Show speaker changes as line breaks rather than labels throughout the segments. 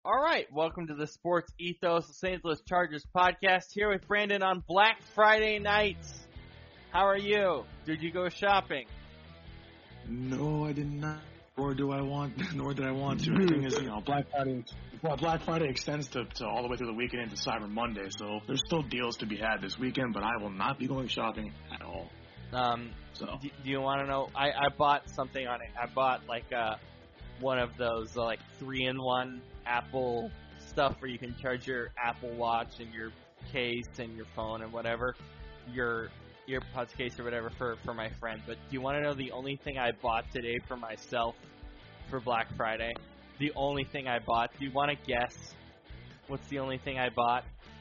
All right, welcome to the Sports Ethos Los Angeles Chargers podcast. Here with Brandon on Black Friday nights. How are you? Did you go shopping?
No, I did not. Nor did I want to. The thing is, Black Friday extends to all the way through the weekend into Cyber Monday, so there's still deals to be had this weekend, but I will not be going shopping at all.
Do you want to know? I bought something on it. I bought one of those 3-in-1 Apple stuff where you can charge your Apple Watch and your case and your phone and whatever, your earpods case or whatever for my friend. But do you want to know the only thing I bought today for myself for Black Friday? The only thing I bought. Do you want to guess what's the only thing I bought?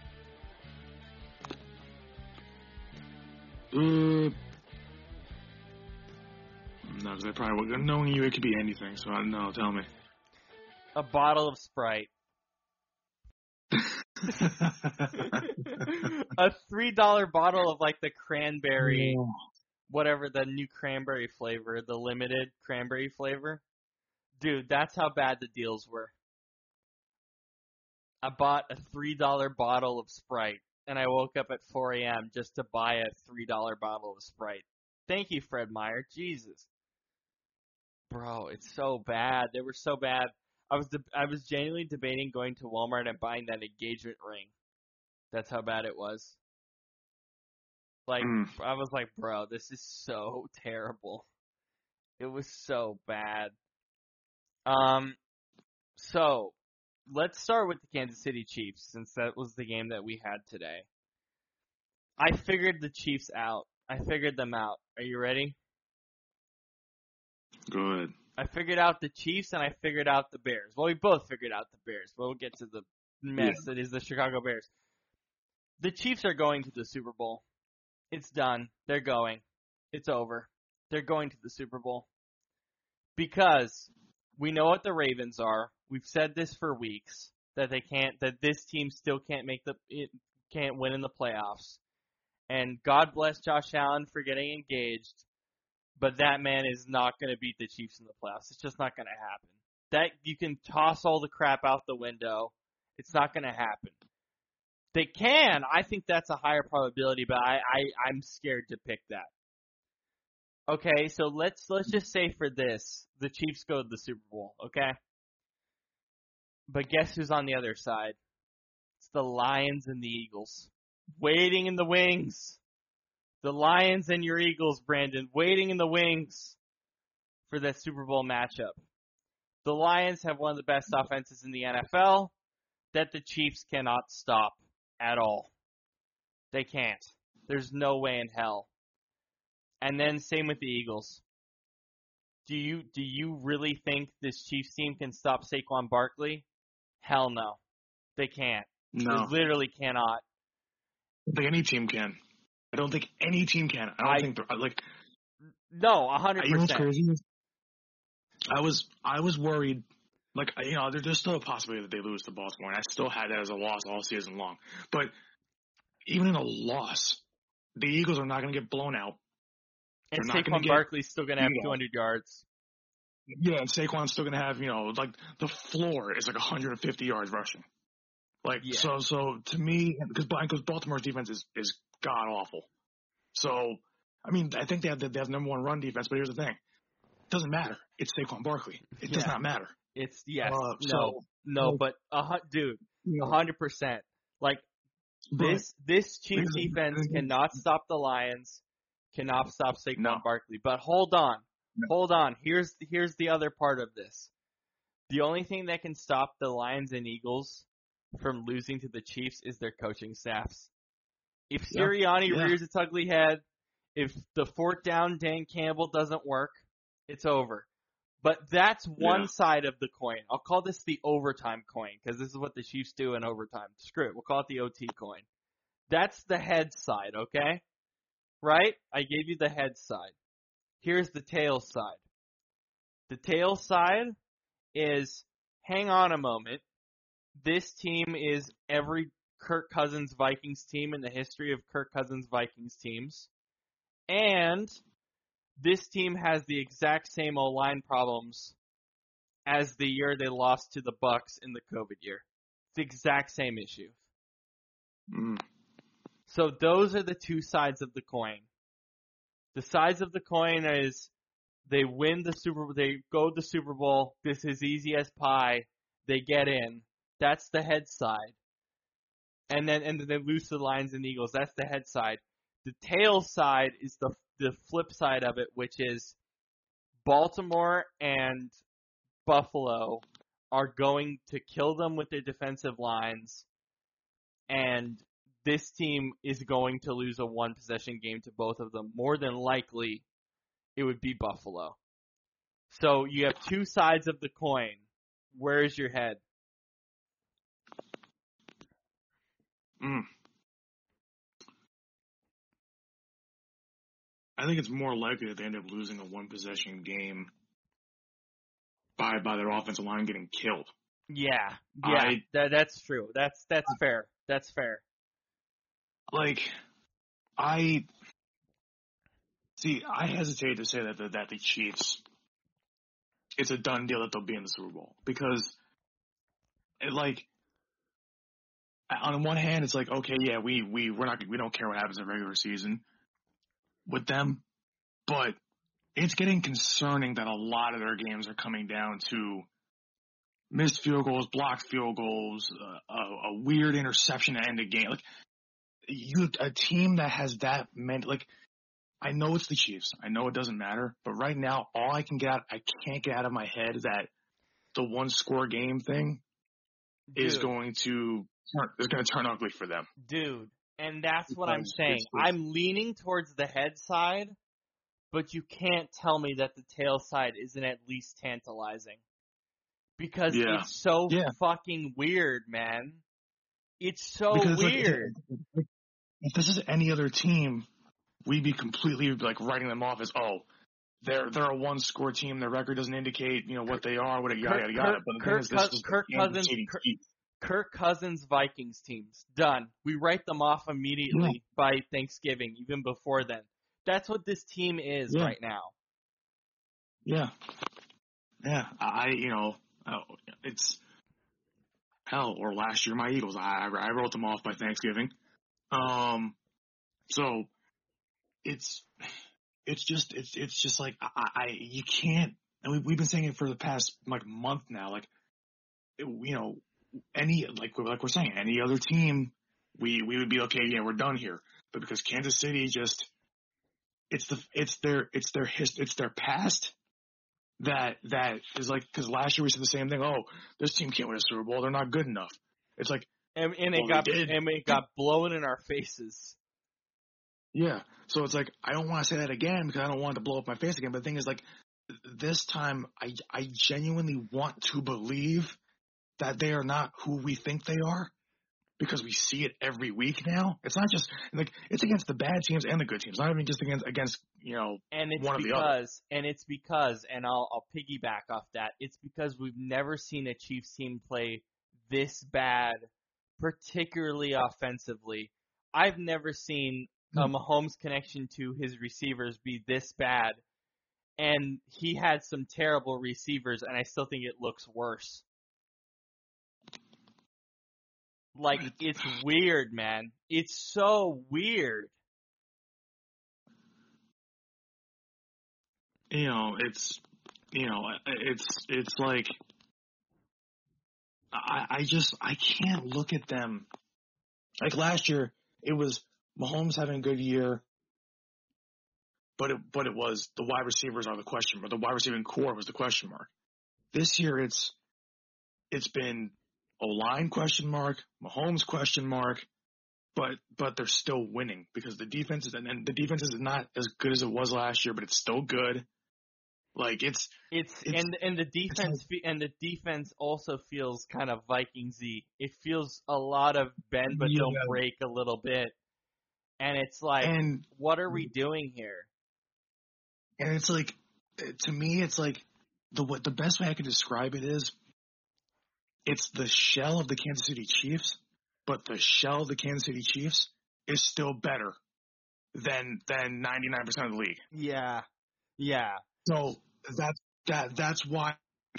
No, because I probably would. Knowing you, it could be anything, so I don't know. Tell me.
A bottle of Sprite. A $3 bottle of the cranberry, whatever, the new cranberry flavor, the limited cranberry flavor. Dude, that's how bad the deals were. I bought a $3 bottle of Sprite, and I woke up at 4 a.m. just to buy a $3 bottle of Sprite. Thank you, Fred Meyer. Jesus. Bro, it's so bad. They were so bad. I was genuinely debating going to Walmart and buying that engagement ring. That's how bad it was. I was like, bro, this is so terrible. It was so bad. So let's start with the Kansas City Chiefs, since that was the game that we had today. I figured the Chiefs out. I figured them out. Are you ready?
Good.
I figured out the Chiefs and I figured out the Bears. Well, we both figured out the Bears. We'll get to the mess that is the Chicago Bears. The Chiefs are going to the Super Bowl. It's done. They're going. It's over. They're going to the Super Bowl. Because we know what the Ravens are. We've said this for weeks that this team still can't win in the playoffs. And God bless Josh Allen for getting engaged. But that man is not going to beat the Chiefs in the playoffs. It's just not going to happen. That you can toss all the crap out the window. It's not going to happen. They can. I think that's a higher probability, but I'm scared to pick that. Okay, so let's just say for this, the Chiefs go to the Super Bowl, okay? But guess who's on the other side? It's the Lions and the Eagles. Waiting in the wings. The Lions and your Eagles, Brandon, waiting in the wings for that Super Bowl matchup. The Lions have one of the best offenses in the NFL that the Chiefs cannot stop at all. They can't. There's no way in hell. And then same with the Eagles. Do you really think this Chiefs team can stop Saquon Barkley? Hell no. They can't.
No.
They literally cannot.
I don't think any team can. I don't think any team can. I don't think they're
No, 100%.
You know what's crazy? I was worried. There's still a possibility that they lose to Baltimore, and I still had that as a loss all season long. But even in a loss, the Eagles are not going to get blown out.
And Saquon Barkley's still going to have 200 yards.
Yeah, and Saquon's still going to have, the floor is 150 yards rushing. So to me, because Baltimore's defense is god awful. So, I mean, I think they have number one run defense, but here's the thing. It doesn't matter. It's Saquon Barkley. It does not matter.
It's, yes. But, dude, 100%. This Chiefs defense cannot stop the Lions, cannot stop Saquon Barkley. But hold on. Here's the other part of this. The only thing that can stop the Lions and Eagles from losing to the Chiefs is their coaching staffs. If Sirianni rears its ugly head, if the fourth down Dan Campbell doesn't work, it's over. But that's one side of the coin. I'll call this the overtime coin because this is what the Chiefs do in overtime. Screw it. We'll call it the OT coin. That's the head side, okay? Right? I gave you the head side. Here's the tail side. The tail side is, hang on a moment. This team is every Kirk Cousins Vikings team in the history of Kirk Cousins Vikings teams. And this team has the exact same O-line problems as the year they lost to the Bucks in the COVID year. It's the exact same issue.
Mm.
So those are the two sides of the coin. The sides of the coin is they win the they go to the Super Bowl. This is easy as pie. They get in. That's the head side. And then they lose to the Lions and Eagles. That's the head side. The tail side is the flip side of it, which is Baltimore and Buffalo are going to kill them with their defensive lines, and this team is going to lose a one-possession game to both of them. More than likely, it would be Buffalo. So you have two sides of the coin. Where is your head?
I think it's more likely that they end up losing a one-possession game by their offensive line getting killed.
Yeah, that's true. That's fair. That's fair.
Like, I hesitate to say that the Chiefs, it's a done deal that they'll be in the Super Bowl because, on one hand, it's like, okay, yeah, we don't care what happens in the regular season with them, but it's getting concerning that a lot of their games are coming down to missed field goals, blocked field goals, a weird interception to end a game. Like, a team that has that I know it's the Chiefs. I know it doesn't matter, but right now, I can't get out of my head that the one score game thing is going to turn ugly for them.
Dude, and that's what I'm saying. I'm leaning towards the head side, but you can't tell me that the tail side isn't at least tantalizing. Because it's so fucking weird, man. It's so weird.
If this is any other team, we'd be completely writing them off as, they're a one score team. Their record doesn't indicate, what they are, what yada yada. But
Kirk Cousins Vikings teams done. We write them off immediately by Thanksgiving, even before then. That's what this team is right now.
Yeah. Yeah. It's hell. Or last year, my Eagles. I wrote them off by Thanksgiving. So it's just like you can't. And we've been saying it for the past month now. We're saying, any other team, we would be okay. Yeah, we're done here. But because Kansas City it's their past that is because last year we said the same thing. Oh, this team can't win a Super Bowl. They're not good enough. It's like,
and it got blown in our faces.
Yeah. So it's like, I don't want to say that again because I don't want it to blow up my face again. But the thing is, this time I genuinely want to believe that they are not who we think they are, because we see it every week now. It's not just it's against the bad teams and the good teams, not even just against one of the other.
And it's because, and I'll piggyback off that. It's because we've never seen a Chiefs team play this bad, particularly offensively. I've never seen a Mahomes connection to his receivers be this bad, and he had some terrible receivers, and I still think it looks worse. It's weird, man. It's so weird.
It's like, I can't look at them. Like last year, it was Mahomes having a good year, but it was the wide receivers are the question mark. The wide receiving core was the question mark. This year, it's been O-line question mark, Mahomes question mark, but they're still winning because the defense is not as good as it was last year, but it's still good.
And the defense also feels kind of Vikings-y. It feels a lot of bend but don't break a little bit, and it's what are we doing here?
And it's to me, it's the best way I can describe it is, it's the shell of the Kansas City Chiefs, but the shell of the Kansas City Chiefs is still better than 99% of the league.
Yeah. Yeah.
So that's why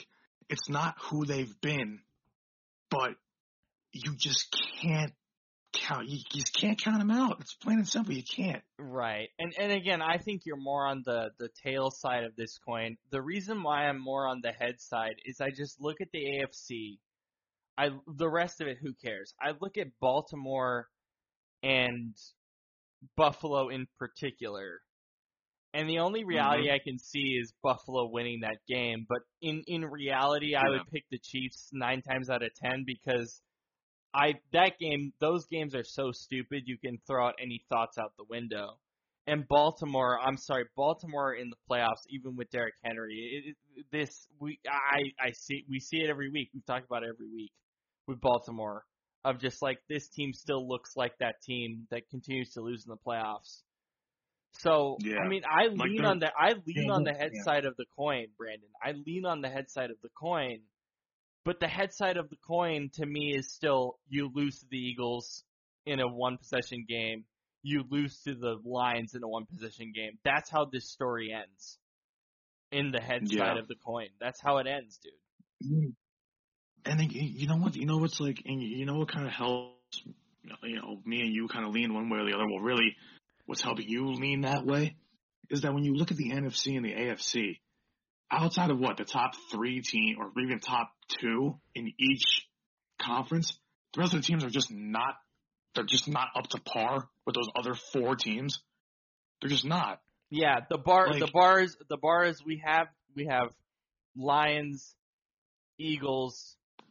it's not who they've been, but you just can't count. You just can't count them out. It's plain and simple. You can't.
Right. And again, I think you're more on the tail side of this coin. The reason why I'm more on the head side is I just look at the AFC. The rest of it, who cares? I look at Baltimore and Buffalo in particular. And the only reality I can see is Buffalo winning that game. But in reality, I would pick the Chiefs 9 times out of 10 because those games are so stupid you can throw out any thoughts out the window. And Baltimore in the playoffs, even with Derrick Henry, we see it every week. We've talked about it every week with Baltimore of just like this team still looks like that team that continues to lose in the playoffs. So I mean, I lean on the head side of the coin, Brandon. I lean on the head side of the coin. But the head side of the coin to me is still you lose to the Eagles in a one-possession game. You lose to the Lions in a one-possession game. That's how this story ends in the head side of the coin. That's how it ends, dude.
And then, you know what? You know what's like, and you know what kind of helps, me and you kind of lean one way or the other. Well, really, what's helping you lean that way is that when you look at the NFC and the AFC, outside of the top 3 team or even top 2 in each conference, the rest of the teams are just not up to par with those other 4 teams. They're just not.
Yeah, the bar is we have Lions, Eagles,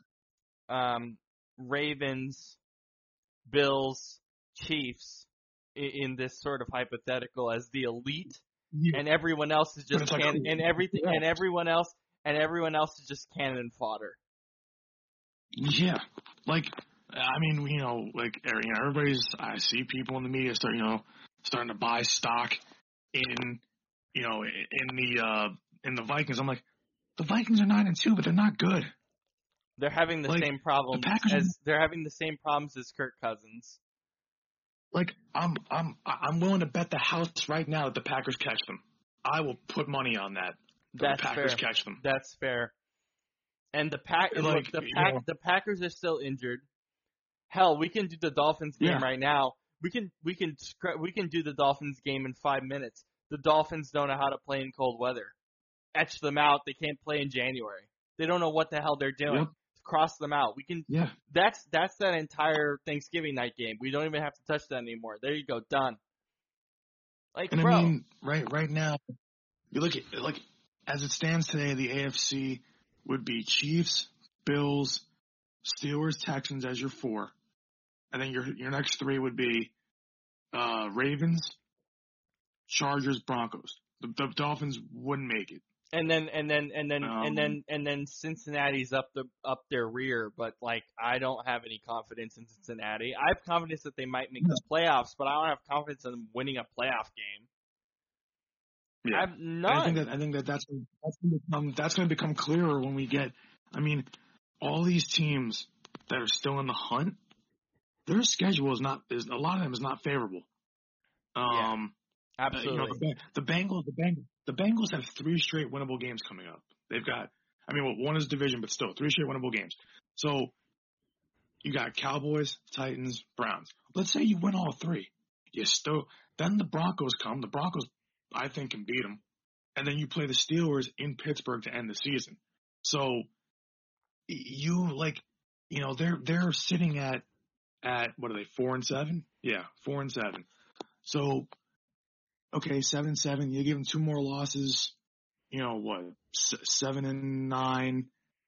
Ravens, Bills, Chiefs in this sort of hypothetical as the elite. Yeah. And everyone else is just everyone else is just cannon fodder.
Yeah, I mean, I see people in the media starting to buy stock in the Vikings. I'm like, the Vikings are 9-2, but they're not good.
They're having the same problems they're having the same problems as Kirk Cousins.
I'm willing to bet the house right now that the Packers catch them. I will put money on that. The Packers catch them.
That's fair. And the Packers are still injured. Hell, we can do the Dolphins game right now. We can do the Dolphins game in 5 minutes. The Dolphins don't know how to play in cold weather. Etch them out. They can't play in January. They don't know what the hell they're doing. Yep. Cross them out. We can. Yeah. That's that entire Thanksgiving night game. We don't even have to touch that anymore. There you go. Done.
I mean, right now, you look at as it stands today, the AFC would be Chiefs, Bills, Steelers, Texans as your 4, and then your next 3 would be Ravens, Chargers, Broncos. The Dolphins wouldn't make it.
And then Cincinnati's up their rear, but I don't have any confidence in Cincinnati. I have confidence that they might make the playoffs, but I don't have confidence in them winning a playoff game.
Yeah.
I have none.
I think that's going to become clearer when we get. I mean, all these teams that are still in the hunt, their schedule is a lot of them is not favorable.
Absolutely.
The Bengals have 3 straight winnable games coming up. They've got, one is division, but still 3 straight winnable games. So you got Cowboys, Titans, Browns. Let's say you win all 3. Then the Broncos come. The Broncos, I think, can beat them. And then you play the Steelers in Pittsburgh to end the season. So they're sitting at what are they, 4-7? Yeah, 4-7. So, okay, 7-7. You give them 2 more losses. 7-9.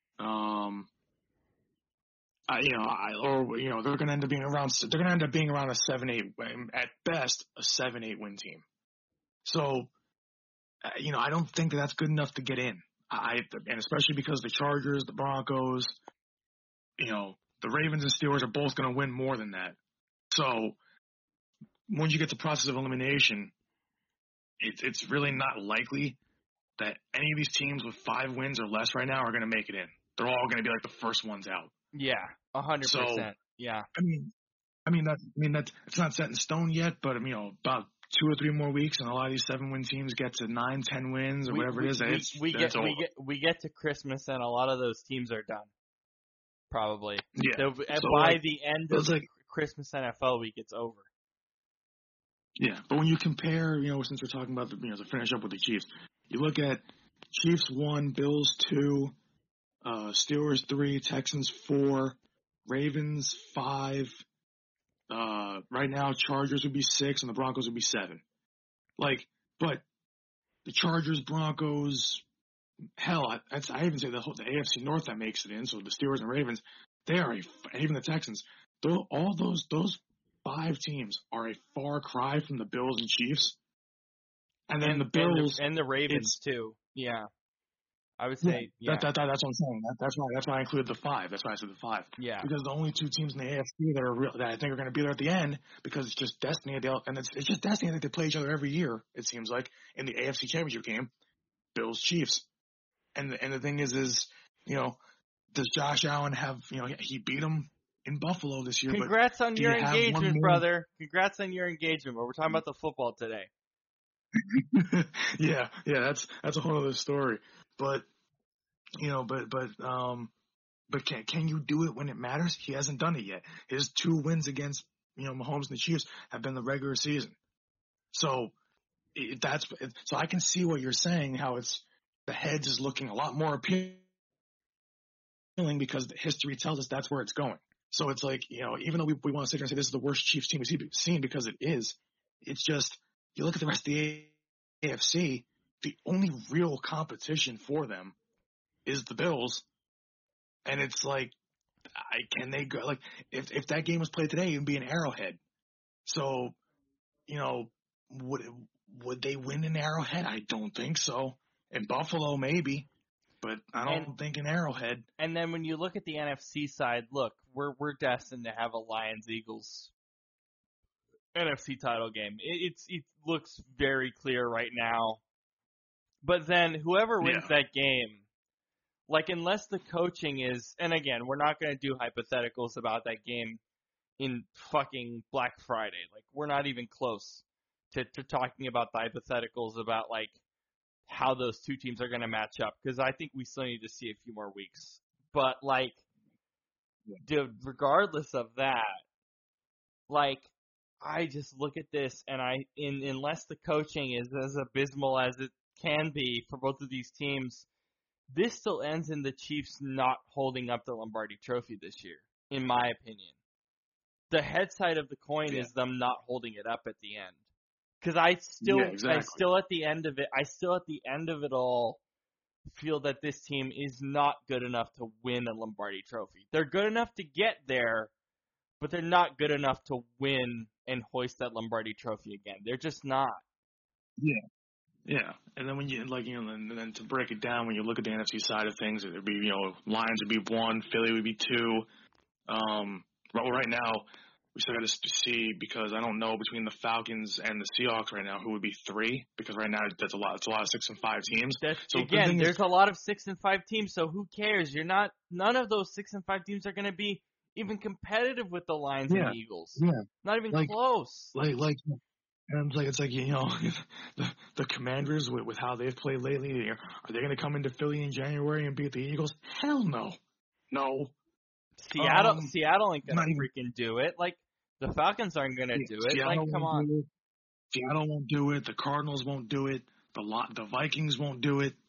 They're going to end up being around. They're going to end up being around a 7-8, at best, a 7-8 win team. So, I don't think that's good enough to get in. And especially because the Chargers, the Broncos, the Ravens and Steelers are both going to win more than that. So, once you get to process of elimination, it's really not likely that any of these teams with 5 wins or less right now are going to make it in. They're all going to be like the first ones out.
Yeah, 100%. So, yeah.
I mean, it's not set in stone yet, but about 2 or 3 more weeks, and a lot of these 7-win teams get to 9, 10 wins or whatever it is, and
we get to Christmas, and a lot of those teams are done. Probably.
Yeah.
So by the end of Christmas NFL week, it's over.
Yeah, but when you compare, since we're talking about to finish up with the Chiefs, you look at Chiefs 1, Bills 2, Steelers 3, Texans 4, Ravens 5. Right now, Chargers would be 6, and the Broncos would be 7. But the Chargers, Broncos, hell, I even say the AFC North that makes it in. So the Steelers and Ravens, even the Texans. All those 5 teams are a far cry from the Bills and Chiefs. And then the Bills
and the Ravens too. Yeah. I would say,
That's what I'm saying. That's why I included the 5. That's why I said the 5.
Yeah.
Because the only 2 teams in the AFC that I think are going to be there at the end, because it's just destiny. And it's just destiny that they play each other every year. It seems like in the AFC Championship game, Bills Chiefs. And the thing is, does Josh Allen have? He beat them in Buffalo this year.
Congrats on your engagement, brother. Congrats on your engagement. But we're talking about the football today.
yeah, that's a whole other story. But can you do it when it matters? He hasn't done it yet. His 2 wins against Mahomes and the Chiefs have been the regular season. So so I can see what you're saying. How the heads is looking a lot more appealing because the history tells us that's where it's going. So it's like even though we want to sit here and say this is the worst Chiefs team we've seen because it is, it's just you look at the rest of the AFC. The only real competition for them is the Bills, and it's like, can they go? Like, if that game was played today, it would be an Arrowhead. So, would they win in Arrowhead? I don't think so. In Buffalo, maybe, but I don't think in Arrowhead.
And then when you look at the NFC side, look, we're destined to have a Lions-Eagles NFC title game. It looks very clear right now. But then whoever wins that game, unless the coaching is, and again, we're not going to do hypotheticals about that game in fucking Black Friday. We're not even close to talking about the hypotheticals about, how those 2 teams are going to match up, because I think we still need to see a few more weeks. But, dude, regardless of that, I just look at this, and unless the coaching is as abysmal as it can be for both of these teams, this still ends in the Chiefs not holding up the Lombardi Trophy this year, in my opinion. The head side of the coin is them not holding it up at the end. Because I still at the end of it all, feel that this team is not good enough to win a Lombardi Trophy. They're good enough to get there, but they're not good enough to win and hoist that Lombardi Trophy again. They're just not.
Yeah. And then when and then to break it down, when you look at the NFC side of things, it would be, Lions would be 1, Philly would be 2. Right now, we still got to see, because I don't know between the Falcons and the Seahawks right now who would be 3, because right now it's a lot of 6 and 5 teams.
There's a lot of 6 and 5 teams, so who cares? None of those 6 and 5 teams are going to be even competitive with the Lions and the Eagles.
Yeah.
Not even close.
And it's like the Commanders with how they've played lately, are they going to come into Philly in January and beat the Eagles? Hell no. No.
Seattle ain't going to freaking do it. The Falcons aren't going to do it. Come on.
Seattle won't do it. The Cardinals won't do it. The Vikings won't do it.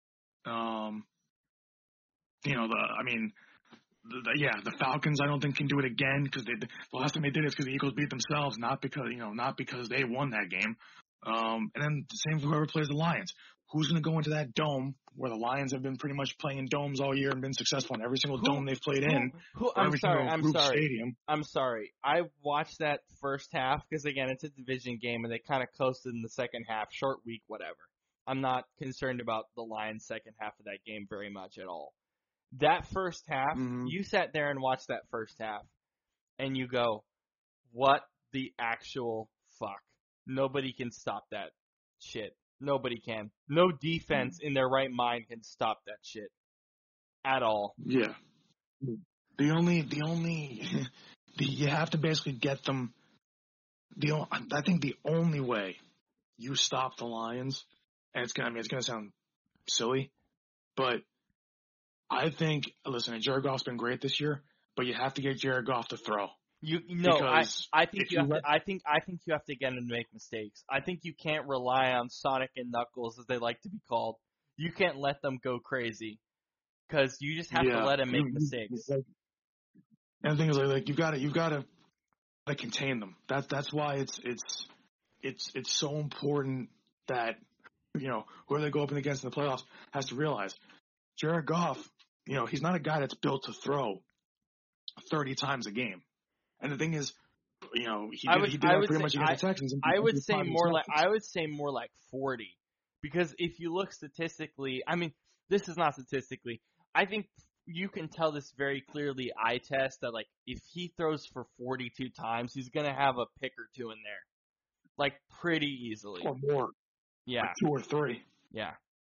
The Falcons I don't think can do it again, because the last time they did it is because the Eagles beat themselves, not because they won that game. And then the same for whoever plays the Lions. Who's going to go into that dome where the Lions have been pretty much playing in domes all year and been successful in every single dome they've played in?
I'm sorry. I watched that first half because, again, it's a division game and they kind of coasted in the second half. Short week, whatever. I'm not concerned about the Lions' second half of that game very much at all. That first half, you sat there and watched that first half, and you go, what the actual fuck? Nobody can stop that shit. Nobody can. No defense in their right mind can stop that shit at all.
Yeah. You have to basically get them I think the only way you stop the Lions, and it's gonna sound silly, but I think, listen, Jared Goff's been great this year, but you have to get Jared Goff to throw.
I think you have to get him to make mistakes. I think you can't rely on Sonic and Knuckles, as they like to be called. You can't let them go crazy because you just have to let him make mistakes.
And the thing is, like you've got to contain them. That's why it's so important that whoever they go up against in the playoffs has to realize Jared Goff. He's not a guy that's built to throw 30 times a game. And the thing is, he did that pretty much against the Texans.
I would say more like 40, because if you look statistically, I mean, this is not statistically. I think you can tell this very clearly. Eye test that like if he throws for 42 times, he's gonna have a pick or two in there, like pretty easily.
Or more.
Yeah.
Like 2 or 3.
Yeah.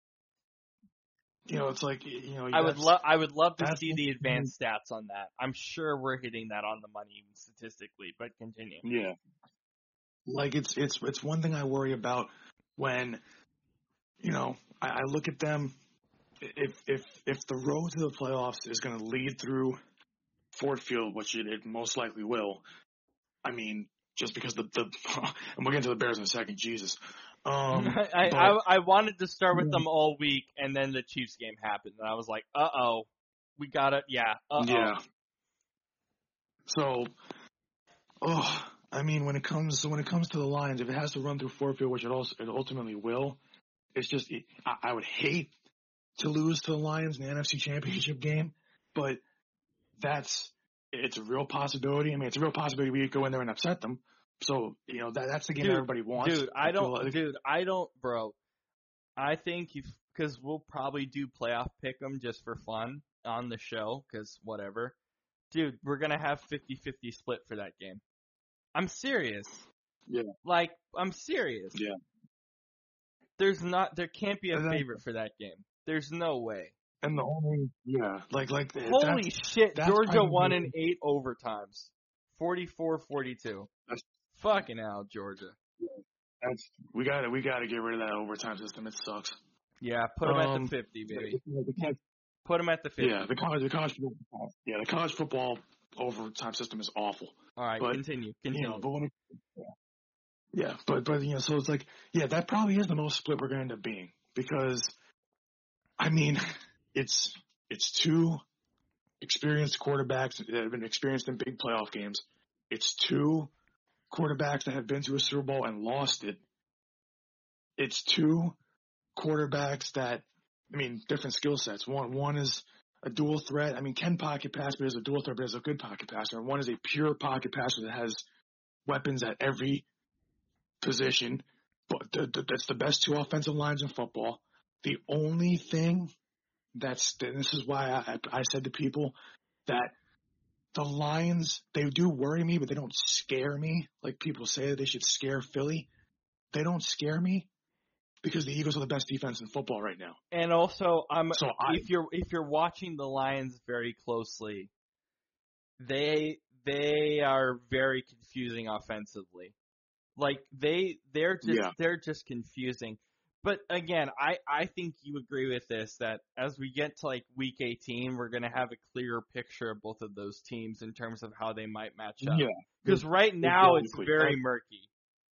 It's like
I would love to see the advanced stats on that. I'm sure we're hitting that on the money even statistically, but continue.
Yeah. Like it's one thing I worry about when I look at them. If the road to the playoffs is going to lead through Ford Field, which it most likely will, I mean, just because and we'll get into the Bears in a second, Jesus.
I wanted to start with them all week, and then the Chiefs game happened, and I was like, we got it, yeah,
Yeah. So, I mean, when it comes to the Lions, if it has to run through Ford Field, which it ultimately will, it's just I would hate to lose to the Lions in the NFC Championship game, but it's a real possibility. I mean, it's a real possibility we could go in there and upset them. So, that's the game everybody wants.
Bro. I think because we'll probably do playoff pick'em just for fun on the show, because whatever. Dude, we're going to have 50-50 split for that game. I'm serious.
Yeah.
Like, I'm serious.
Yeah.
There can't be a favorite for that game. There's no way.
And the only,
holy shit, Georgia won in 8 overtimes. 44-42. Fucking hell, Georgia.
We gotta get rid of that overtime system. It sucks.
Yeah, put them at the 50, baby. Put them at the 50.
Yeah, the college football overtime system is awful.
All right, continue.
So it's like, that probably is the most split we're going to end up being, because, I mean, it's 2 experienced quarterbacks that have been experienced in big playoff games. It's 2 quarterbacks that have been to a Super Bowl and lost it. It's 2 quarterbacks that, I mean, different skill sets. One is a dual threat. I mean, can pocket pass, but is a dual threat, but is a good pocket passer. And one is a pure pocket passer that has weapons at every position. But that's the best 2 offensive lines in football. The only thing this is why I said to people that the Lions, they do worry me, but they don't scare me. Like people say that they should scare Philly. They don't scare me because the Eagles are the best defense in football right now.
And also, if you're watching the Lions very closely, they are very confusing offensively. Like they're just confusing. But again, I think you agree with this, that as we get to like week 18, we're going to have a clearer picture of both of those teams in terms of how they might match up. Yeah. Because right now it's very murky.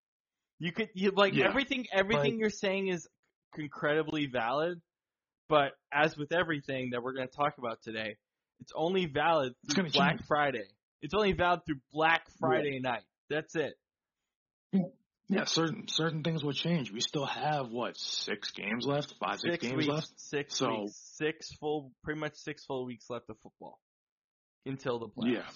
Everything you're saying is incredibly valid, but as with everything that we're going to talk about today, it's only valid through Black Friday. It's only valid through Black Friday night. That's it.
Yeah, certain things will change. We still have 6 games left, 6 games left.
6 weeks, pretty much 6 full weeks left of football until the playoffs.
Yeah.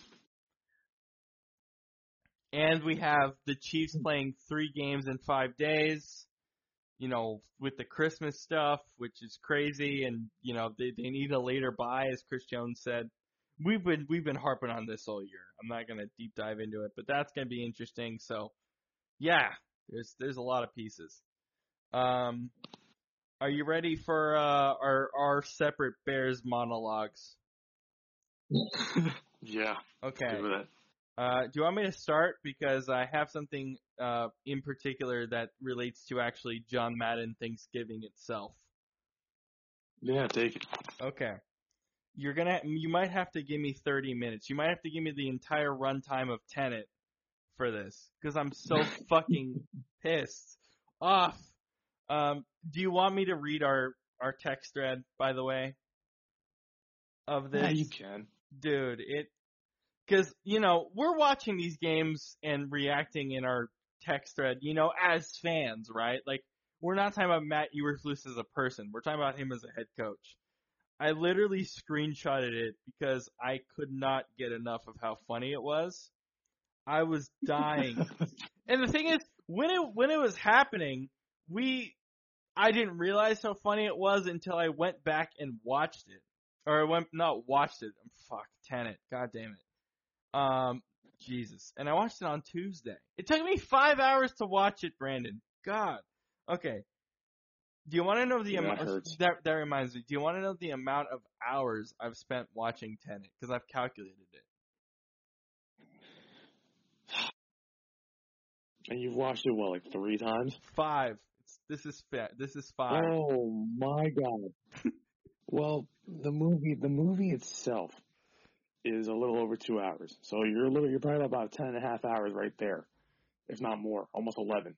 And we have the Chiefs playing 3 games in 5 days. With the Christmas stuff, which is crazy, and they need a later bye, as Chris Jones said. We've been harping on this all year. I'm not gonna deep dive into it, but that's gonna be interesting. So. Yeah, there's a lot of pieces. Are you ready for our separate Bears monologues?
Yeah.
Okay.
Let's do that.
Do you want me to start? Because I have something in particular that relates to actually John Madden Thanksgiving itself.
Yeah, take it.
Okay. You might have to give me 30 minutes. You might have to give me the entire runtime of Tenet for this, because I'm so fucking pissed off. Do you want me to read our text thread, by the way, of this?
Yeah, you can.
Dude, because, we're watching these games and reacting in our text thread, as fans, right? Like, we're not talking about Matt Eberflus as a person. We're talking about him as a head coach. I literally screenshotted it because I could not get enough of how funny it was. I was dying. And the thing is, when it was happening, I didn't realize how funny it was until I went back and watched it. Or not watched it. Fuck, Tenet. God damn it. Jesus. And I watched it on Tuesday. It took me 5 hours to watch it, Brandon. God. Okay. Do you want to know the amount? That reminds me. Do you want to know the amount of hours I've spent watching Tenet? Because I've calculated it.
And you've watched it like 3 times?
5. This is 5.
Oh my god. Well, the movie itself is a little over 2 hours. So you're probably about 10.5 hours right there, if not more, almost 11.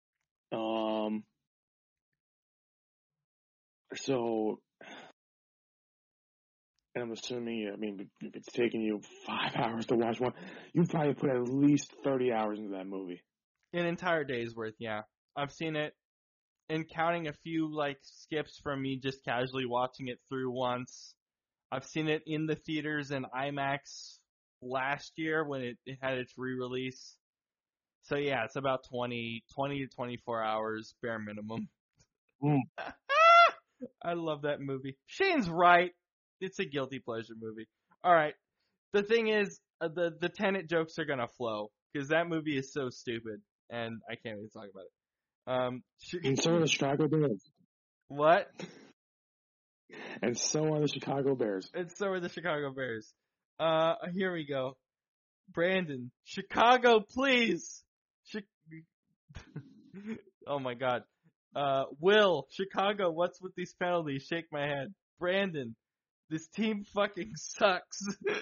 So, and I'm assuming, if it's taking you 5 hours to watch one, you probably put at least 30 hours into that movie.
An entire day's worth, yeah. I've seen it, and counting a few, skips from me just casually watching it through once. I've seen it in the theaters in IMAX last year when it had its re-release. So, yeah, it's about 20 to 24 hours, bare minimum. I love that movie. Shane's right. It's a guilty pleasure movie. All right. The thing is, the Tenet jokes are gonna flow because that movie is so stupid, and I can't even talk about it.
And so are the Chicago Bears.
What?
And so are the Chicago Bears.
And so are the Chicago Bears. Here we go. Brandon, Chicago, please. Oh my God. Will, Chicago, what's with these penalties? Shake my head. Brandon, this team fucking sucks.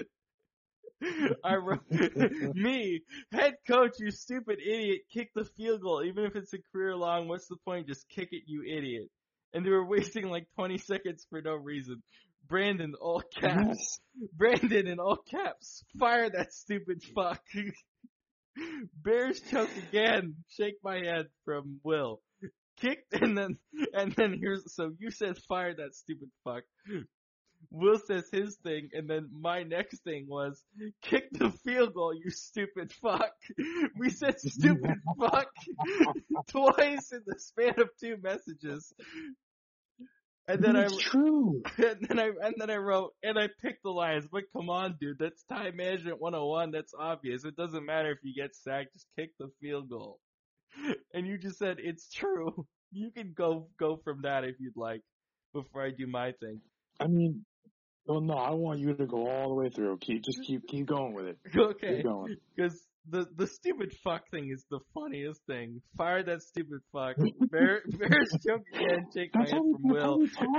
I wrote, me, head coach, you stupid idiot, kick the field goal. Even if it's a career long, what's the point? Just kick it, you idiot. And they were wasting 20 seconds for no reason. Brandon, all caps. Yes. Brandon, in all caps, fire that stupid fuck. Bears choke again. Shake my head from Will. Kicked and then here's, so you said fire that stupid fuck. Will says his thing, and then my next thing was, kick the field goal, you stupid fuck. We said stupid fuck twice in the span of 2 messages. And then
true.
And then I wrote, and I picked the lines, but come on, dude, that's time management 101, that's obvious. It doesn't matter if you get sacked, just kick the field goal. And you just said, it's true. You can go from that if you'd like, before I do my thing.
Well, no, I want you to go all the way through. Keep going with it.
Okay.
Keep going.
Because the stupid fuck thing is the funniest thing. Fire that stupid fuck. Bears joke again. Take my head from Will.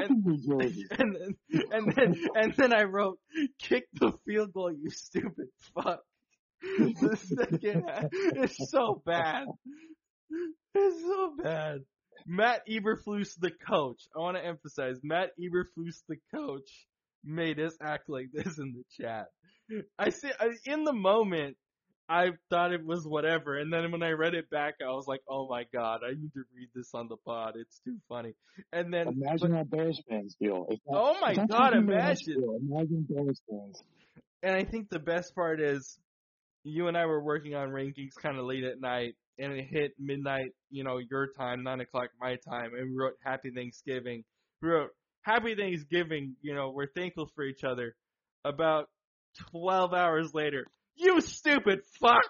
And then I wrote, kick the field goal, you stupid fuck. The second half is so bad. It's so bad. Matt Eberflus, the coach. I want to emphasize, Matt Eberflus, the coach, made us act like this in the chat. In the moment, I thought it was whatever, and then when I read it back, I was like, "Oh my God, I need to read this on the pod. It's too funny." And then
imagine how Bears fans feel.
Oh my God, imagine
Bears fans.
And I think the best part is, you and I were working on rankings kind of late at night, and it hit midnight, your time, 9 o'clock my time, and we wrote Happy Thanksgiving. We wrote Happy Thanksgiving, we're thankful for each other. About 12 hours later, you stupid fuck!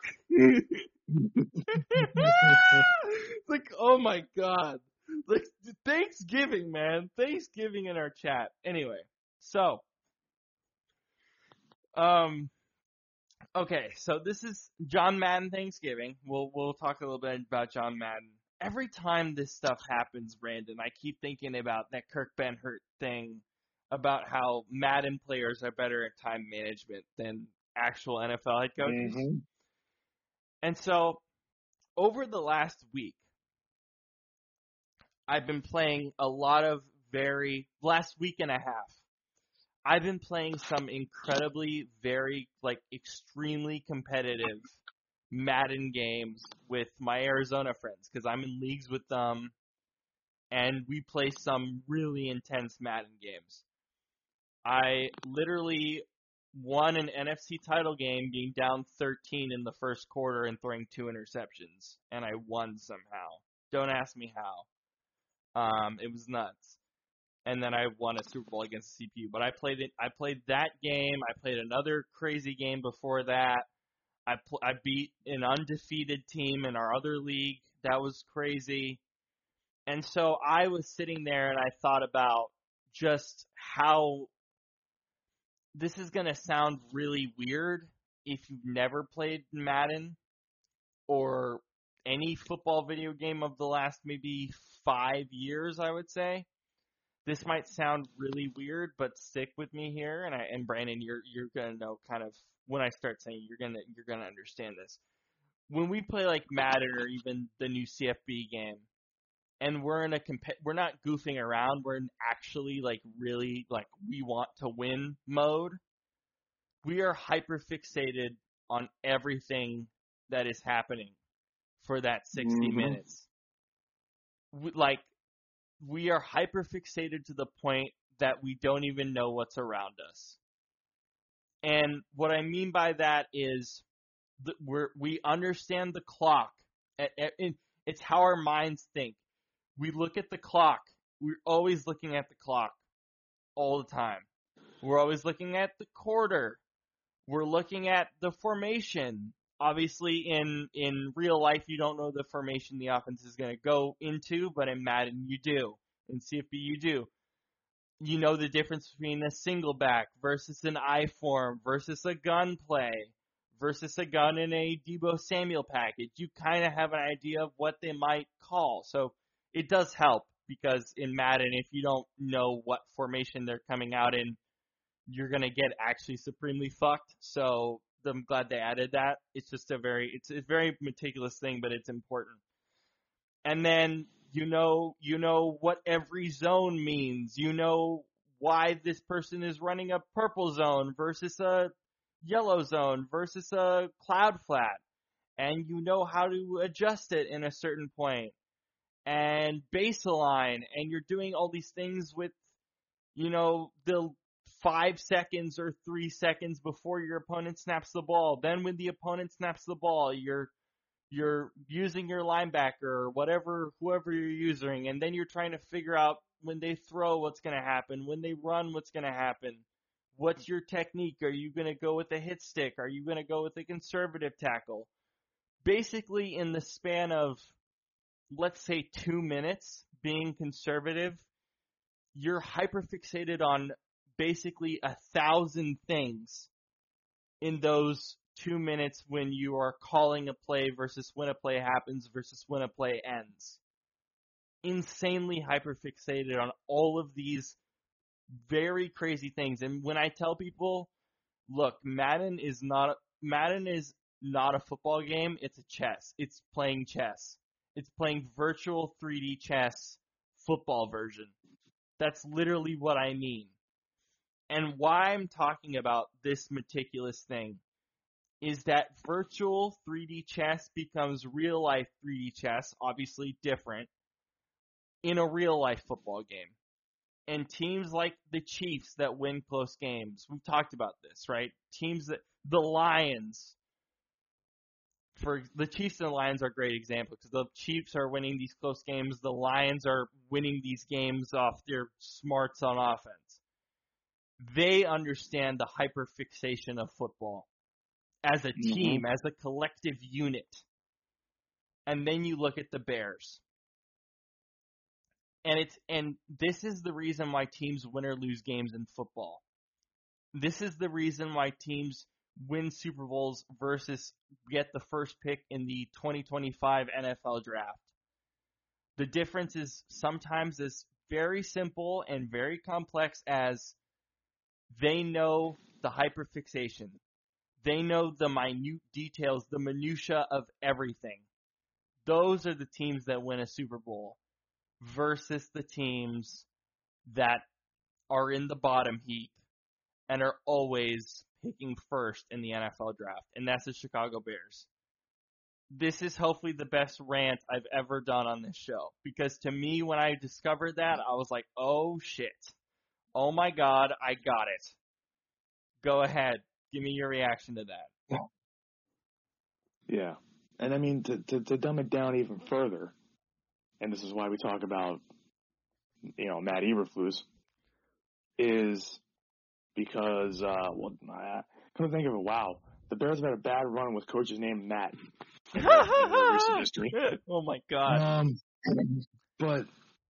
Like, oh my God. Like, Thanksgiving, man. Thanksgiving in our chat. Anyway, so, Okay, so this is John Madden Thanksgiving. We'll talk a little bit about John Madden. Every time this stuff happens, Brandon, I keep thinking about that Kirk Benhurt thing about how Madden players are better at time management than actual NFL head coaches.
Mm-hmm.
And so, over the last week, I've been playing a lot of last week and a half, I've been playing some incredibly, extremely competitive Madden games with my Arizona friends because I'm in leagues with them, and we play some really intense Madden games. I literally won an NFC title game being down 13 in the first quarter and throwing 2 interceptions, and I won somehow. Don't ask me how. It was nuts. And then I won a Super Bowl against the CPU. But I played that game. I played another crazy game before that. I beat an undefeated team in our other league. That was crazy. And so I was sitting there and I thought about just how this is going to sound really weird if you've never played Madden or any football video game of the last maybe 5 years, I would say. This might sound really weird, but stick with me here, and Brandon, you're gonna know kind of when I start saying you're gonna understand this. When we play like Madden or even the new CFB game, and we're in we're not goofing around, we're in actually like really like we want to win mode. We are hyper fixated on everything that is happening for that 60 minutes. We are hyperfixated to the point that we don't even know what's around us. And what I mean by that is that we understand the clock. It's how our minds think. We look at the clock. We're always looking at the clock all the time. We're always looking at the quarter. We're looking at the formation. Obviously, in real life, you don't know the formation the offense is going to go into, but in Madden, you do. In CFB, you do. You know the difference between a single back versus an I form versus a gun play versus a gun in a Deebo Samuel package. You kind of have an idea of what they might call. So it does help because in Madden, if you don't know what formation they're coming out in, you're going to get actually supremely fucked. So I'm glad they added that. It's just it's a very meticulous thing, but it's important. And then you know what every zone means. You know why this person is running a purple zone versus a yellow zone versus a cloud flat. And you know how to adjust it in a certain point. And baseline, and you're doing all these things with, the 5 seconds or 3 seconds before your opponent snaps the ball. Then when the opponent snaps the ball, you're using your linebacker or whoever you're using, and then you're trying to figure out when they throw what's going to happen, when they run what's going to happen. What's your technique? Are you going to go with a hit stick? Are you going to go with a conservative tackle? Basically, in the span of, let's say, 2 minutes being conservative, you're hyperfixated on basically 1,000 things in those 2 minutes when you are calling a play versus when a play happens versus when a play ends. Insanely hyperfixated on all of these very crazy things. And when I tell people, look, Madden is not a football game, it's a chess. It's playing chess. It's playing virtual 3D chess football version. That's literally what I mean. And why I'm talking about this meticulous thing is that virtual 3D chess becomes real life 3D chess, obviously different, in a real life football game. And teams like the Chiefs that win close games, we've talked about this, right? The Lions, for the Chiefs and the Lions are a great example because the Chiefs are winning these close games. The Lions are winning these games off their smarts on offense. They understand the hyperfixation of football as a team, as a collective unit. And then you look at the Bears. And this is the reason why teams win or lose games in football. This is the reason why teams win Super Bowls versus get the first pick in the 2025 NFL draft. The difference is sometimes as very simple and very complex as they know the hyperfixation. They know the minute details, the minutia of everything. Those are the teams that win a Super Bowl versus the teams that are in the bottom heap and are always picking first in the NFL draft, and that's the Chicago Bears. This is hopefully the best rant I've ever done on this show, because to me, when I discovered that, I was like, oh shit. Oh my god, I got it. Go ahead. Give me your reaction to that.
Yeah. And I mean, to dumb it down even further, and this is why we talk about, Matt Eberflus, is because, I couldn't think of it. Wow. The Bears have had a bad run with coaches named Matt in their recent history.
Oh my god.
But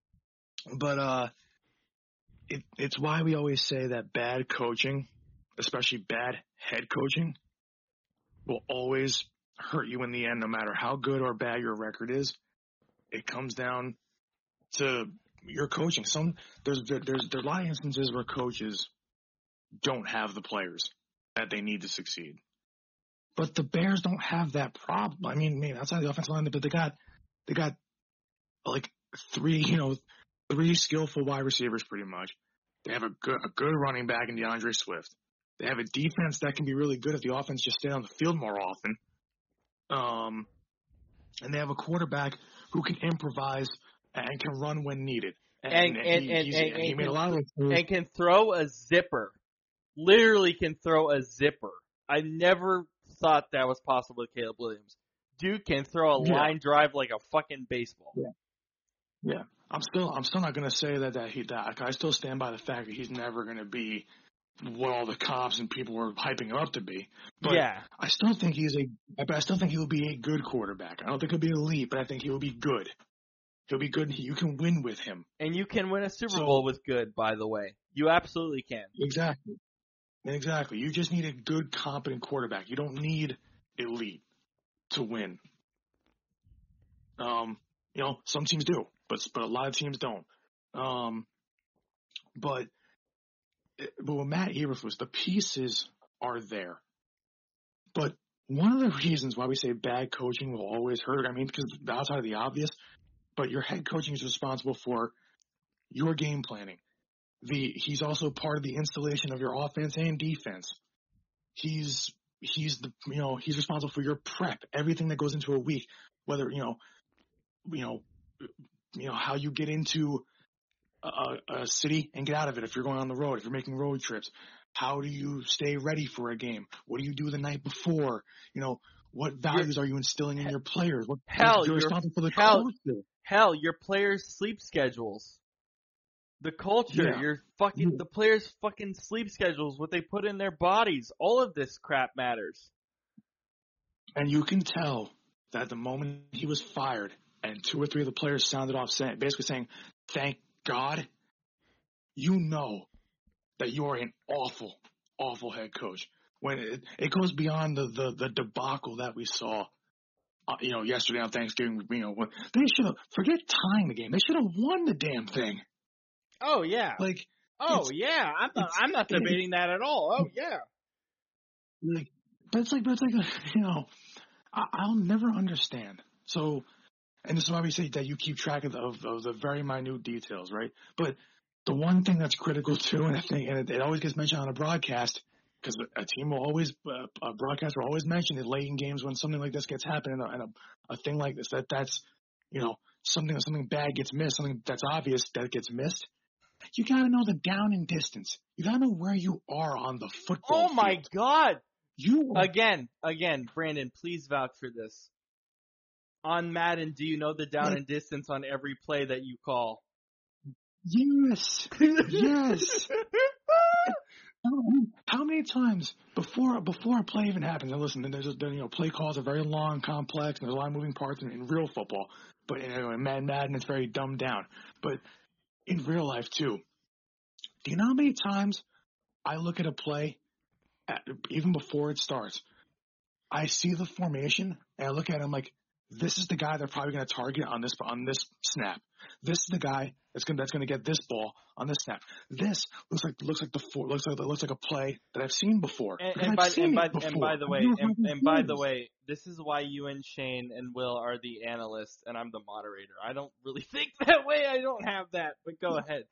it's why we always say that bad coaching, especially bad head coaching, will always hurt you in the end, no matter how good or bad your record is. It comes down to your coaching. There's a lot of instances where coaches don't have the players that they need to succeed. But the Bears don't have that problem. I mean, outside the offensive line, but they got like three skillful wide receivers pretty much. They have a good running back in DeAndre Swift. They have a defense that can be really good if the offense just stay on the field more often. And they have a quarterback who can improvise and can run when needed. And he made a lot of
and can throw a zipper. Literally can throw a zipper. I never thought that was possible with Caleb Williams. Dude can throw a line drive like a fucking baseball.
Yeah. I'm still not gonna say that I still stand by the fact that he's never gonna be what all the cops and people were hyping him up to be. But I still think he will be a good quarterback. I don't think he'll be elite, but I think he will be good. He'll be good. You can win with him.
And you can win a Super Bowl with good, by the way. You absolutely can.
Exactly. You just need a good, competent quarterback. You don't need elite to win. Some teams do, but a lot of teams don't. But with Matt Eberflus, the pieces are there. But one of the reasons why we say bad coaching will always hurt, because outside of the obvious, but your head coaching is responsible for your game planning. He's also part of the installation of your offense and defense. He's responsible for your prep, everything that goes into a week, whether how you get into a city and get out of it if you're going on the road, if you're making road trips. How do you stay ready for a game? What do you do the night before? What values are you instilling in your players? You're responsible for the culture.
Hell, your players' sleep schedules. The culture, the players' fucking sleep schedules, what they put in their bodies, all of this crap matters.
And you can tell that the moment he was fired and two or three of the players sounded off basically saying, thank God, you know that you are an awful, awful head coach. When it goes beyond the debacle that we saw, yesterday on Thanksgiving, they should have, forget tying the game. They should have won the damn thing.
Oh yeah. I'm not debating that at all. Oh yeah.
I'll never understand. So, and this is why we say that you keep track of the very minute details, right? But the one thing that's critical too, and it always gets mentioned on a broadcast, because a team will always, a broadcaster will always mention it late in games when something like this gets happening, and a thing like this, that's something bad gets missed, something that's obvious that gets missed. You got to know the down and distance. You got to know where you are on the football field.
My God. Again, Brandon, please vouch for this. On Madden, do you know the down and distance on every play that you call?
Yes. Yes. How many times before a play even happens, and listen, play calls are very long, complex, and there's a lot of moving parts in real football. But in Madden, it's very dumbed down. But in real life too, do you know how many times I look at a play even before it starts, I see the formation and I look at him like, this is the guy they're probably going to target on this snap. This is the guy that's going to get this ball on this snap. This looks like a play that I've seen before.
And by the way, this is why you and Shane and Will are the analysts and I'm the moderator. I don't really think that way. I don't have that, but go ahead.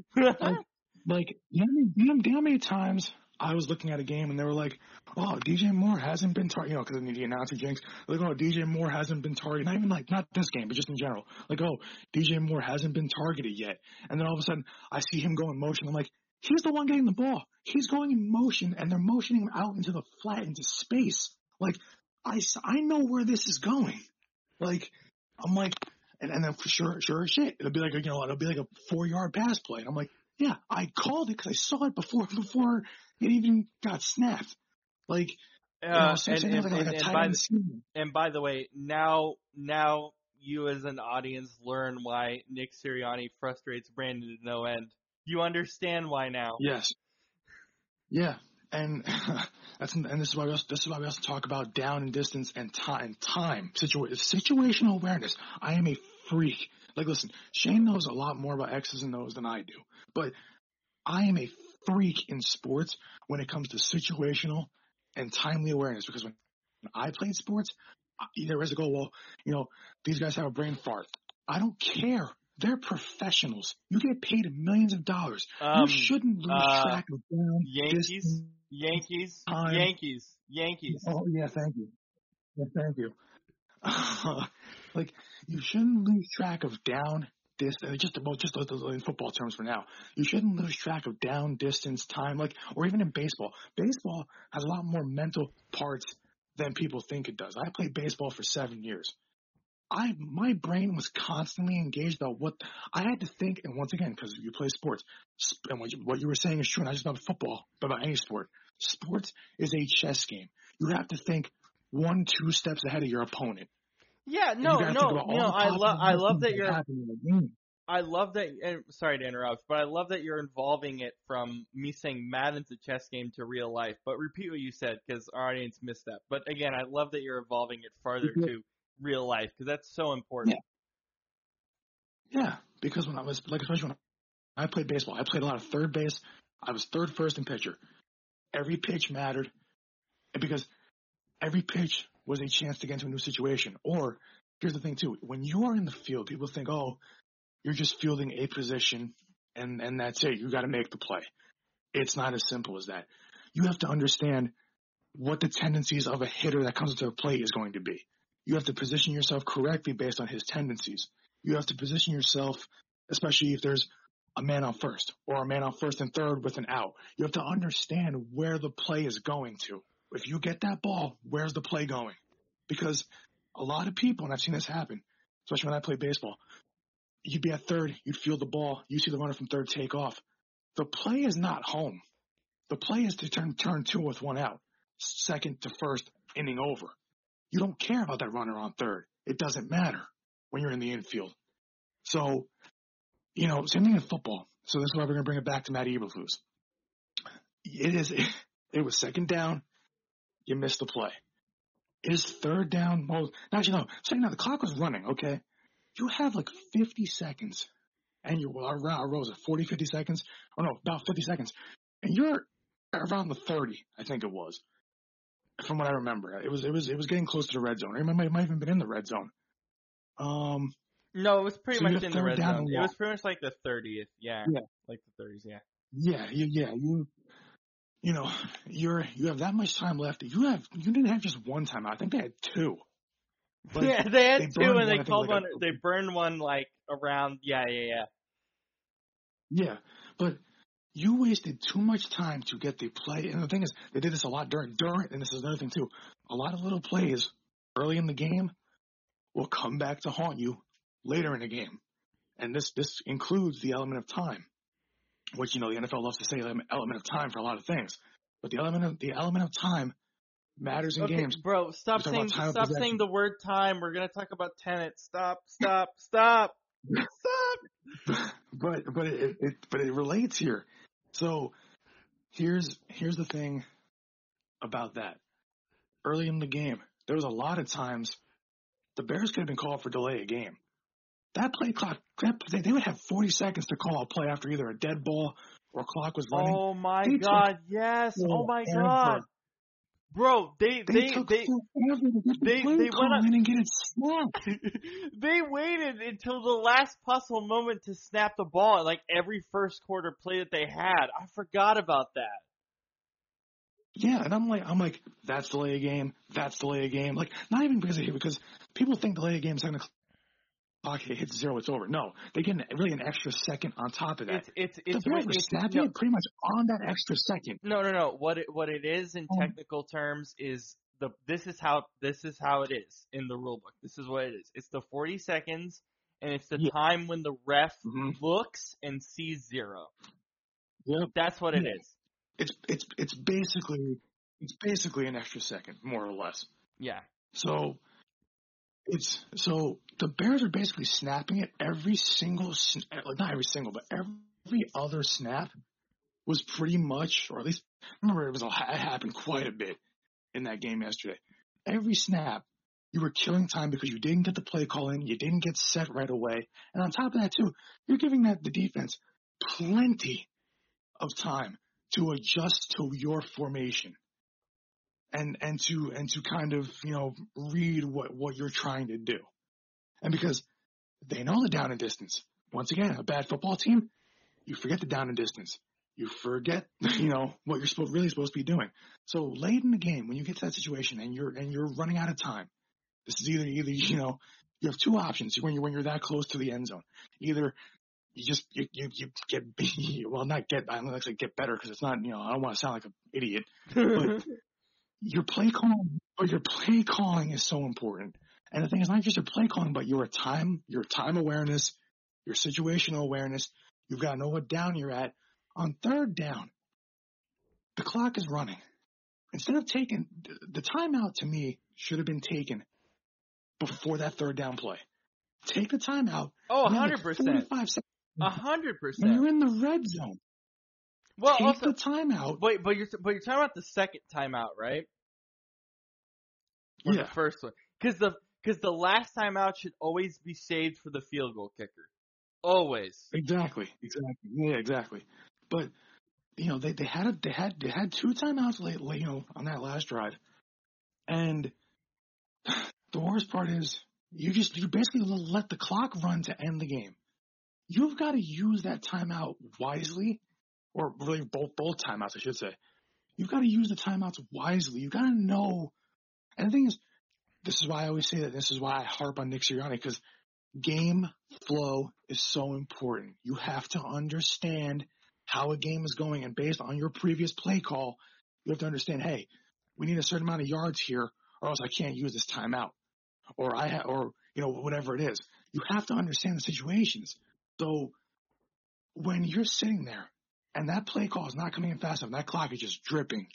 You know how many times I was looking at a game and they were like, oh, DJ Moore hasn't been targeted, because the announcer jinx, like, oh, DJ Moore hasn't been targeted. Not even not this game, but just in general. Like, oh, DJ Moore hasn't been targeted yet. And then all of a sudden, I see him go in motion. I'm like, he's the one getting the ball. He's going in motion, and they're motioning him out into the flat, into space. Like, I know where this is going. Like, I'm like, and then for sure as shit, it'll be like a 4-yard pass play. And I'm like, yeah, I called it because I saw it before it even got snapped. Like,
and by the way, now you as an audience learn why Nick Sirianni frustrates Brandon to no end. You understand why now.
Yes. Yeah, and this is why we also talk about down and distance and time situational awareness. I am a freak. Like, listen, Shane knows a lot more about X's and O's than I do, but I am a freak in sports when it comes to situational and timely awareness, because when I played sports, there was a go, well, these guys have a brain fart. I don't care. They're professionals. You get paid millions of dollars. You shouldn't lose track of down,
Yankees.
Oh, yeah, thank you. Yeah, thank you. Like, you shouldn't lose track of down, distance, just in football terms for now. You shouldn't lose track of down, distance, time, or even in baseball. Baseball has a lot more mental parts than people think it does. I played baseball for 7 years. My brain was constantly engaged about what I had to think, and once again, because you play sports, and what you were saying is true, not just about football, but about any sport. Sports is a chess game. You have to think 1-2 steps ahead of your opponent.
Yeah, I love that you're. I love that. Sorry to interrupt, but I love that you're involving it from me saying Madden's a chess game to real life. But repeat what you said, because our audience missed that. But again, I love that you're evolving it farther to real life, because that's so important.
Yeah, because when I was especially when I played baseball, I played a lot of third base. I was third, first, and pitcher. Every pitch mattered, and because every pitch was a chance to get into a new situation. Or here's the thing too: when you are in the field, people think, oh, you're just fielding a position, and that's it. You got to make the play. It's not as simple as that. You have to understand what the tendencies of a hitter that comes into a play is going to be. You have to position yourself correctly based on his tendencies. You have to position yourself, especially if there's a man on first or a man on first and third with an out. You have to understand where the play is going to. If you get that ball, where's the play going? Because a lot of people, and I've seen this happen, especially when I play baseball, you'd be at third, you'd field the ball, you see the runner from third take off. The play is not home. The play is to turn 2 with 1 out, second to first, inning over. You don't care about that runner on third. It doesn't matter when you're in the infield. So, same thing in football. So this is why we're going to bring it back to Matt Eberflus. It was second down. You missed the play. It is third down. Well, actually, no. Second down, the clock was running, okay? You have 50 seconds. And our rows at 40, 50 seconds. Oh, no, about 50 seconds. And you're around the 30, I think it was. From what I remember, it was getting close to the red zone. It might have even been in the red zone.
No, it was pretty much in the red zone. It was pretty much like the 30th, like the 30s,
yeah. You have that much time left. You didn't have just one timeout. I think they had 2.
But yeah, they had 2, and they called one. They burned one around. Yeah.
Yeah, but you wasted too much time to get the play. And the thing is, they did this a lot during, and this is another thing too. A lot of little plays early in the game will come back to haunt you later in the game. And this includes the element of time, which, the NFL loves to say element of time for a lot of things. But the element of time matters in games.
Bro, stop saying the word time. We're going to talk about tenants. Stop.
But it relates here. So here's the thing about that. Early in the game, there was a lot of times the Bears could have been called for delay a game. That play clock, they would have 40 seconds to call a play after either a dead ball or clock was running.
Oh my God, yes. Oh my God. Bro, they
took forever to get the play call in and get it snapped.
They waited until the last possible moment to snap the ball, like every first quarter play that they had. I forgot about that.
Yeah, and I'm like, that's delay a game. That's delay a game. Like, not even because people think delay a game is going to clock hits 0, it's over. No, they get really an extra second on top of that. The Bears were snapping it pretty much on that extra second.
No. What it is in technical terms is this is how it is in the rule book. This is what it is. It's the 40 seconds, and it's the time when the ref looks and sees 0.
Yep.
That's what it is.
It's basically an extra second, more or less.
Yeah.
So the Bears are basically snapping it every single, not every single, but every other snap was pretty much, or at least remember it happened quite a bit in that game yesterday. Every snap, you were killing time because you didn't get the play call in, you didn't get set right away, and on top of that too, you're giving the defense plenty of time to adjust to your formation. And to kind of, read what you're trying to do. And because they know the down and distance. Once again, a bad football team, you forget the down and distance. You forget, what you're really supposed to be doing. So late in the game, when you get to that situation and you're running out of time, this is either you have two options when you're that close to the end zone. Either you get I don't like to get better because it's not, I don't want to sound like an idiot, but your play calling is so important. And the thing is not just your play calling, but your time awareness, your situational awareness. You've got to know what down you're at. On third down, the clock is running. Instead of taking the timeout, to me, should have been taken before that third down play. Take the timeout.
Oh, 100%.
45 seconds.
100%.
When you're in the red zone.
Well,
take
also,
the timeout.
But you're talking about the second timeout, right? Or the first one, because the last timeout should always be saved for the field goal kicker, always.
Exactly. Yeah, exactly. But they had two timeouts late, on that last drive, and the worst part is you basically let the clock run to end the game. You've got to use that timeout wisely. Or really both timeouts, I should say. You've got to use the timeouts wisely. You've got to know. And the thing is, this is why I always say that. This is why I harp on Nick Sirianni, because game flow is so important. You have to understand how a game is going, and based on your previous play call, you have to understand, hey, we need a certain amount of yards here, or else I can't use this timeout, or whatever it is. You have to understand the situations. So when you're sitting there, and that play call is not coming in fast enough, that clock is just dripping,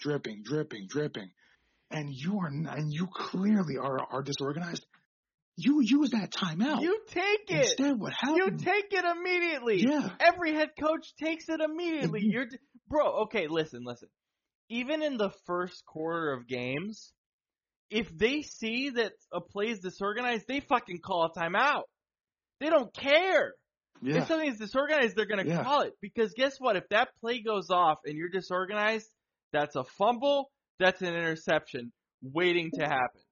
and you clearly are disorganized, you use that timeout.
You take it.
Instead, what happens?
You take it immediately.
Yeah.
Every head coach takes it immediately. Bro, okay, listen. Even in the first quarter of games, if they see that a play is disorganized, they fucking call a timeout. They don't care.
Yeah.
If something is disorganized, they're going to call it. Because guess what? If that play goes off and you're disorganized, that's a fumble, that's an interception waiting to happen.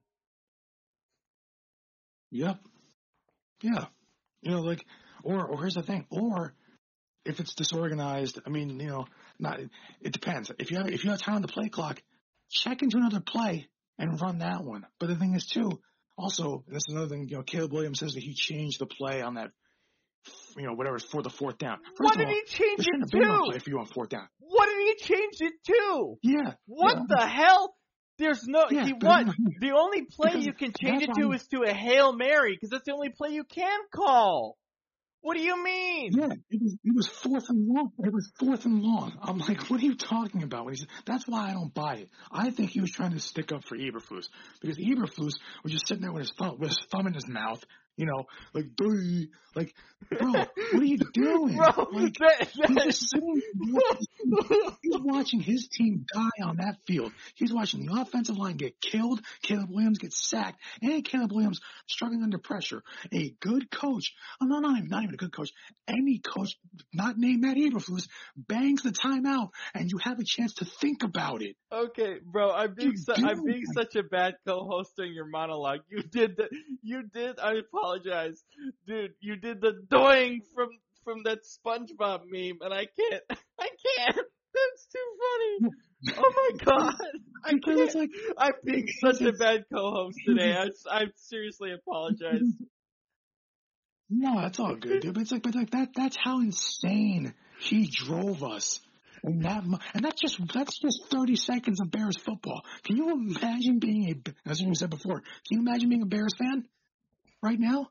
Yep. Yeah. Or here's the thing. Or if it's disorganized, it depends. If you have time on the play clock, check into another play and run that one. But the thing is too, also, and this is another thing, Caleb Williams says that he changed the play on that, whatever, for the fourth down.
What did he change it to?
Play for you on fourth down.
What did he change it to?
Yeah.
What the hell? There's no, the only play you can change it to is to a Hail Mary, because that's the only play you can call. What do you mean?
Yeah, it was fourth and long. It was fourth and long. I'm like, what are you talking about? When he said, that's why I don't buy it. I think he was trying to stick up for Eberflus, because Eberflus was just sitting there with his thumb in his mouth, like, bro, what are you doing?
Bro,
Like, he's watching his team die on that field. He's watching the offensive line get killed, Caleb Williams get sacked, and Caleb Williams struggling under pressure. A good coach, not even a good coach, any coach, not named Matt Eberflus, bangs the timeout, and you have a chance to think about it.
Okay, bro, I'm being such a bad co-host during your monologue. You did, I apologize. Dude, you did the doing from that SpongeBob meme, and I can't. That's too funny. Oh my god. I can't. I'm being such a bad co-host today. I seriously apologize.
No, it's all good, dude. But that's how insane he drove us. And that's just 30 seconds of Bears football. Can you imagine being as you said before, can you imagine being a Bears fan right now?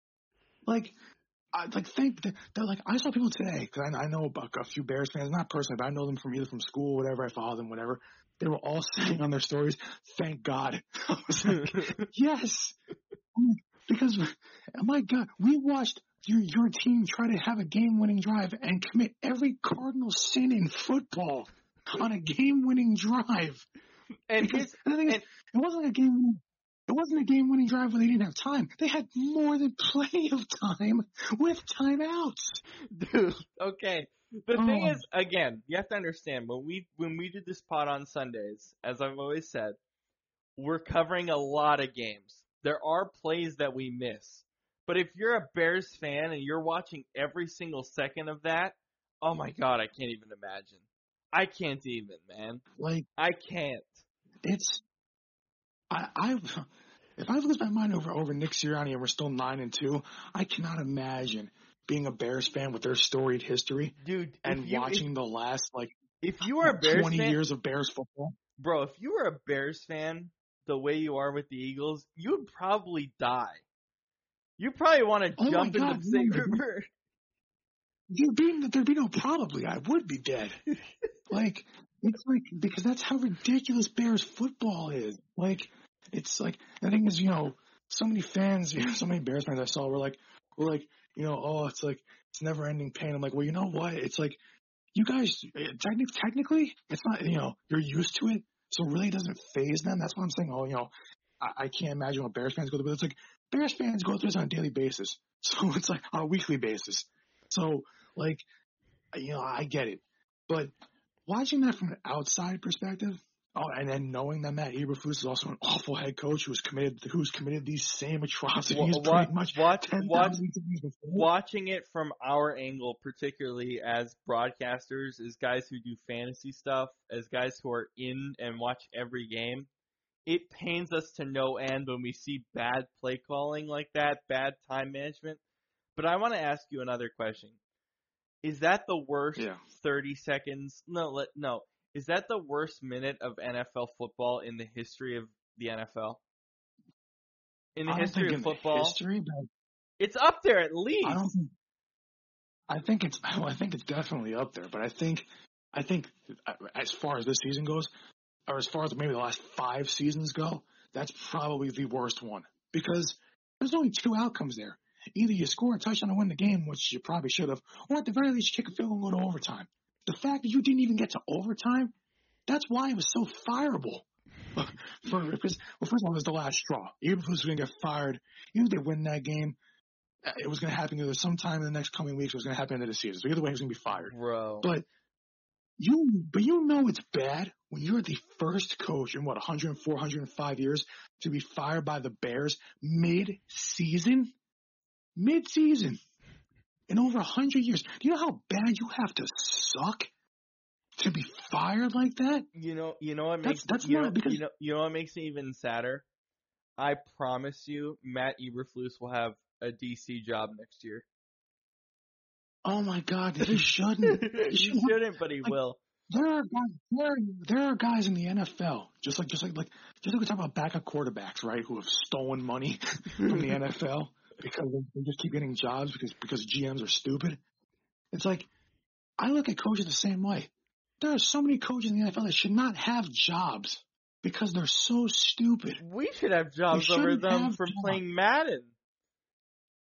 I saw people today, because I know about a few Bears fans, not personally, but I know them from either from school, whatever, I follow them, whatever. They were all saying on their stories, thank God. I was like, yes. Because, my God, we watched your team try to have a game-winning drive and commit every cardinal sin in football on a game-winning drive. It wasn't a game-winning drive where they didn't have time. They had more than plenty of time with timeouts.
Dude, okay. The thing is, again, you have to understand, when we do this pod on Sundays, as I've always said, we're covering a lot of games. There are plays that we miss. But if you're a Bears fan and you're watching every single second of that, oh my God, I can't even imagine. I can't even, man. I can't.
If I lose my mind over Nick Sirianni and we're still 9-2, I cannot imagine being a Bears fan with their storied history,
dude,
and watching the last
if you were a Bears
20
fan,
years of Bears football.
Bro, if you were a Bears fan the way you are with the Eagles, you would probably die. You probably want to jump in the Snake River.
There'd be no probably. I would be dead. Because that's how ridiculous Bears football is. The thing is, so many fans, so many Bears fans I saw were like, it's never ending pain. I'm like, well, you know what? It's like, you guys, technically, it's not, you're used to it. So it really doesn't phase them. That's why I'm saying, I can't imagine what Bears fans go through. But it's like, Bears fans go through this on a daily basis. So it's like on a weekly basis. So, I get it. But watching that from an outside perspective, and then knowing that Matt Eberflus is also an awful head coach who's committed these same atrocities pretty much 10,000 times before.
Watching it from our angle, particularly as broadcasters, as guys who do fantasy stuff, as guys who are in and watch every game, it pains us to no end when we see bad play calling like that, bad time management. But I want to ask you another question. Is that the worst 30 seconds? No. Is that the worst minute of NFL football in the history of the NFL? In the history of football? It's up there at least.
I think it's definitely up there, but I think as far as this season goes, or as far as maybe the last 5 seasons go, that's probably the worst one. Because there's only 2 outcomes there. Either you score a touchdown to win the game, which you probably should have, or at the very least you kick a field goal and go to overtime. The fact that you didn't even get to overtime, that's why it was so fireable. First of all, it was the last straw. Eberflus was going to get fired. Even if they win that game, it was going to happen either sometime in the next coming weeks. It was going to happen into the season. So either way, he was going to be fired.
Bro.
But you know it's bad when you're the first coach in 104, 105 years to be fired by the Bears mid-season. Mid-season. In over 100 years. Do you know how bad you have to suck to be fired like that?
You know what makes what makes me even sadder? I promise you, Matt Eberflus will have a DC job next year.
Oh my God, he shouldn't.
He shouldn't, but he will.
There are guys in the NFL, just like we talk about backup quarterbacks, right, who have stolen money from the NFL because they just keep getting jobs because GMs are stupid. It's like, I look at coaches the same way. There are so many coaches in the NFL that should not have jobs because they're so stupid.
We should have jobs over them for playing Madden.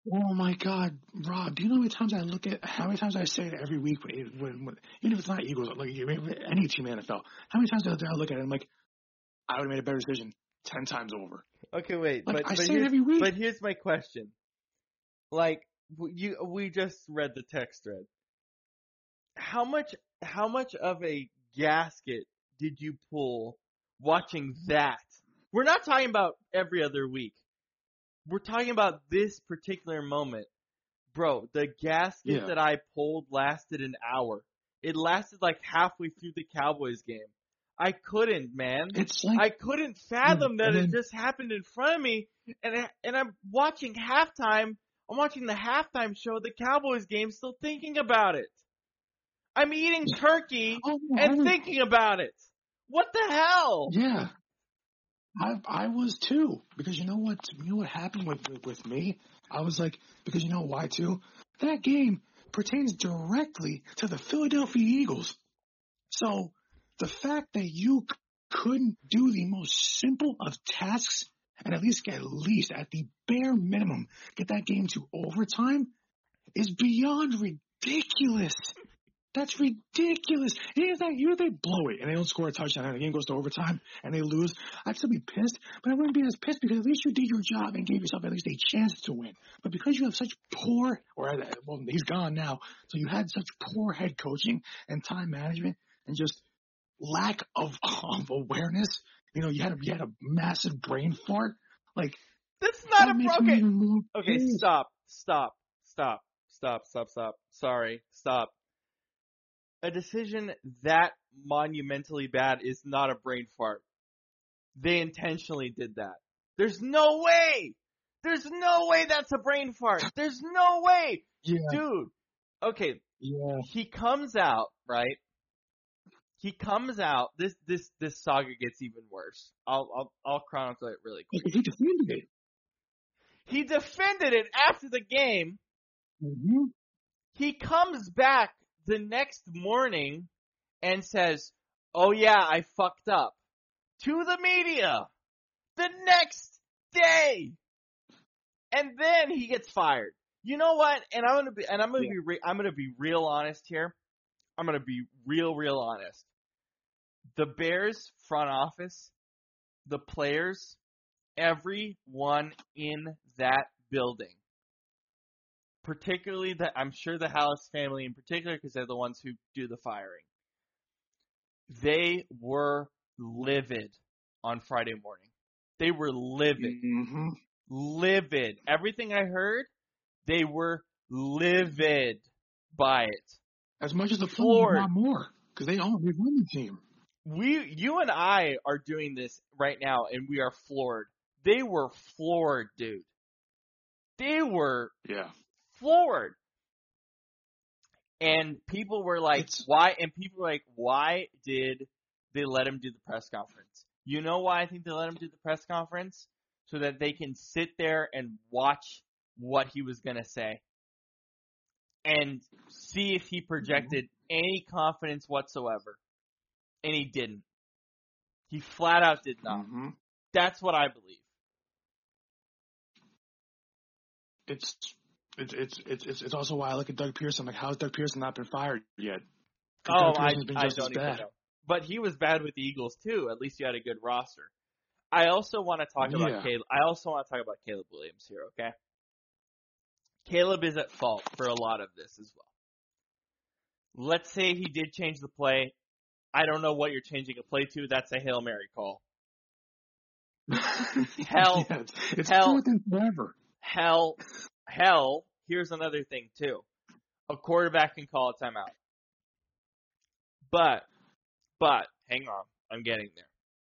Oh my God, Rob! Do you know how many times how many times I say it every week when even if it's not Eagles, like any team in the NFL, how many times do I look at it and I'm like, I would have made a better decision 10 times over.
Okay, wait,
Like I
but
say it every week.
here's my question. Like we just read the text thread. How much of a gasket did you pull watching that? We're not talking about every other week. We're talking about this particular moment. Bro, the gasket that I pulled lasted an hour. It lasted like halfway through the Cowboys game. I couldn't, man.
It's like
I couldn't fathom that it just happened in front of me. And I'm watching halftime. I'm watching the halftime show of the Cowboys game, still thinking about it. I'm eating turkey and thinking about it. What the hell?
Yeah, I was too, because you know what happened with me? I was like, because you know why too? That game pertains directly to the Philadelphia Eagles. So the fact that you couldn't do the most simple of tasks and at least at the bare minimum, get that game to overtime is beyond ridiculous. That's ridiculous. Even if they blow it and they don't score a touchdown and the game goes to overtime and they lose, I'd still be pissed, but I wouldn't be as pissed because at least you did your job and gave yourself at least a chance to win. But because you have such he's gone now, so you had such poor head coaching and time management and just lack of awareness, you had a massive brain fart. Like,
that's not
that makes me even more
okay,
pissed.
stop. Sorry, stop. A decision that monumentally bad is not a brain fart. They intentionally did that. There's no way that's a brain fart. There's no way.
Yeah.
Dude. Okay.
Yeah.
He comes out, right? He comes out. This saga gets even worse. I'll chronicle it really quick.
He defended it.
He defended it after the game.
Mm-hmm.
He comes back the next morning and says, "Oh yeah, I fucked up," to the media the next day, and then he gets fired. You know what? And I'm gonna be real honest here. I'm gonna be real honest. The Bears front office, the players, everyone in that building, particularly I'm sure the Hallis family in particular, because they're the ones who do the firing. They were livid on Friday morning. They were livid.
Mm-hmm.
Livid. Everything I heard, they were livid by it.
As much as the players want more, because they run the team.
You and I are doing this right now, and we are floored. They were floored, dude. They were floored. And people were like, why? And people were like, why did they let him do the press conference? You know why I think they let him do the press conference? So that they can sit there and watch what he was going to say. And see if he projected any confidence whatsoever. And he didn't. He flat out did not.
Mm-hmm.
That's what I believe.
It's also why I look at Doug Pearson. Like, how has Doug Pearson not been fired yet?
Oh, I don't even know. But he was bad with the Eagles too. At least you had a good roster. I also want to talk about Caleb. I also want to talk about Caleb Williams here. Okay, Caleb is at fault for a lot of this as well. Let's say he did change the play. I don't know what you're changing a play to. That's a Hail Mary call. Hell,
it's fourth and forever.
Hell, here's another thing too. A quarterback can call a timeout. But, hang on. I'm getting there.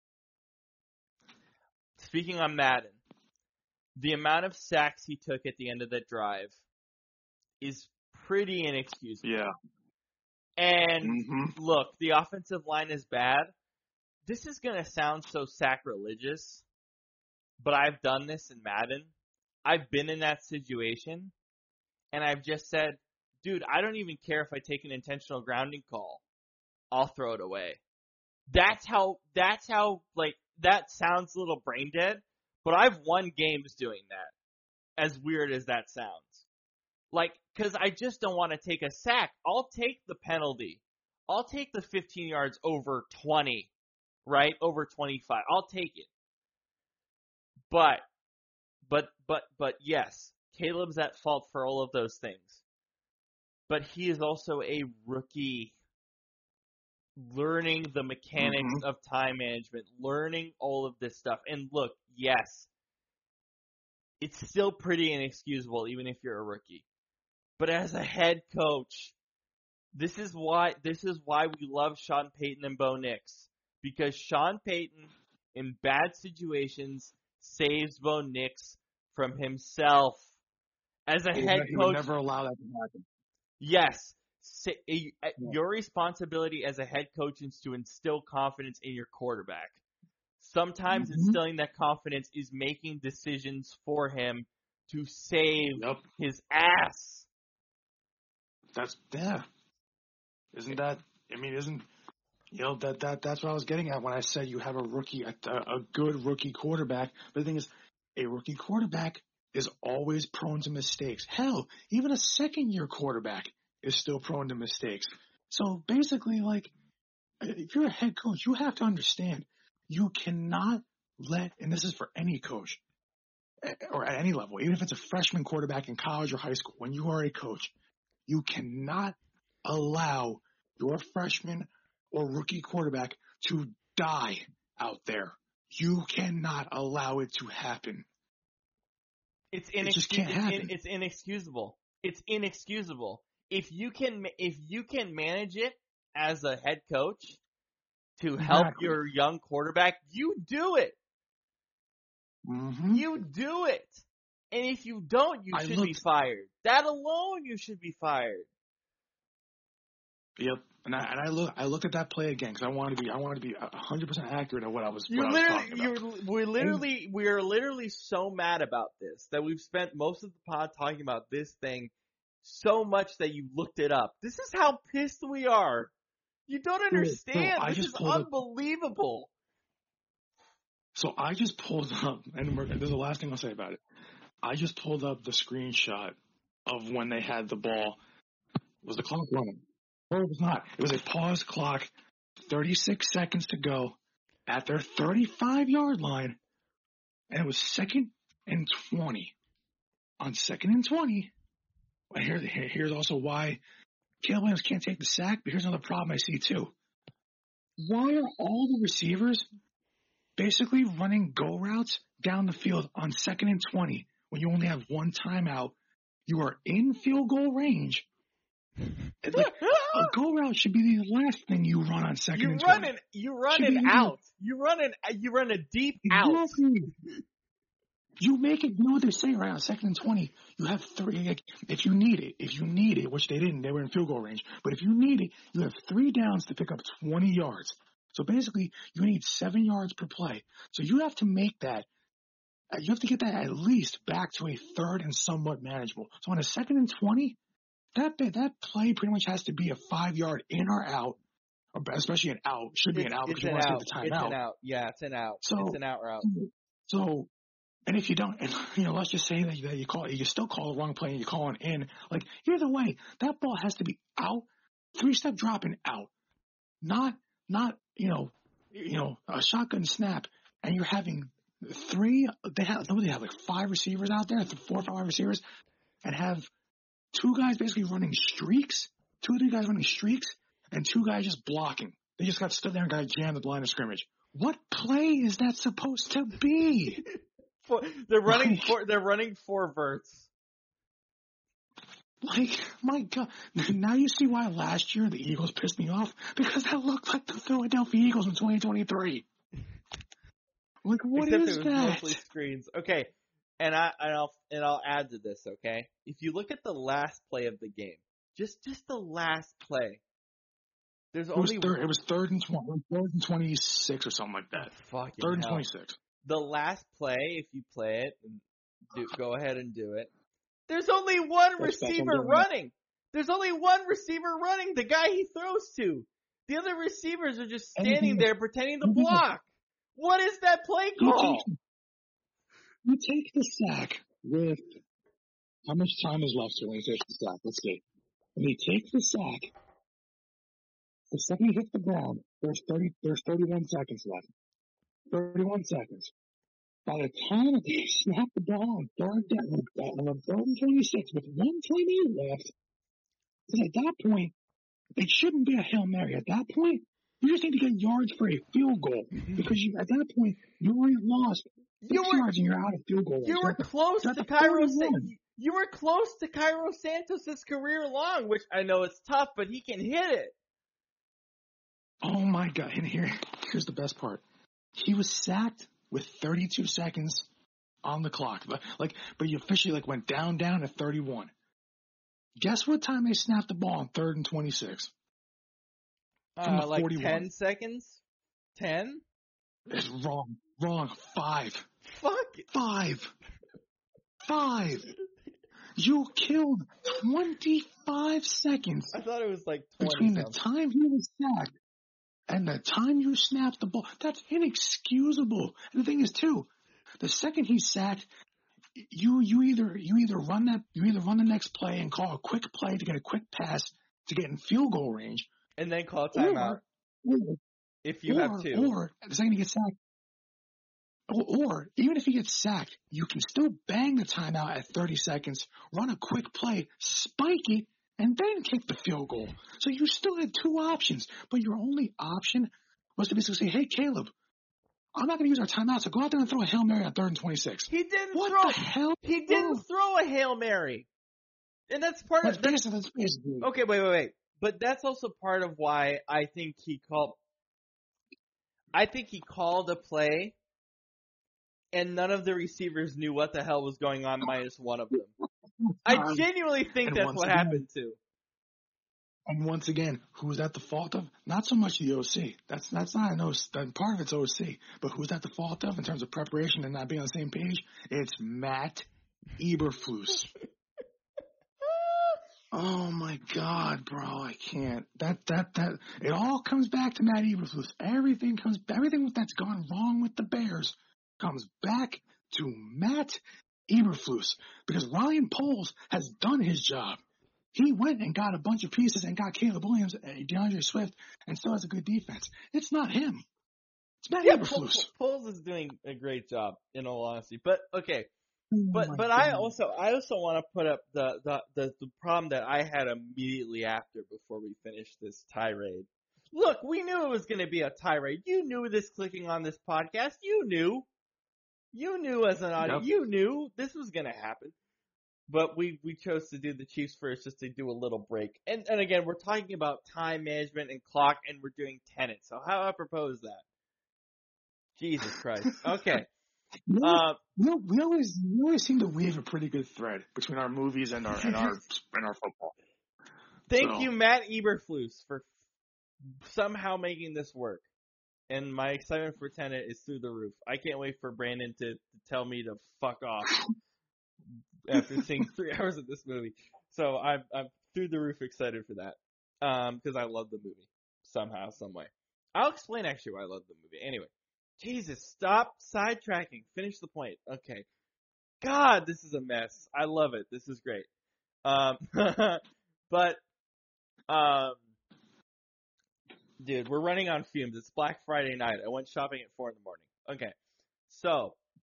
Speaking on Madden, the amount of sacks he took at the end of that drive is pretty inexcusable.
Yeah.
And look, the offensive line is bad. This is going to sound so sacrilegious, but I've done this in Madden. I've been in that situation, and I've just said, dude, I don't even care if I take an intentional grounding call. I'll throw it away. That's how, like, that sounds a little brain dead, but I've won games doing that. as weird as that sounds. Like, because I just don't want to take a sack. I'll take the penalty. I'll take the 15 yards over 20, right? Over 25. I'll take it. But yes, Caleb's at fault for all of those things. But he is also a rookie, learning the mechanics of time management, learning all of this stuff. And look, yes, it's still pretty inexcusable even if you're a rookie. But as a head coach, this is why we love Sean Payton and Bo Nix. Because Sean Payton, in bad situations, saves Bo Nix from himself. As a head coach,
he would never allow that to happen.
Yes. Your responsibility as a head coach is to instill confidence in your quarterback. Sometimes instilling that confidence is making decisions for him to save his ass.
That's Isn't that? I mean, that's what I was getting at when I said you have a good rookie quarterback. But the thing is, a rookie quarterback is always prone to mistakes. Hell, even a second-year quarterback is still prone to mistakes. So basically, like, if you're a head coach, you have to understand you cannot and this is for any coach or at any level, even if it's a freshman quarterback in college or high school, when you are a coach, you cannot allow your freshman or rookie quarterback to die out there. You cannot allow it to happen.
It just can't happen. It's inexcusable. It's inexcusable. If you can manage it as a head coach to help your young quarterback, you do it. You do it. And if you don't, you should be fired. That alone, you should be fired.
Yep. And I looked at that play again because I wanted to be 100% accurate at what I was talking about.
We are literally so mad about this that we've spent most of the pod talking about this thing so much that you looked it up. This is how pissed we are. You don't understand. This is unbelievable.
So I just pulled up, and this is the last thing I'll say about it. I just pulled up the screenshot of when they had the ball. Was the clock running? No, it was not. It was a paused clock, 36 seconds to go at their 35-yard line, and it was 2nd and 20. On 2nd and 20, here's also why Caleb Williams can't take the sack, but here's another problem I see too. Why are all the receivers basically running go routes down the field on 2nd and 20 when you only have one timeout? You are in field goal range. Like, a go route should be the last thing you run on 2nd and 20.
You run it out. You run a deep out.
You make it. You know what they say, right? On 2nd and 20, you have 3. Like, if you need it, which they didn't, they were in field goal range. But if you need it, you have 3 downs to pick up 20 yards. So basically, you need 7 yards per play. So you have to make that. You have to get that at least back to a 3rd and somewhat manageable. So on a 2nd and 20, that play pretty much has to be a 5-yard in or out, or especially an out. Should be an out because you want to get the timeout.
It's an out. Yeah, it's an out.
So,
it's an out route.
So, and if you don't, and let's just say that you still call the wrong play and you call it in. Like, either way, that ball has to be out, 3-step drop and out, not a shotgun snap, and you're having 3. They have like 5 receivers out there, 4 or 5 receivers, and have 2 guys basically running streaks, 2 or 3 guys running streaks, and 2 guys just blocking. They just got stood there and got jammed at the line of scrimmage. What play is that supposed to be?
They're running 4 verts.
Like, my God. Now you see why last year the Eagles pissed me off? Because that looked like the Philadelphia Eagles in 2023. Like, what
Except
is
it was
that?
mostly screens. Okay, and I'll add to this. Okay, if you look at the last play of the game, just the last play, there's
it was 3rd and 26 or something like that.
Fucking
3rd and
hell.
26.
The last play, if you play it, go ahead and do it. There's only one receiver running. There's only one receiver running. The guy he throws to. The other receivers are just standing there pretending to block. What is that play call?
You take the sack. with how much time is left when he takes the sack? Let's see. When he takes the sack, the second he hits the ground, there's 31 seconds left. 31 seconds. By the time they snap the ball on third down, on third and 26 with 1 timeout left, because at that point, it shouldn't be a Hail Mary. At that point, you just need to get yards for a field goal. Because at that point, you already lost 6 yards and you're out of field goal.
You were close to Cairo Santos. You were close to Cairo Santos' career long, which I know it's tough, but he can hit it.
Oh my God! And here's the best part. He was sacked with 32 seconds on the clock. But he officially went down at 31. Guess what time they snapped the ball on third and 26? From the 41.
10 seconds? 10?
It's wrong. 5.
Fuck.
5. You killed 25 seconds.
I thought it was 20
between the time he was sacked and the time you snapped the ball. That's inexcusable. And the thing is, too, the second he's sacked, you either run the next play and call a quick play to get a quick pass to get in field goal range,
and then call a timeout if you have to.
Or the second he gets sacked, or even if he gets sacked, you can still bang the timeout at 30 seconds, run a quick play, spike it, and then kick the field goal. So you still had 2 options, but your only option was to basically say, hey, Caleb, I'm not going to use our timeout, so go out there and throw a Hail Mary at 3rd and 26.
He didn't
what
throw.
The hell?
He didn't throw a Hail Mary. And that's part of
that's
Okay, wait. But that's also part of why I think he called a play and none of the receivers knew what the hell was going on minus one of them. I genuinely think that's what happened too.
And once again, who's at the fault of? Not so much the OC. That's not an OC. Part of it's OC. But who's at the fault of in terms of preparation and not being on the same page? It's Matt Eberflus. Oh my God, bro, I can't. That it all comes back to Matt Eberflus. Everything that's gone wrong with the Bears comes back to Matt Eberflus because Ryan Poles has done his job. He went and got a bunch of pieces and got Caleb Williams and DeAndre Swift and still has a good defense. It's not him. It's Matt Eberflus.
Poles is doing a great job, in all honesty. But okay. But I also want to put up the problem that I had immediately after before we finished this tirade. Look, we knew it was going to be a tirade. You knew this clicking on this podcast. You knew as an audience. Yep. You knew this was going to happen. But we chose to do the Chiefs first just to do a little break. And again, we're talking about time management and clock, and we're doing Tenet. So how apropos is that? Jesus Christ. Okay.
We always seem to weave a pretty good thread between our movies and our football.
Thank you, Matt Eberflus, for somehow making this work. And my excitement for Tenet is through the roof. I can't wait for Brandon to tell me to fuck off after seeing 3 hours of this movie. So I'm through the roof excited for that because I love the movie somehow, some way. I'll explain actually why I love the movie. Anyway. Jesus, stop sidetracking. Finish the point. Okay. God, this is a mess. I love it. This is great. Dude, we're running on fumes. It's Black Friday night. I went shopping at 4 in the morning. Okay. So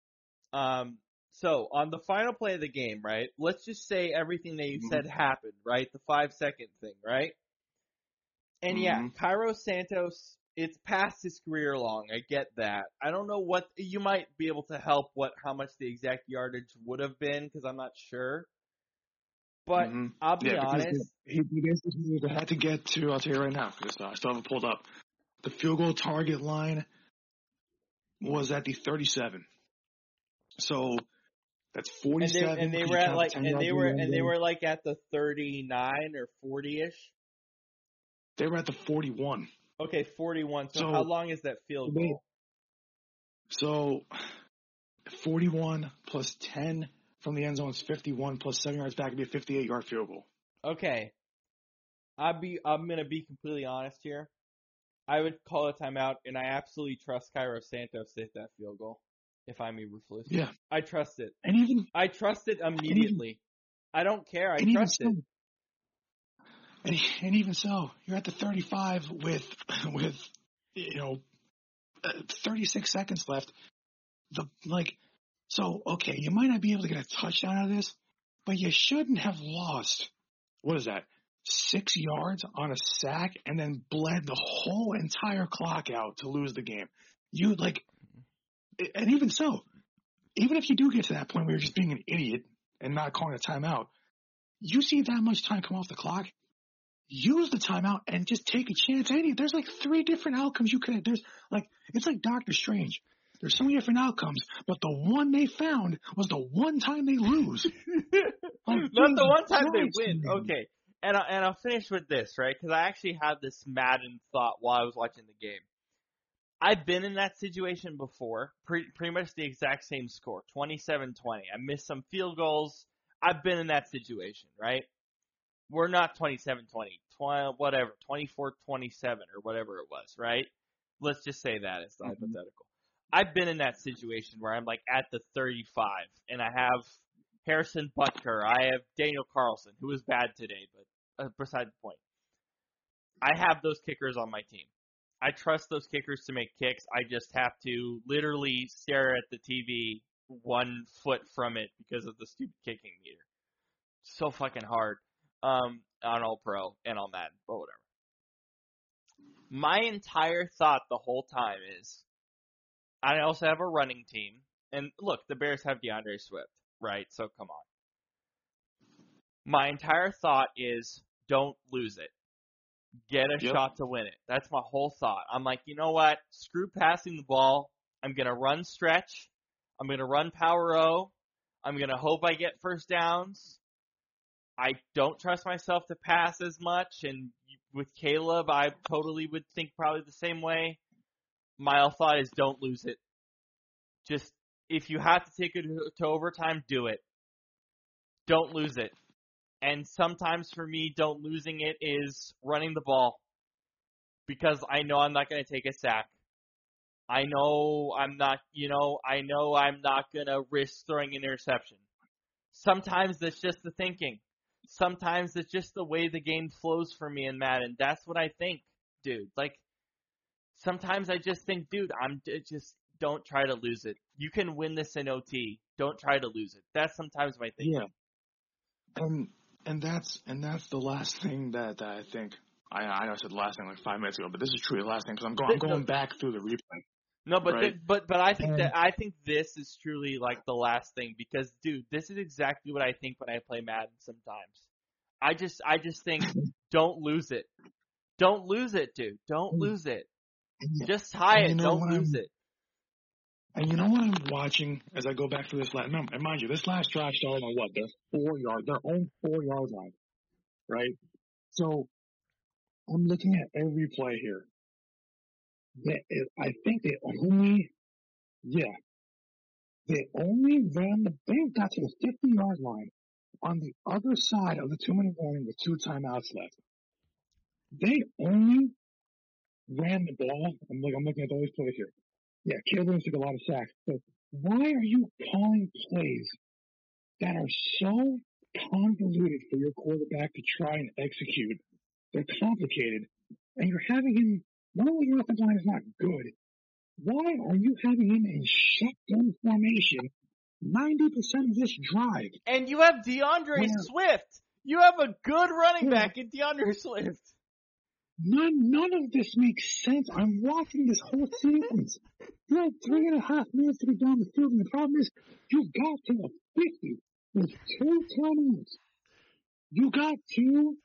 on the final play of the game, right? Let's just say everything that you said happened, right? The 5-second thing, right? And yeah, Cairo Santos, it's past his career long. I get that. I don't know what you might be able to help how much the exact yardage would have been because I'm not sure. But I'll be honest.
He had to get to. I'll tell you right now because I still have it pulled up. The field goal target line was at the 37. So that's 47.
And they were at at the 39 or 40-ish.
They were at the 41.
Okay, 41. So how long is that field goal?
So 41 plus 10 from the end zone is 51 plus 7 yards back would be a 58-yard field goal.
Okay. I'm going to be completely honest here. I would call a timeout, and I absolutely trust Cairo Santos to hit that field goal. if I'm Eberflus.
Yeah.
I trust it.
And
I trust it immediately. I don't care. I trust it.
And even so, you're at the 35 with 36 seconds left. Okay, you might not be able to get a touchdown out of this, but you shouldn't have lost. What is that? 6 yards on a sack and then bled the whole entire clock out to lose the game. And even so, even if you do get to that point where you're just being an idiot and not calling a timeout, you see that much time come off the clock, use the timeout and just take a chance. There's like 3 different outcomes you could. It's like Doctor Strange. There's so many different outcomes, but the one they found was the one time they lose.
Not the one time they win. Okay, and I'll finish with this, right? Because I actually had this Madden thought while I was watching the game. I've been in that situation before, pretty much the exact same score, 27-20. I missed some field goals. I've been in that situation, right? We're not 27-20, 24-27 or whatever it was, right? Let's just say that it's hypothetical. I've been in that situation where I'm like at the 35 and I have Harrison Butker. I have Daniel Carlson, who was bad today, but beside the point. I have those kickers on my team. I trust those kickers to make kicks. I just have to literally stare at the TV 1 foot from it because of the stupid kicking meter. So fucking hard on All Pro and on Madden, but whatever. My entire thought the whole time is, I also have a running team. And look, the Bears have DeAndre Swift, right? So come on. My entire thought is, don't lose it. Get a shot to win it. That's my whole thought. I'm like, you know what? Screw passing the ball. I'm going to run stretch. I'm going to run power O. I'm going to hope I get first downs. I don't trust myself to pass as much. And with Caleb, I totally would think probably the same way. My thought is don't lose it. Just, if you have to take it to overtime, do it. Don't lose it. And sometimes for me, don't losing it is running the ball. Because I know I'm not going to take a sack. I know I'm not going to risk throwing an interception. Sometimes that's just the thinking. Sometimes it's just the way the game flows for me in Madden. That's what I think, dude. Sometimes I just think, dude, don't try to lose it. You can win this in OT. Don't try to lose it. That's sometimes my thinking.
Yeah. And that's the last thing that I think. I know I said the last thing like 5 minutes ago, but this is truly the last thing because I'm going back through the replay.
No, but
right?
but I think this is truly like the last thing because, dude, this is exactly what I think when I play Madden sometimes. I just think don't lose it. Don't lose it, dude. Don't lose it. Just tie it. Don't lose it.
And you know what I'm watching as I go back to this last? And mind you, this last drive started on their own 4-yard line, right? So I'm looking at every play here. I think they only got to the 50-yard line on the other side of the 2-minute warning with 2 timeouts left. They only ran the ball. I'm looking at all these plays here. Yeah, Caleb Williams took a lot of sacks. But why are you calling plays that are so convoluted for your quarterback to try and execute? They're complicated. And you're having him, not only your offensive line is not good, why are you having him in shotgun formation 90% of this drive?
And you have DeAndre Swift. You have a good running back in DeAndre Swift.
None of this makes sense. I'm watching this whole sequence. You had 3.5 minutes to be down the field, and the problem is you got to the 50 with 2 timeouts. You got to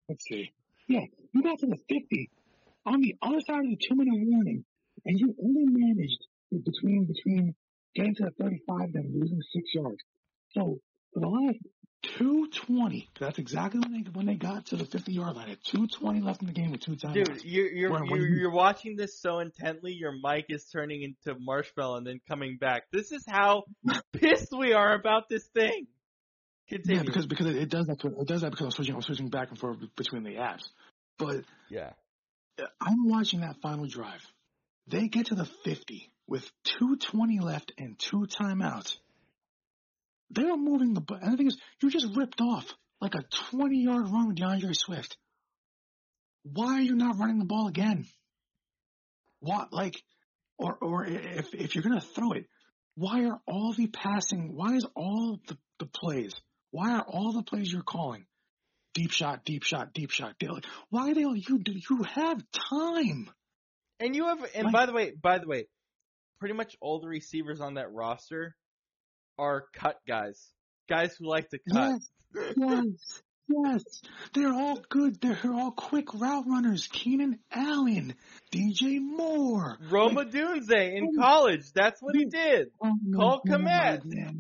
the 50 on the other side of the 2-minute warning, and you only managed between getting to the 35 and losing 6 yards. So for the last 2:20. That's exactly when they got to the 50-yard line. At 2:20 left in the game with 2 timeouts.
Dude, you're watching this so intently. Your mic is turning into marshmallow and then coming back. This is how pissed we are about this thing. Continue.
Yeah, because it does that. It does that because I'm switching back and forth between the apps. But
yeah,
I'm watching that final drive. They get to the 50 with 2:20 left and 2 timeouts. They were moving the ball. And the thing is, you just ripped off like a 20-yard run with DeAndre Swift. Why are you not running the ball again? What, like, or if you're going to throw it, why are all the passing, why is all the plays, why are all the plays you're calling deep shot, deep shot, deep shot? Like, why are they all, you have time.
And you have, and
like,
by the way, pretty much all the receivers on that roster are cut guys who like to cut.
Yes. They're all good. They're all quick route runners. Keenan Allen, DJ Moore,
Roma Dunze in college. That's what he did. Cole Kmet.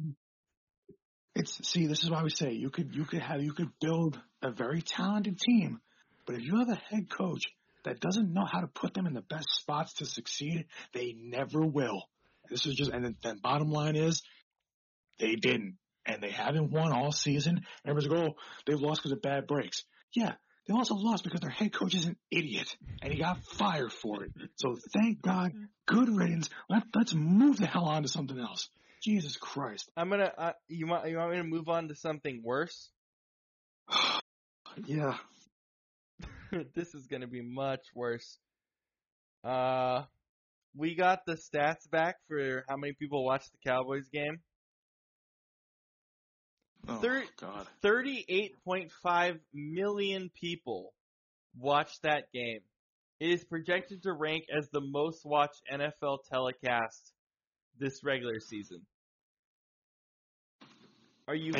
This is why we say you could build a very talented team, but if you have a head coach that doesn't know how to put them in the best spots to succeed, they never will. This is just, and then bottom line is, they didn't. And they haven't won all season. Everybody's like, oh, they've lost because of bad breaks. Yeah, they also lost because their head coach is an idiot, and he got fired for it. So thank God, good riddance. Let's move the hell on to something else. Jesus Christ.
I'm gonna. You want me to move on to something worse?
Yeah.
This is gonna be much worse. We got the stats back for how many people watched the Cowboys game.
Oh, God.
38.5 million people watched that game. It is projected to rank as the most watched NFL telecast this regular season. Are you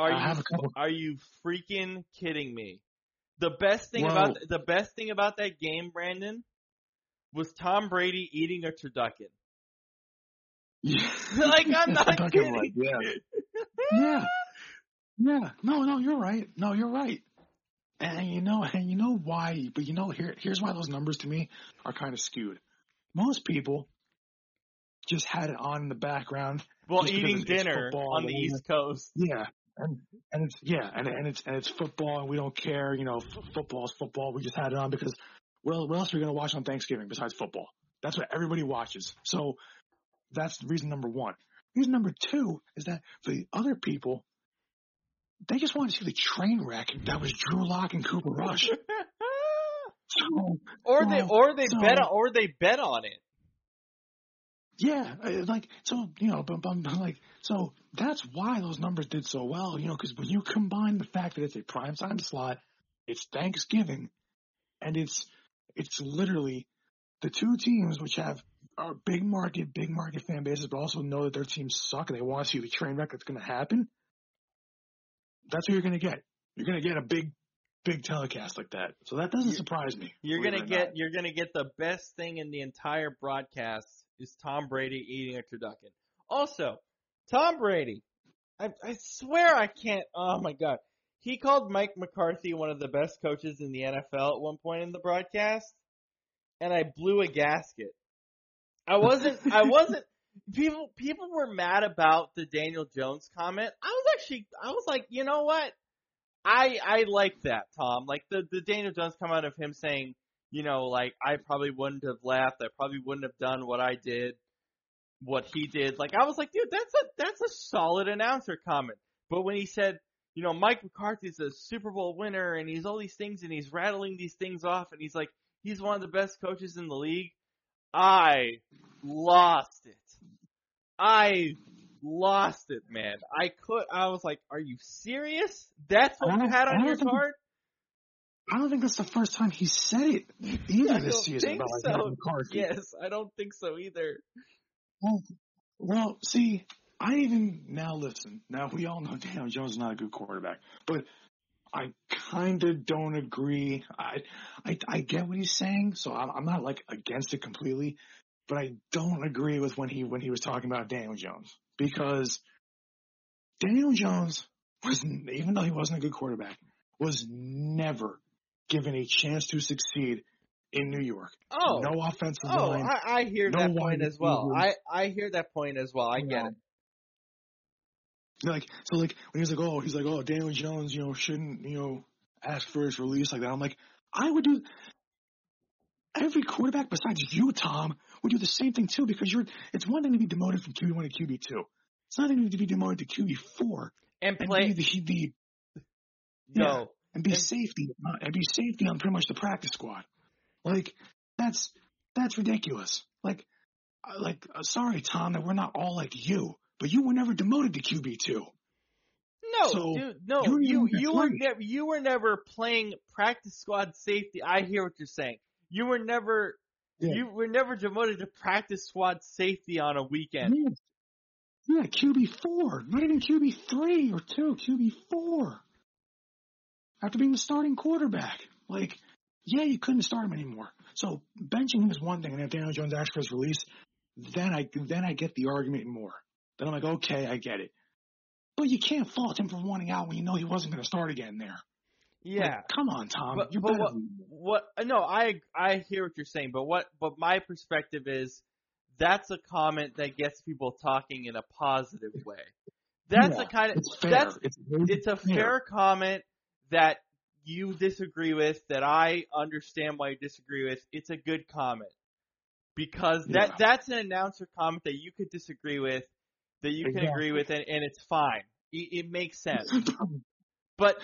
freaking kidding me? The best thing about that game, Brandon, was Tom Brady eating a turducken.
Yeah.
Like, I'm not kidding.
Like, yeah. Yeah. No, you're right. No, you're right. And you know why, but here's why those numbers to me are kind of skewed. Most people just had it on in the background
while eating dinner on the East Coast.
Yeah. And it's football and we don't care, football is football. We just had it on because, well, what else are we going to watch on Thanksgiving besides football? That's what everybody watches. So that's reason number one. Reason number two is that for the other people, they just want to see the train wreck that was Drew Lock and Cooper Rush.
Or they bet on it.
Yeah, so that's why those numbers did so well, because when you combine the fact that it's a primetime slot, it's Thanksgiving, and it's literally the two teams which have are big market fan bases, but also know that their teams suck and they want to see the train wreck that's going to happen. That's what you're going to get. You're going to get a big telecast like that. So that doesn't surprise me.
You're going to get the best thing in the entire broadcast is Tom Brady eating a turducken. Also, Tom Brady, I swear I can't. Oh my God, he called Mike McCarthy one of the best coaches in the NFL at one point in the broadcast, and I blew a gasket. I wasn't. People were mad about the Daniel Jones comment. I was like, you know what? I like that, Tom. Like the Daniel Jones comment of him saying, like, I probably wouldn't have laughed. I probably wouldn't have done what he did. Like, I was like, dude, that's a solid announcer comment. But when he said, Mike McCarthy's a Super Bowl winner and he's all these things and he's rattling these things off and he's like, he's one of the best coaches in the league, I lost it. Man. I was like, are you serious? That's what you had on your card?
I don't think that's the first time he said it either this season. About McCarthy.
Yes, I don't think so either.
Well, see, listen. Now we all know Daniel Jones is not a good quarterback, but I kind of don't agree. I get what he's saying, so I'm not like against it completely, but I don't agree with when he was talking about Daniel Jones, because Daniel Jones even though he wasn't a good quarterback, was never given a chance to succeed in New York.
Oh,
no offensive line.
I hear that point as well. I hear that point as well. I get it.
Like when he's like, oh, Daniel Jones, shouldn't, ask for his release like that. I'm like, I would do. every quarterback besides you, Tom, would do the same thing too, because it's one thing to be demoted from QB1 to QB2. It's another thing to be demoted to QB4
and play
be safety on pretty much the practice squad. Like that's ridiculous. Like sorry, Tom, that we're not all like you, but you were never demoted to QB2.
No,
so
dude, no, you were never playing practice squad safety. I hear what you're saying. You were never demoted to practice squad safety on a weekend.
Yeah, QB4, not even QB3 or 2, QB4. After being the starting quarterback, like, yeah, you couldn't start him anymore. So benching him is one thing, and if Daniel Jones asked for his release, then I get the argument more. Then I'm like, okay, I get it. But you can't fault him for wanting out when you know he wasn't going to start again there.
Yeah.
Like, come on, Tom. You're
but
better
what? No, I hear what you're saying, but my perspective is that's a comment that gets people talking in a positive way. That's a kind of
it's fair.
It's a fair comment that you disagree with, that I understand why you disagree with. It's a good comment because that's an announcer comment that you could disagree with, that you can agree with, and it's fine. It makes sense. But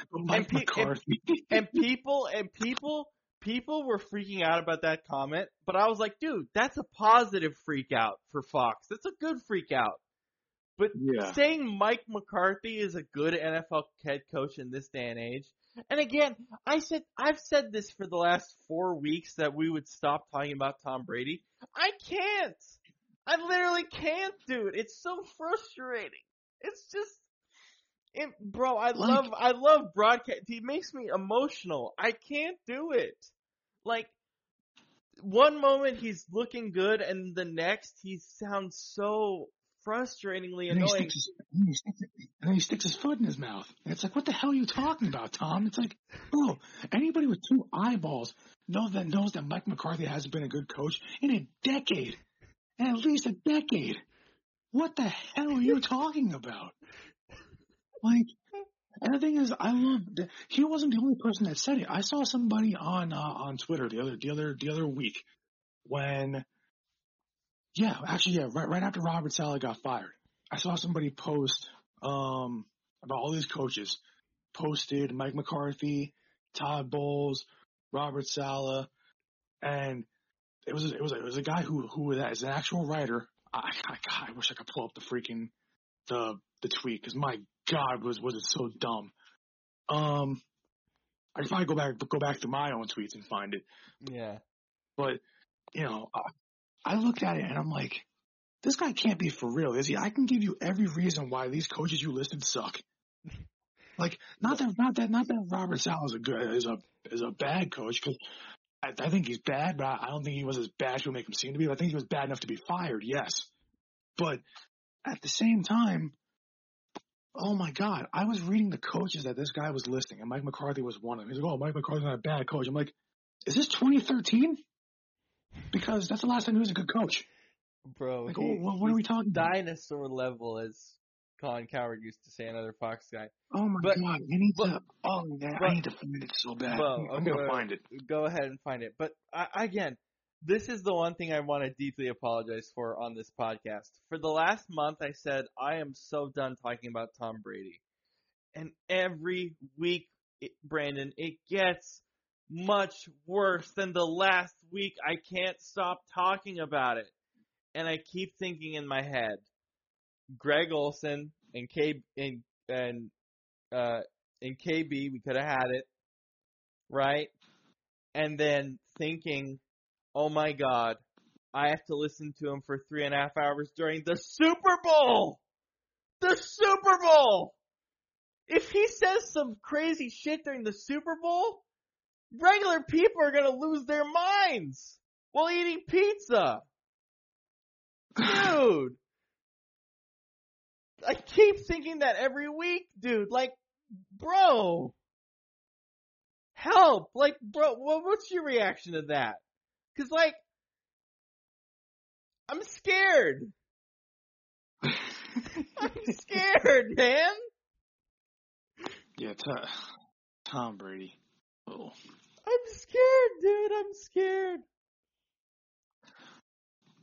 people were freaking out about that comment, but I was like, dude, that's a positive freak out for Fox. That's a good freak out. But saying Mike McCarthy is a good NFL head coach in this day and age, and again, I've said this for the last 4 weeks that we would stop talking about Tom Brady. I can't. I literally can't, dude. It's so frustrating. It's just, bro. I love broadcast. He makes me emotional. I can't do it. Like, one moment he's looking good, and the next he sounds so frustratingly annoying.
And then he sticks his foot in his mouth. And it's like, what the hell are you talking about, Tom? It's like, bro, anybody with 2 eyeballs knows that Mike McCarthy hasn't been a good coach in a decade. At least a decade. What the hell are you talking about? Like, and the thing is, he wasn't the only person that said it. I saw somebody on Twitter the other week when, right after Robert Saleh got fired. I saw somebody post about all these coaches. Posted Mike McCarthy, Todd Bowles, Robert Saleh, and it was a guy who is an actual writer. I wish I could pull up the freaking the tweet, because my God, was it so dumb. I could probably go back to my own tweets and find it.
Yeah.
But I looked at it and I'm like, this guy can't be for real, is he? I can give you every reason why these coaches you listed suck. Like, not that Robert Saleh is a bad coach, because I think he's bad, but I don't think he was as bad as people make him seem to be. I think he was bad enough to be fired, yes. But at the same time, oh my God, I was reading the coaches that this guy was listing, and Mike McCarthy was one of them. He's like, oh, Mike McCarthy's not a bad coach. I'm like, is this 2013? Because that's the last time he was a good coach.
Bro,
like, what are we talking about?
Dinosaur level, as Colin Cowherd used to say, another Fox guy.
Oh my God, I need to find it so bad. I'm going to find it.
Go ahead and find it. But again, this is the one thing I want to deeply apologize for on this podcast. For the last month, I said, I am so done talking about Tom Brady. And every week, Brandon, it gets much worse than the last week. I can't stop talking about it. And I keep thinking in my head, Greg Olsen and KB, we could have had it, right? And then thinking, oh my God, I have to listen to him for 3.5 hours during the Super Bowl! The Super Bowl! If he says some crazy shit during the Super Bowl, regular people are gonna lose their minds while eating pizza. Dude! I keep thinking that every week, dude. Like, bro. Help. Like, bro, what's your reaction to that? Because, like, I'm scared. I'm scared, man.
Yeah, Tom Brady. Oh.
I'm scared, dude. I'm scared.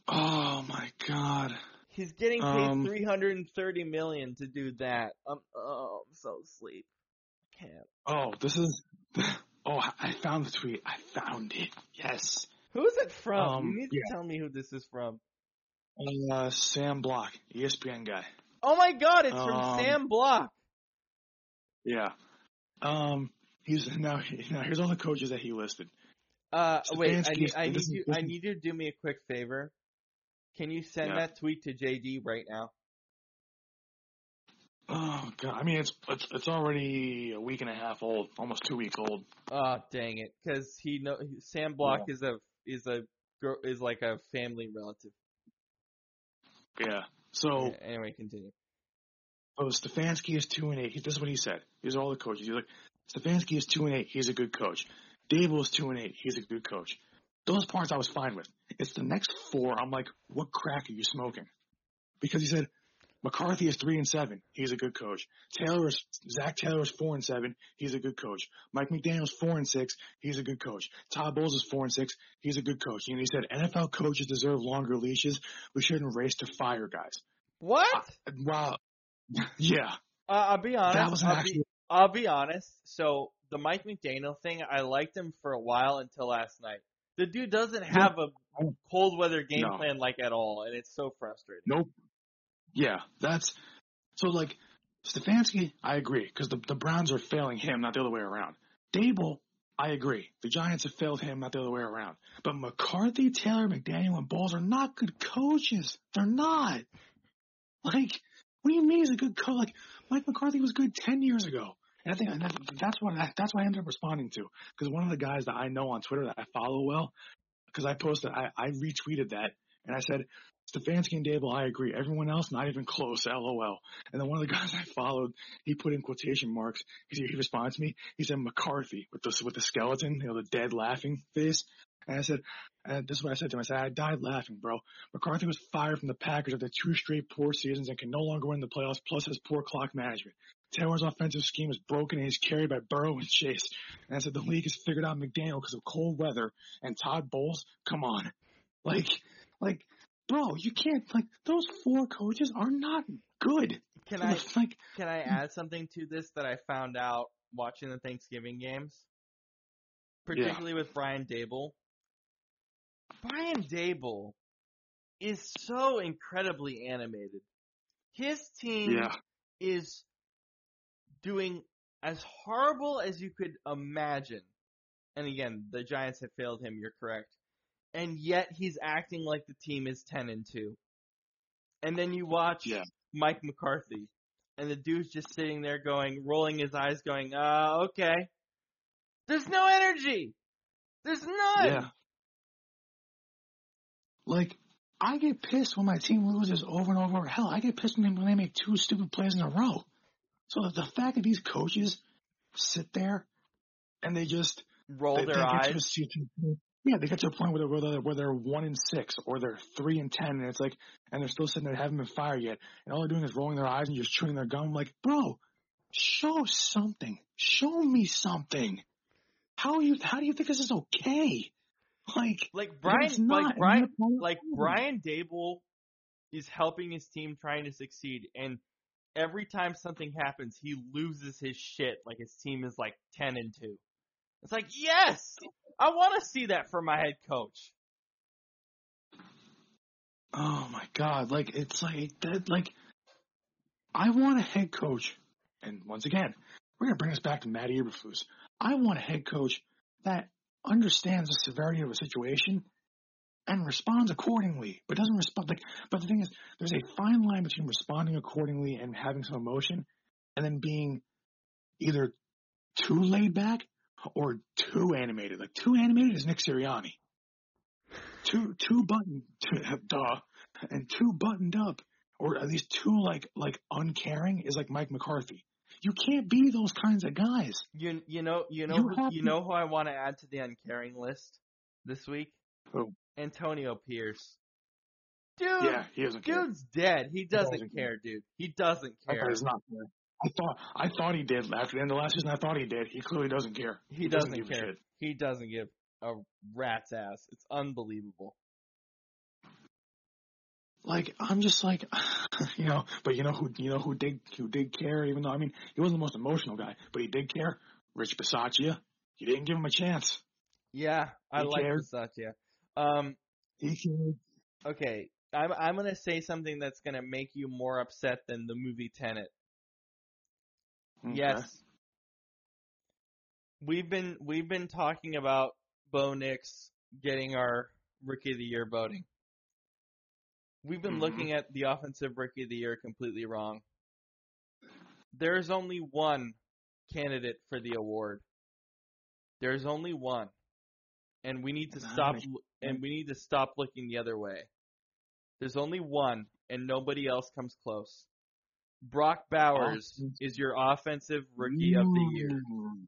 Oh my God.
He's getting paid $330 million to do that. I'm so asleep. I can't.
Oh, this is. Oh, I found the tweet. I found it. Yes.
Who is it from? You need to
Yeah.
tell me who this is from.
Sam Block, ESPN guy.
Oh my God, it's from Sam Block.
Yeah. Here's all the coaches that he listed.
Wait, I need you to do me a quick favor. Can you send that tweet to JD right now?
Oh God! I mean, it's already a week and a half old, almost 2 weeks old.
Oh dang it! Because Sam Block is like a family relative.
Yeah. So
anyway, continue.
Oh, Stefanski is 2-8. This is what he said. These are all the coaches. He's like, Stefanski is 2-8. He's a good coach. Dable is 2-8. He's a good coach. Those parts I was fine with. It's the next 4. I'm like, what crack are you smoking? Because he said McCarthy is 3-7. He's a good coach. Zach Taylor is 4-7. He's a good coach. Mike McDaniel's 4-6. He's a good coach. Todd Bowles is 4-6. He's a good coach. And he said NFL coaches deserve longer leashes. We shouldn't race to fire guys.
What?
Wow. Yeah.
I'll be honest.
That was
I'll be honest. So the Mike McDaniel thing, I liked him for a while until last night. The dude doesn't have a cold weather game plan like at all, and it's so frustrating.
Nope. Yeah, that's so like Stefanski. I agree because the Browns are failing him, not the other way around. Dable, I agree. The Giants have failed him, not the other way around. But McCarthy, Taylor, McDaniel, and Bowles are not good coaches. They're not. Like, what do you mean he's a good coach? Like, Mike McCarthy was good 10 years ago. And I think that's what I ended up responding to. Because one of the guys that I know on Twitter that I follow well, because I retweeted that, and I said, Stefanski and Dable, I agree. Everyone else, not even close, LOL. And then one of the guys I followed, he put in quotation marks. He responded to me. He said McCarthy with the skeleton, the dead laughing face. And I said, this is what I said to him. I said, I died laughing, bro. McCarthy was fired from the Packers after 2 straight poor seasons and can no longer win the playoffs, plus has poor clock management. Taylor's offensive scheme is broken and he's carried by Burrow and Chase. And I said, the league has figured out McDaniel because of cold weather and Todd Bowles. Come on. Like, bro, you can't, those 4 coaches are not good.
Can I add something to this that I found out watching the Thanksgiving games? Particularly with Brian Dable. Brian Dable is so incredibly animated. His team is doing as horrible as you could imagine. And again, the Giants have failed him, you're correct. And yet he's acting like the team is 10-2. And then you watch Mike McCarthy, and the dude's just sitting there rolling his eyes going, okay. There's no energy. There's none.
Yeah. Like, I get pissed when my team loses over and over. Hell, I get pissed when they make 2 stupid plays in a row. So the fact that these coaches sit there and they just
roll their eyes.
They get to a point where they're 1-6 or they're 3-10, and it's like, and they're still sitting there, haven't been fired yet, and all they're doing is rolling their eyes and just chewing their gum. I'm like, bro, show something. Show me something. How do you think this is okay?
Brian Dable is helping his team trying to succeed, and every time something happens, he loses his shit. Like his team is 10-2. It's like, yes, I want to see that for my head coach.
Oh my God! It's like that. I want a head coach, and once again, we're gonna bring us back to Matt Eberflus. I want a head coach that understands the severity of a situation and responds accordingly, but doesn't respond. But the thing is, there's a fine line between responding accordingly and having some emotion, and then being either too laid back or too animated. Too animated is Nick Sirianni. Too buttoned up, or at least too uncaring is Mike McCarthy. You can't be those kinds of guys.
You know who I want to add to the uncaring list this week?
Who?
Antonio Pierce. Dude,
he doesn't care.
Dude's dead. He doesn't care, dude. He doesn't care.
Okay, it's not fair. I thought he did after the end of last season. I thought he did. He clearly doesn't care.
He doesn't care. He doesn't give a rat's ass. It's unbelievable.
Like, I'm just like, but you know who did care, even though, I mean, he wasn't the most emotional guy, but he did care? Rich Bisaccia. He didn't give him a chance.
Yeah, I
He
like
cared.
Bisaccia.
He cared.
Okay, I'm gonna say something that's gonna make you more upset than the movie Tenet.
Okay.
Yes, we've been talking about Bo Nix getting our Rookie of the Year voting. We've been looking at the Offensive Rookie of the Year completely wrong. There's only one candidate for the award. There's only one, and we need to stop. And we need to stop looking the other way. There's only one, and nobody else comes close. Brock Bowers is your Offensive Rookie of the Year.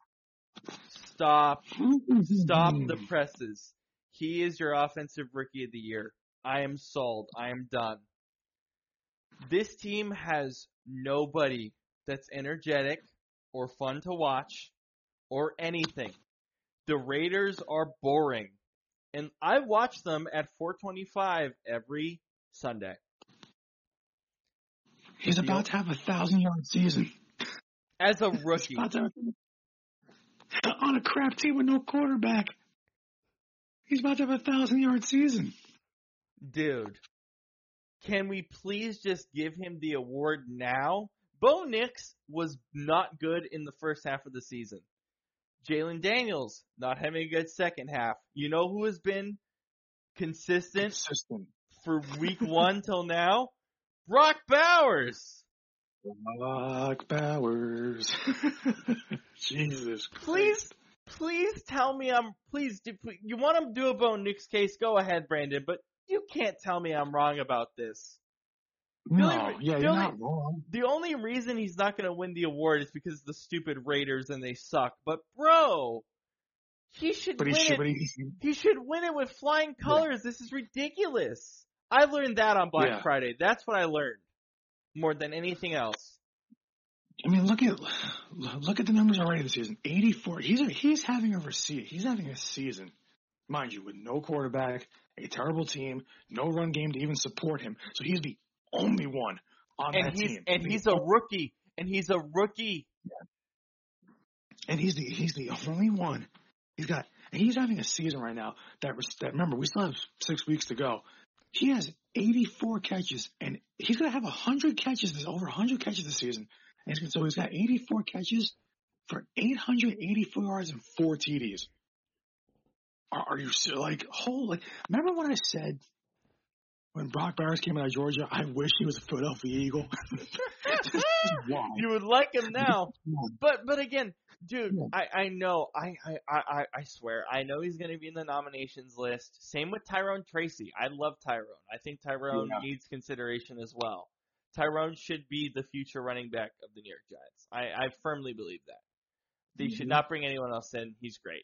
Stop the presses. He is your Offensive Rookie of the Year. I am sold. I am done. This team has nobody that's energetic or fun to watch or anything. The Raiders are boring. And I watch them at 425 every Sunday.
He's about to have a 1,000-yard season.
As a rookie.
On a crap team with no quarterback. He's about to have a 1,000-yard season.
Dude, can we please just give him the award now? Bo Nix was not good in the first half of the season. Jalen Daniels, not having a good second half. You know who has been consistent. For week 1 till now? Brock Bowers.
Brock Bowers. Jesus Christ.
Please tell me you want to do a Bo Nix case? Go ahead, Brandon, but you can't tell me I'm wrong about this.
No, you're not wrong.
The only reason he's not going to win the award is because of the stupid Raiders and they suck. But bro, he should win it. He should win it with flying colors. Yeah. This is ridiculous. I learned that on Black Friday. That's what I learned more than anything else.
I mean, look at the numbers already this season. 84. He's having a season, mind you, with no quarterback, a terrible team, no run game to even support him. So he's the only one on that team.
And he's a rookie. And he's a rookie.
Yeah. And he's the only one. He's having a season right now that remember, we still have 6 weeks to go. He has 84 catches, and he's going to have 100 catches, over 100 catches this season. And so he's got 84 catches for 884 yards and 4 TDs. Are you like, holy? Remember when I said when Brock Bowers came out of Georgia, I wish he was a Philadelphia Eagle? Wow.
You would like him now. But again, dude, I know, I swear, I know he's going to be in the nominations list. Same with Tyrone Tracy. I love Tyrone. I think Tyrone needs consideration as well. Tyrone should be the future running back of the New York Giants. I firmly believe that. They should not bring anyone else in. He's great.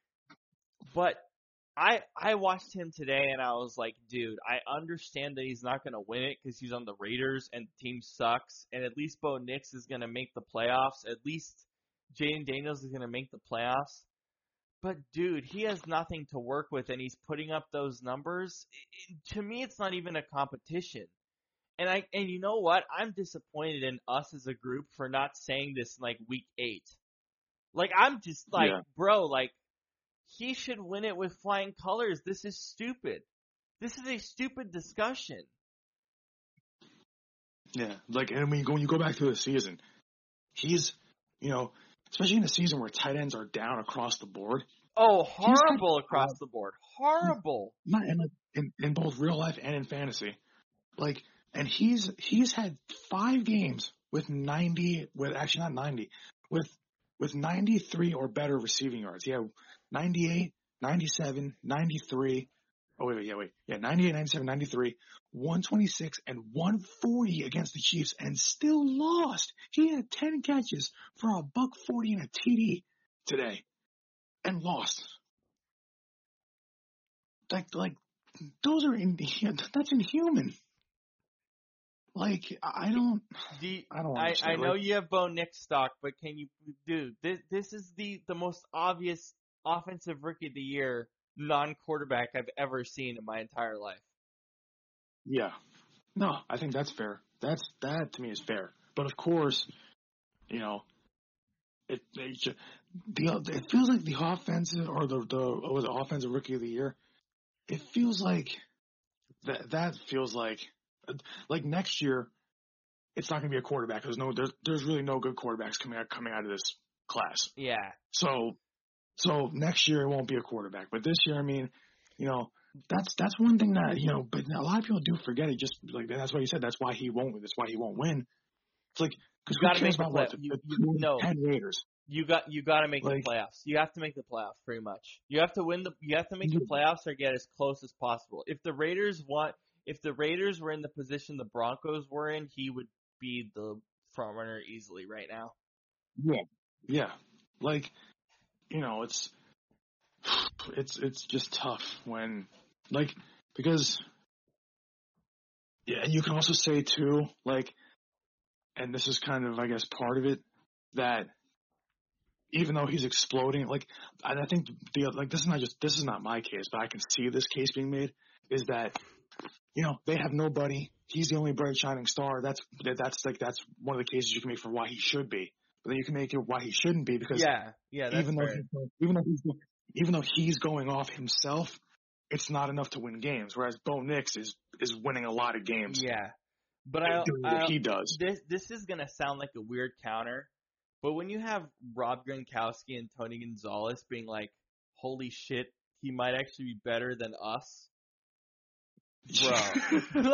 But I watched him today and I was like, dude, I understand that he's not going to win it because he's on the Raiders and the team sucks. And at least Bo Nix is going to make the playoffs. At least Jalen Daniels is going to make the playoffs. But, dude, he has nothing to work with and he's putting up those numbers. To me, it's not even a competition. And you know what? I'm disappointed in us as a group for not saying this in like week 8. Like, I'm just like, bro, like, he should win it with flying colors. This is stupid. This is a stupid discussion.
Yeah, like, and when you go back to the season, he's, especially in a season where tight ends are down across the board.
Oh, horrible across the board. Horrible.
In both real life and in fantasy. Like, and he's had 5 games with 93 or better receiving yards. Yeah, 98, 97, 93. Oh, wait. Yeah, 98, 97, 93, 126, and 140 against the Chiefs and still lost. He had 10 catches for $140 and a TD today and lost. Like those are that's inhuman. Like, I don't understand.
I know you have Bo Nix stock, but can you, dude, this is the most obvious offensive rookie of the year non-quarterback I've ever seen in my entire life.
Yeah. No, I think that's fair. That to me is fair. But of course, you know, it feels like the offensive or the was it offensive rookie of the year. It feels like that feels like next year it's not going to be a quarterback. There's really no good quarterbacks coming out of this class.
Yeah.
So next year it won't be a quarterback, but this year, I mean, that's one thing that but a lot of people do forget. It just like that's why you said that's why he won't win. It's like because
you got to make the
about
no.
10 Raiders.
You got to make the playoffs. You have to make the playoffs pretty much. You have to make the playoffs or get as close as possible. If the Raiders were in the position the Broncos were in, he would be the front runner easily right now.
Yeah. Like, it's just tough when because and you can also say too, and this is kind of, I guess, part of it, that even though he's exploding, and I think this is not my case, but I can see this case being made, is that, they have nobody. He's the only bright shining star. That's one of the cases you can make for why he should be. But then you can make it why he shouldn't be, because
that's
even though he's going off himself, it's not enough to win games. Whereas Bo Nix is winning a lot of games.
Yeah. But
he does.
This is gonna sound like a weird counter, but when you have Rob Gronkowski and Tony Gonzalez being like, "Holy shit, he might actually be better than us," bro,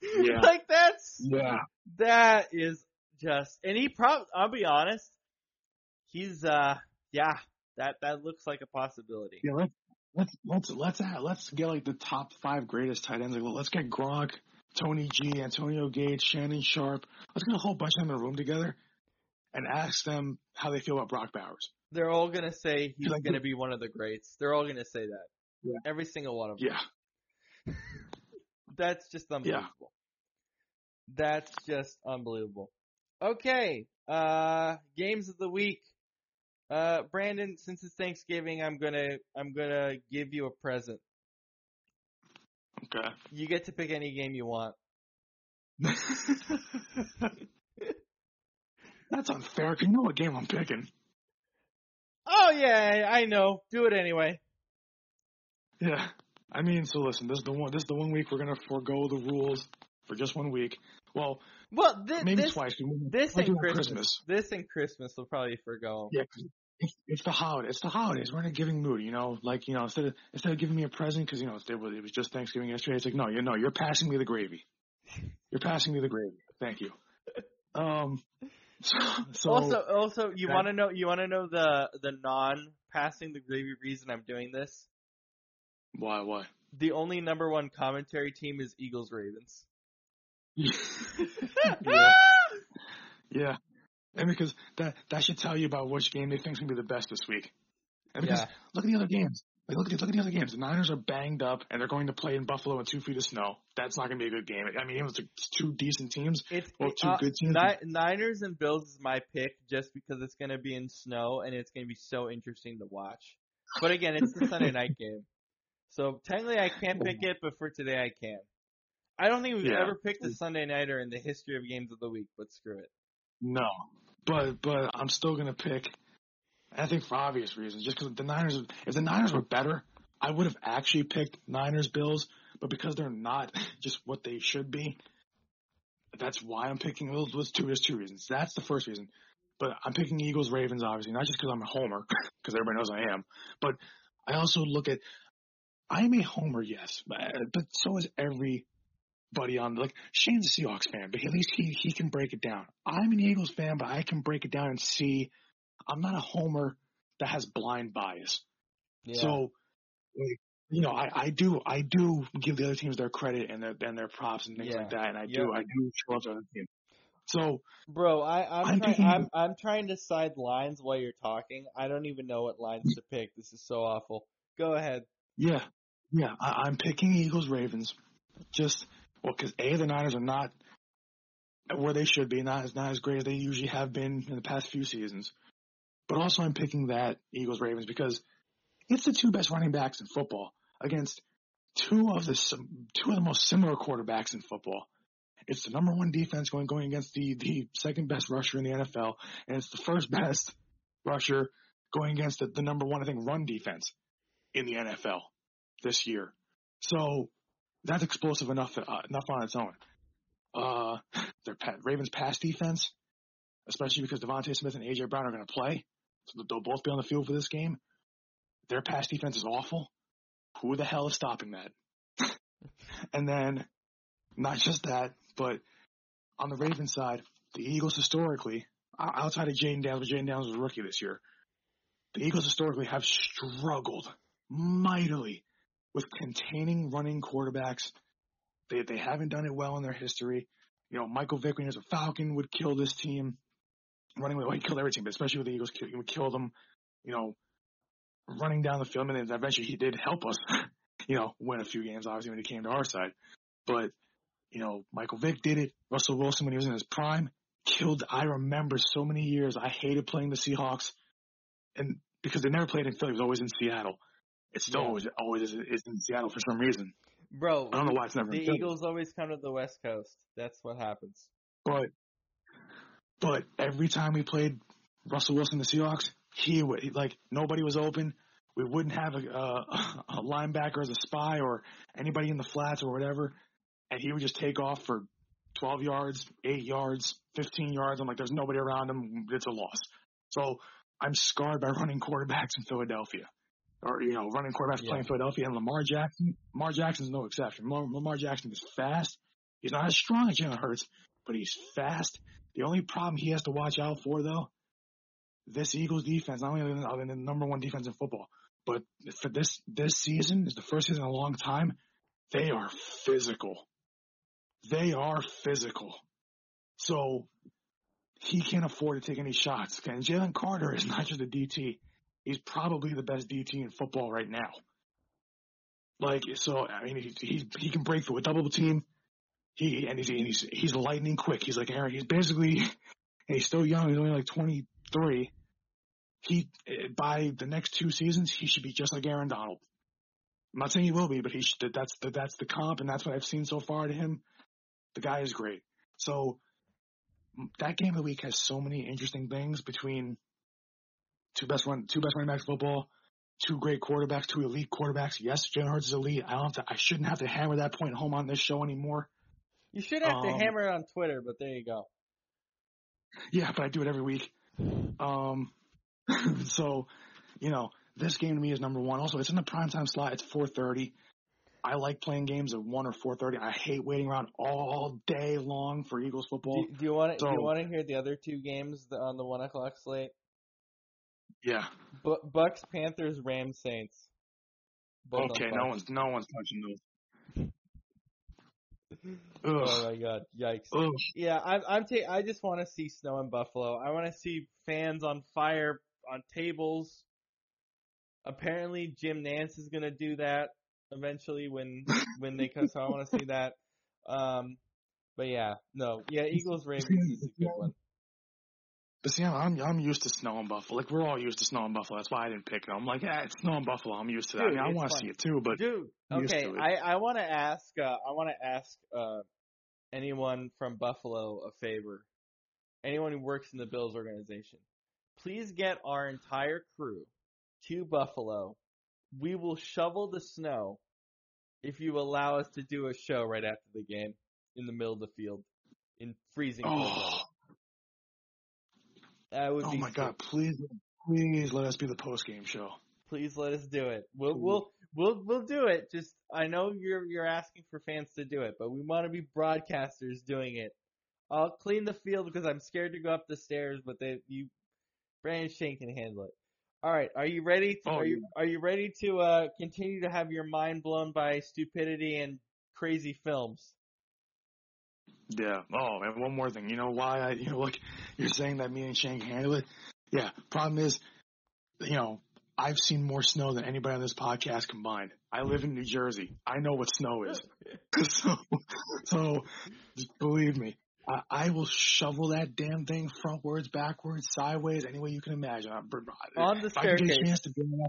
that is just, and I'll be honest, he's that looks like a possibility.
Yeah, let's get the top 5 greatest tight ends. Let's get Gronk, Tony G, Antonio Gates, Shannon Sharp. Let's get a whole bunch of them in a room together and ask them how they feel about Brock Bowers.
They're all going to say he's going to be one of the greats. They're all going to say that.
Yeah.
Every single one of them.
Yeah.
That's just unbelievable.
Yeah.
That's just unbelievable. Okay. Games of the week. Brandon, since it's Thanksgiving, I'm gonna give you a present.
Okay.
You get to pick any game you want.
That's unfair. You know what game I'm picking.
Oh yeah, I know. Do it anyway.
Yeah. I mean, so listen, this is the one week we're gonna forego the rules for just 1 week. Well, maybe twice.
This and Christmas. This and Christmas will probably forgo.
Yeah, it's the holidays. It's the holidays. We're in a giving mood, instead of giving me a present, because it was just Thanksgiving yesterday. It's like, no, you're passing me the gravy. You're passing me the gravy. Thank you. So
also, you want to know the non-passing the gravy reason I'm doing this?
Why?
The only number 1 commentary team is Eagles Ravens.
Yeah. And because that should tell you about which game they think is going to be the best this week. And because look at the other games. Look at the other games. The Niners are banged up, and they're going to play in Buffalo in 2 feet of snow. That's not going to be a good game. I mean, it was 2 decent teams. Two good teams.
Niners and Bills is my pick just because it's going to be in snow, and it's going to be so interesting to watch. But again, it's the Sunday night game. So technically I can't pick it, but for today I can. I don't think we've ever picked a Sunday nighter in the history of games of the week, but screw it.
No. But I'm still going to pick, I think for obvious reasons, just because if the Niners were better, I would have actually picked Niners-Bills, but because they're not just what they should be, that's why I'm picking those. There's 2 reasons. That's the first reason. But I'm picking Eagles-Ravens, obviously, not just because I'm a homer, because everybody knows I am, but I also look at, I'm a homer, yes, but so is everybody on, Shane's a Seahawks fan, but at least he can break it down. I'm an Eagles fan, but I can break it down and see. I'm not a homer that has blind bias. Yeah. So, I do give the other teams their credit and their props and things like that, and I do show up to other teams. So,
bro, I'm trying to decide lines while you're talking. I don't even know what lines to pick. This is so awful. Go ahead.
Yeah, I'm picking Eagles Ravens, just. Well, because the Niners are not where they should be, not as great as they usually have been in the past few seasons. But also I'm picking that Eagles Ravens because it's the 2 best running backs in football against two of the most similar quarterbacks in football. It's the number one defense going against the second best rusher in the NFL, and it's the first best rusher going against the number one, I think, run defense in the NFL this year. So that's explosive enough on its own. Ravens pass defense, especially because Devontae Smith and A.J. Brown are going to play, so they'll both be on the field for this game. Their pass defense is awful. Who the hell is stopping that? And then, not just that, but on the Ravens side, the Eagles historically, outside of Jaden Daniels, but Jaden Daniels was a rookie this year, the Eagles historically have struggled mightily with containing running quarterbacks. They haven't done it well in their history. Michael Vick, when he was a Falcon, would kill this team. He killed every team, but especially with the Eagles, he would kill them, running down the field. And eventually he did help us, win a few games, obviously, when he came to our side. But, Michael Vick did it. Russell Wilson, when he was in his prime, killed. I remember so many years I hated playing the Seahawks, and because they never played in Philly, it was always in Seattle. It's still always is in Seattle for some reason.
Bro,
I don't know why it's never.
The Eagles always come to the West Coast. That's what happens.
But every time we played Russell Wilson, the Seahawks, nobody was open. We wouldn't have a linebacker as a spy or anybody in the flats or whatever, and he would just take off for 12 yards, 8 yards, 15 yards. I'm like, there's nobody around him. It's a loss. So I'm scarred by running quarterbacks in Philadelphia. Or, running quarterbacks playing Philadelphia. And Lamar Jackson's no exception. Lamar Jackson is fast. He's not as strong as Jalen Hurts, but he's fast. The only problem he has to watch out for, though, this Eagles defense, not only are they the number one defense in football, but for this season, is the first season in a long time, they are physical. They are physical. So he can't afford to take any shots. And Jalen Carter is not just a DT. He's probably the best DT in football right now. He can break through a double team. He's lightning quick. He's like Aaron. He's basically, and he's still young. He's only like 23. By the next 2 seasons, he should be just like Aaron Donald. I'm not saying he will be, but that's the comp, and that's what I've seen so far to him. The guy is great. So that game of the week has so many interesting things between two best running backs in football, 2 great quarterbacks, 2 elite quarterbacks. Yes, Jalen Hurts is elite. I shouldn't have to hammer that point home on this show anymore.
You should have to hammer it on Twitter, but there you go.
Yeah, but I do it every week. So, this game to me is number one. Also, it's in the primetime slot. It's 4:30. I like playing games at 1 or 4:30. I hate waiting around all day long for Eagles football.
Do you want to hear the other 2 games on the 1 o'clock slate?
Yeah.
Bucks, Panthers, Rams, Saints.
Both okay, no one's touching those.
Oh my God! Yikes! Ugh. Yeah, I just want to see snow in Buffalo. I want to see fans on fire on tables. Apparently, Jim Nance is gonna do that eventually when they come. So I want to see that. But Eagles Ravens is a good one.
But see, I'm used to snow in Buffalo. Like, we're all used to snow in Buffalo. That's why I didn't pick it. I'm like, it's snow in Buffalo. I'm used to that.
Dude,
I want to see it too, but
okay. I want to ask anyone from Buffalo a favor. Anyone who works in the Bills organization, please get our entire crew to Buffalo. We will shovel the snow if you allow us to do a show right after the game in the middle of the field in freezing cold.
Oh my God! Please let us be the post game show.
Please let us do it. We'll do it. Just I know you're asking for fans to do it, but we want to be broadcasters doing it. I'll clean the field because I'm scared to go up the stairs, but Brandon Shane can handle it. All right, are you ready? Are you ready to continue to have your mind blown by stupidity and crazy films?
Yeah. Oh, and one more thing. You know why you're saying that me and Shane can handle it? Yeah. Problem is, I've seen more snow than anybody on this podcast combined. I live in New Jersey. I know what snow is. So just believe me, I will shovel that damn thing frontwards, backwards, sideways, any way you can imagine.
On the staircase.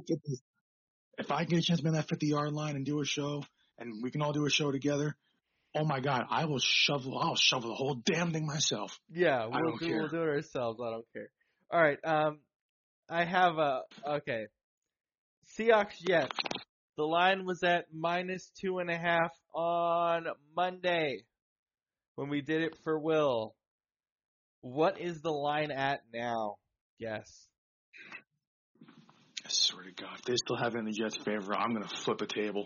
If I get a chance to be on that 50-yard line and do a show, and we can all do a show together, oh my God, I'll shovel the whole damn thing myself.
Yeah,
don't care.
We'll do it ourselves. I don't care. All right. I have okay. Seahawks Jets. The line was at -2.5 on Monday when we did it for Will. What is the line at now? Guess.
I swear to God, if they still have it in the Jets' favor, I'm gonna flip a table.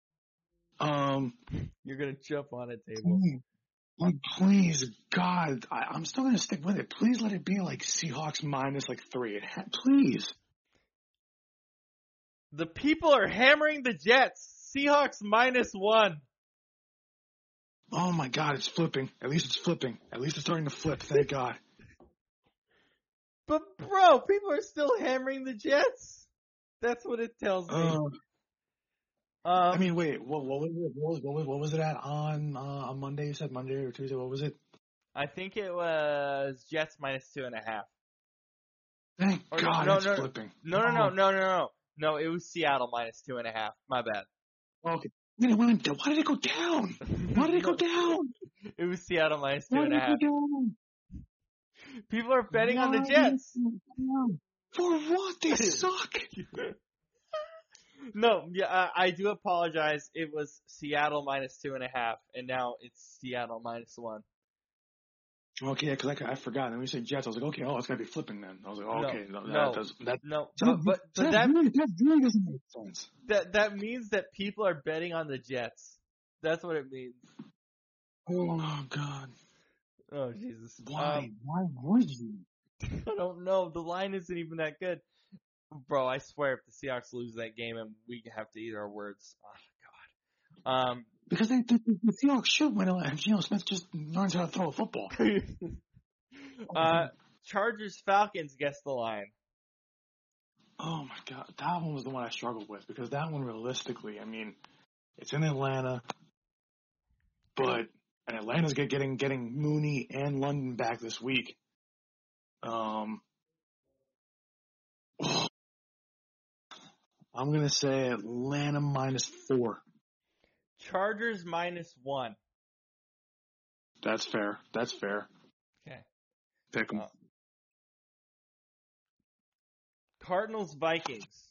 You're gonna jump on a table.
Please, God, I'm still gonna stick with it. Please let it be like Seahawks minus like 3. Please.
The people are hammering the Jets. Seahawks -1.
Oh my God, it's flipping. At least it's flipping. At least it's starting to flip. Thank God.
But bro, people are still hammering the Jets. That's what it tells me.
I mean, wait. What was it? What was it at on Monday? You said Monday or Tuesday. What was it?
I think it was Jets -2.5.
Thank God it's flipping.
No, it was Seattle -2.5. My bad.
Okay. Why did it go down? Why did it go down?
It was Seattle -2.5.
Why did it go down?
People are betting on the Jets.
For what? They suck.
No, yeah, I do apologize. It was Seattle -2.5, and now it's Seattle -1.
Okay, yeah, because I forgot. And when you said Jets, I was like, okay, it's gonna be flipping then. I was like, okay, that really doesn't make sense.
That means that people are betting on the Jets. That's what it means.
Oh God.
Oh Jesus.
Why? Why would you?
I don't know. The line isn't even that good. Bro, I swear if the Seahawks lose that game and we have to eat our words. Oh God.
Because the Seahawks should win if Geno Smith just learns how to throw a football.
Chargers Falcons, guess the line.
Oh my God, that one was the one I struggled with because that one realistically, I mean, it's in Atlanta, but Atlanta's getting Mooney and London back this week. I'm gonna say Atlanta -4.
Chargers -1.
That's fair.
Okay.
Pick them.
Cardinals Vikings.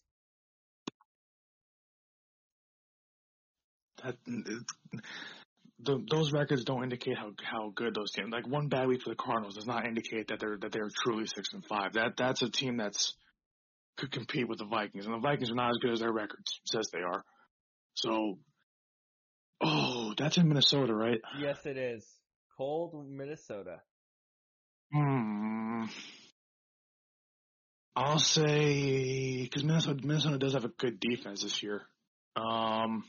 Those records don't indicate how good those teams. Like one bad week for the Cardinals does not indicate that they're truly 6-5. That's a team could compete with the Vikings, and the Vikings are not as good as their record says they are. So, that's in Minnesota, right?
Yes, it is. Cold Minnesota.
I'll say because Minnesota does have a good defense this year. I'll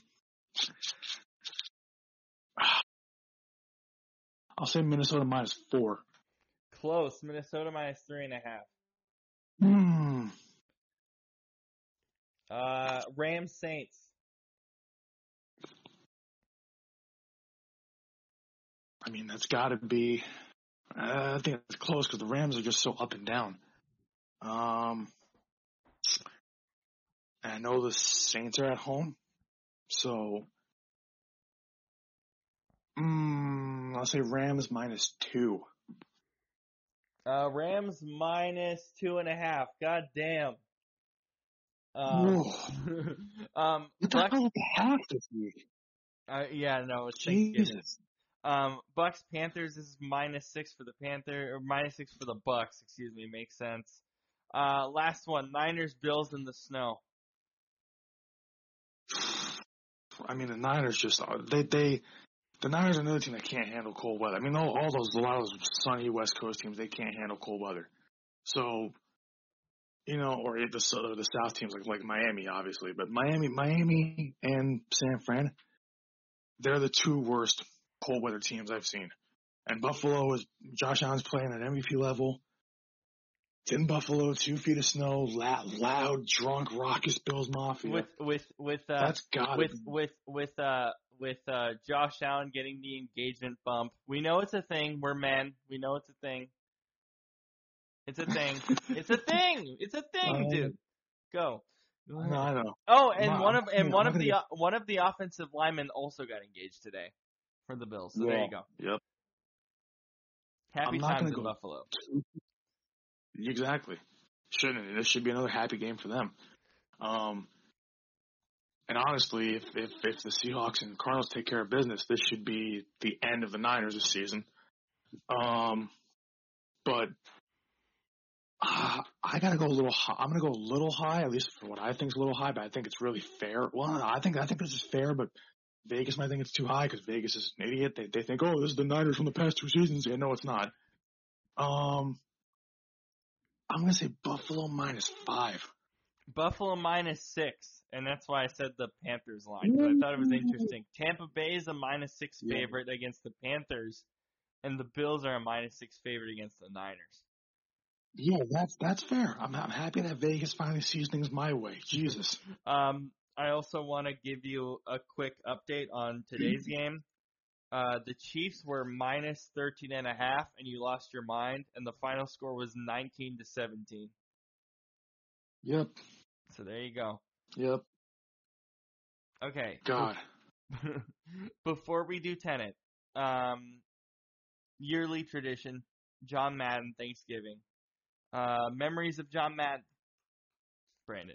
say Minnesota -4.
Close. Minnesota -3.5. Rams Saints.
I mean, that's got to be. I think it's close because the Rams are just so up and down. And I know the Saints are at home, so I'll say Rams -2.
Rams -2.5. God damn.
What the hell with the half this week?
Yeah, no, it's
Jesus.
Bucks Panthers is -6 for the Panther or -6 for the Bucks. Excuse me, makes sense. Last one, Niners Bills in the snow.
I mean, the Niners just the Niners are another team that can't handle cold weather. I mean, a lot of those sunny West Coast teams, they can't handle cold weather. So, or the South teams like Miami, obviously, but Miami and San Fran, they're the two worst cold weather teams I've seen. And Buffalo Josh Allen's playing at MVP level. It's in Buffalo, 2 feet of snow, loud, drunk, raucous Bills Mafia. That's got
with Josh Allen getting the engagement bump. We know it's a thing. We're men. We know it's a thing. It's a thing. It's a thing. It's a thing, dude. Go.
No, I know.
Oh, and one of the offensive linemen also got engaged today for the Bills. So there you go.
Yep.
Happy times in Buffalo.
Exactly. Shouldn't. This should be another happy game for them. And honestly, if the Seahawks and Cardinals take care of business, this should be the end of the Niners this season. But I gotta go a little high. I'm gonna go a little high, at least for what I think is a little high. But I think it's really fair. Well, I think this is fair, but Vegas might think it's too high because Vegas is an idiot. They think, oh, this is the Niners from the past 2 seasons. Yeah, no, it's not. I'm gonna say Buffalo -5.
Buffalo -6, and that's why I said the Panthers line. But I thought it was interesting. Tampa Bay is a -6 favorite against the Panthers, and the Bills are a -6 favorite against the Niners.
Yeah, that's fair. I'm happy that Vegas finally sees things my way. Jesus.
I also want to give you a quick update on today's game. The Chiefs were -13.5, and you lost your mind, and the final score was 19-17.
Yep.
So there you go.
Yep.
Okay.
God.
Before we do Tenet, yearly tradition, John Madden Thanksgiving. Memories of John Madden. Brandon.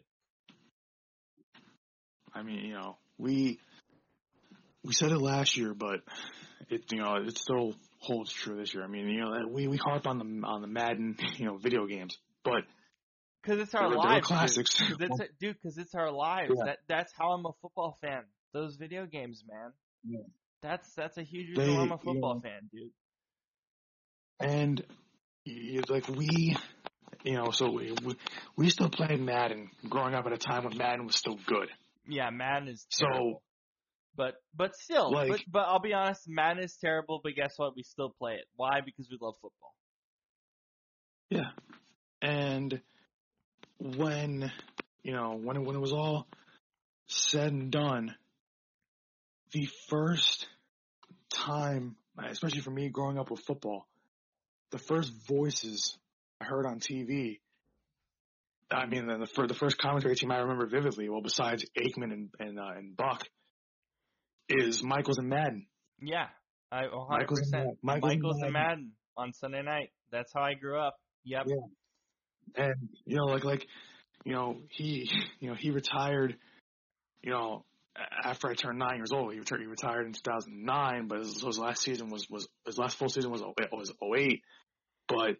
I mean, we said it last year, but it still holds true this year. I mean, we harp on the Madden, video games, but
because it's our lives,
classics.
Because it's our lives.
Yeah.
That's how I'm a football fan. Those video games, man.
Yeah.
That's a huge reason why I'm a football fan, dude.
And so we still played Madden growing up at a time when Madden was still good.
Yeah, Madden is terrible. But still, but I'll be honest, Madden is terrible, but guess what? We still play it. Why? Because we love football.
Yeah. And when it was all said and done, the first time, especially for me growing up with football, the first voices I heard on TV, I mean, the first commentary team I remember vividly, well, besides Aikman and Buck, is Michaels and Madden.
Yeah, 100%. Michaels and Madden on Sunday night. That's how I grew up. Yep.
Yeah. And he retired. After I turned 9 years old, he retired in 2009. But his last season was his last full season was 08. But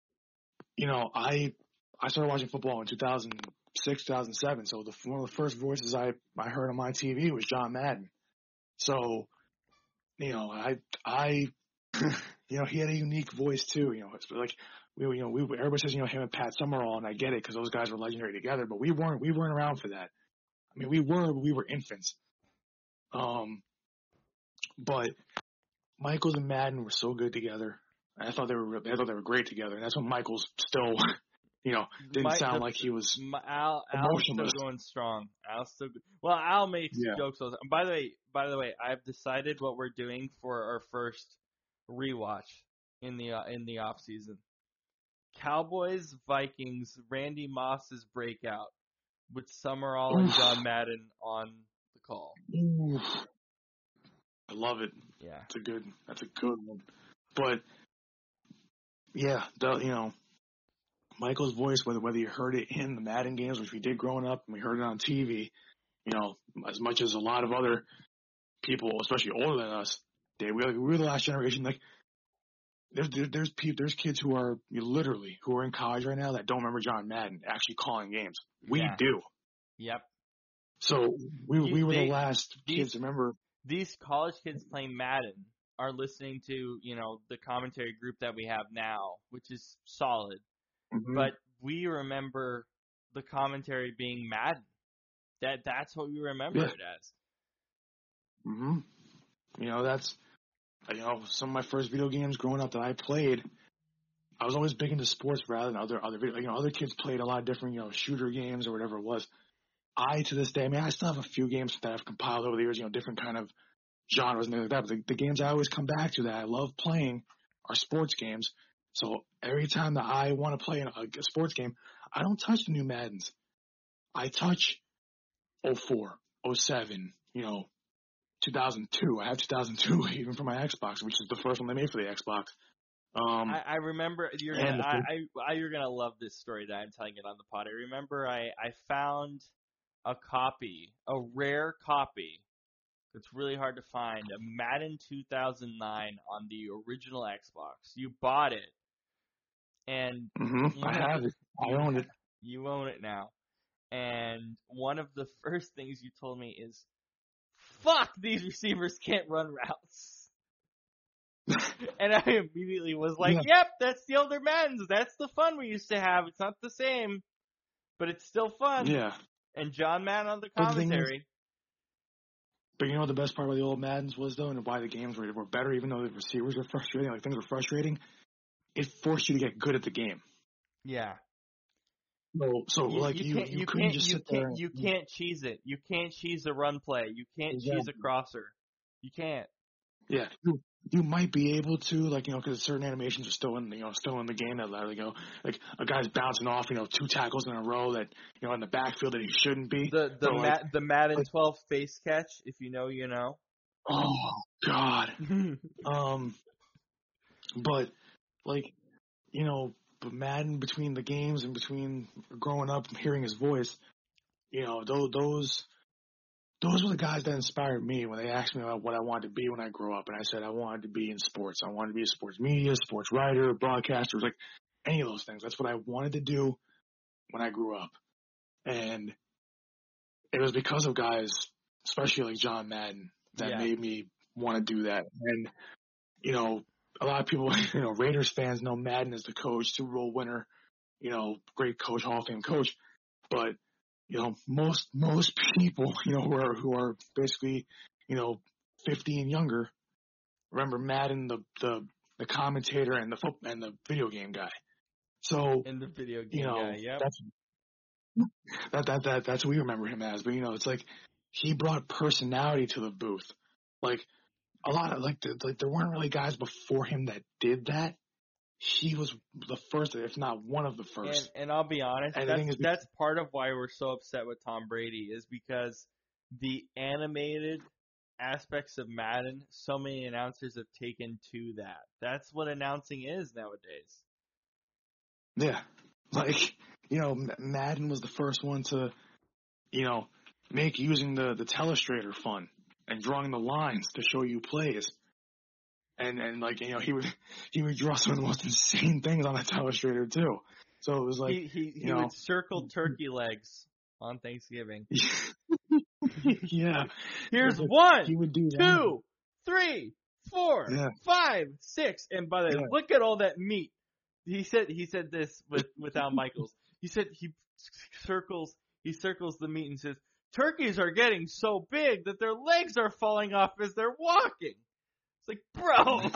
I started watching football in 2006, 2007. So one of the first voices I heard on my TV was John Madden. So I he had a unique voice too. It's like everybody says him and Pat Summerall, and I get it because those guys were legendary together. But we weren't around for that. I mean, we were infants. But Michaels and Madden were so good together. I thought they were great together, and that's when Michaels still, didn't sound like he was
Al's still going strong. Al's still good. Well, Al makes jokes all the time. By the way, I've decided what we're doing for our first rewatch in the off season. Cowboys Vikings Randy Moss's breakout with Summerall and John Madden on the call.
Oof. I love it.
Yeah,
that's a good one. But yeah, Michael's voice, whether you heard it in the Madden games, which we did growing up, and we heard it on TV, as much as a lot of other people, especially older than us, we were the last generation. Like, there's kids who are who are in college right now that don't remember John Madden actually calling games. We do.
Yep.
So we were the last kids to remember.
These college kids playing Madden are listening to, the commentary group that we have now, which is solid. Mm-hmm. But we remember the commentary being Madden. That's what we remember it as.
Mm-hmm. That's some of my first video games growing up that I played. I was always big into sports rather than other video. Other kids played a lot of different shooter games or whatever it was. I, to this day, I still have a few games that I've compiled over the years, different kind of genres and things like that. But the games I always come back to that I love playing are sports games. So every time that I want to play a sports game, I don't touch the new Maddens. I touch 04, 07, 2002. I have 2002 even for my Xbox, which is the first one they made for the Xbox.
I remember you're gonna love this story that I'm telling it on the pod. I remember I found a rare copy. It's really hard to find. A Madden 2009 on the original Xbox. You bought it, and
I have it. I own it.
You own it now. And one of the first things you told me is, "Fuck, these receivers can't run routes." And I immediately was like, Yep, that's the older Maddens. That's the fun we used to have. It's not the same, but it's still fun."
Yeah.
And John Madden on the commentary.
But you know what the best part of the old Maddens was, though, and why the games were better, even though the receivers were frustrating, like things were frustrating? It forced you to get good at the game.
Yeah.
So you couldn't just sit there.
You can't cheese it. You can't cheese a run play. You can't cheese a crosser. You can't.
Yeah. You might be able to, like, you know, because certain animations are still in the game that let it go. Like a guy's bouncing off, 2 tackles in a row that, in the backfield that he shouldn't be.
The Madden 12 face catch, if you know, you know.
Oh God. But like, but Madden, between the games and between growing up and hearing his voice, those were the guys that inspired me when they asked me about what I wanted to be when I grew up. And I said I wanted to be in sports. I wanted to be a sports media, sports writer, broadcaster, like any of those things. That's what I wanted to do when I grew up. And it was because of guys, especially like John Madden, that made me want to do that. And, a lot of people, Raiders fans know Madden as the coach, Super Bowl winner, great coach, Hall of Fame coach. But most people, who are basically, 50 and younger, remember Madden, the commentator and the video game guy. So
and the video game guy, yep.
That's what we remember him as. But it's like he brought personality to the booth. Like a lot of there weren't really guys before him that did that. He was the first, if not one of the first.
And I'll be honest, that's part of why we're so upset with Tom Brady, is because the animated aspects of Madden, so many announcers have taken to that. That's what announcing is nowadays.
Yeah. Like, Madden was the first one to, make using the telestrator fun and drawing the lines to show you plays. And like, he would draw some of the most insane things on the telestrator too. So it was like
he would circle turkey legs on Thanksgiving.
Yeah.
Here's 1,
he would do
2, 3, 4, 5, 6, and by the way, look at all that meat. He said this with Al Michaels. He said he circles the meat and says, "Turkeys are getting so big that their legs are falling off as they're walking." It's like, bro.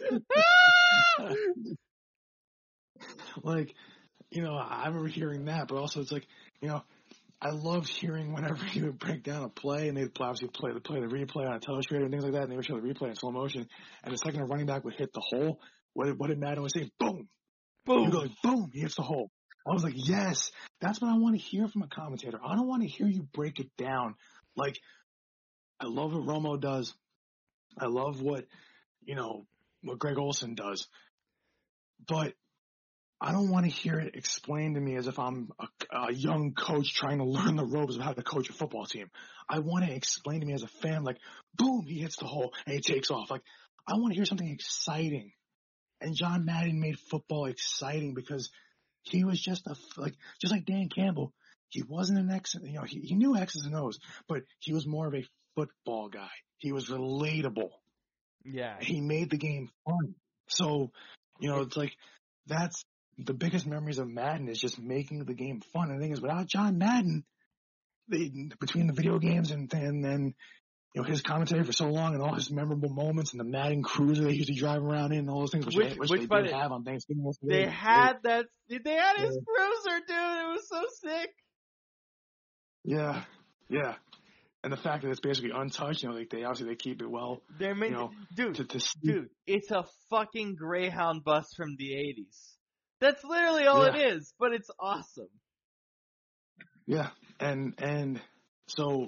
Like, I remember hearing that, but also it's like, I loved hearing whenever he would break down a play and they'd obviously play the replay on a telestrator and things like that, and they would show the replay in slow motion, and the second a running back would hit the hole, what did Madden always say? Boom! Boom! You go like, boom! He hits the hole. I was like, yes, that's what I want to hear from a commentator. I don't want to hear you break it down. Like, I love what Romo does. I love what Greg Olsen does. But I don't want to hear it explained to me as if I'm a young coach trying to learn the ropes of how to coach a football team. I want to explain to me as a fan, like, boom, he hits the hole and he takes off. Like, I want to hear something exciting. And John Madden made football exciting because he was just like Dan Campbell. He wasn't an X, he knew X's and O's, but he was more of a football guy. He was relatable.
Yeah.
He made the game fun. So, it's like, that's the biggest memories of Madden, is just making the game fun. And the thing is, without John Madden, between the video games and then his commentary for so long and all his memorable moments and the Madden Cruiser they used to drive around in and all those things, which they didn't have on Thanksgiving.
They had his Cruiser, dude. It was so sick.
Yeah. Yeah. And the fact that it's basically untouched, they keep it well.
Dude, it's a fucking Greyhound bus from the 80s. That's literally all it is, but it's awesome.
Yeah, and so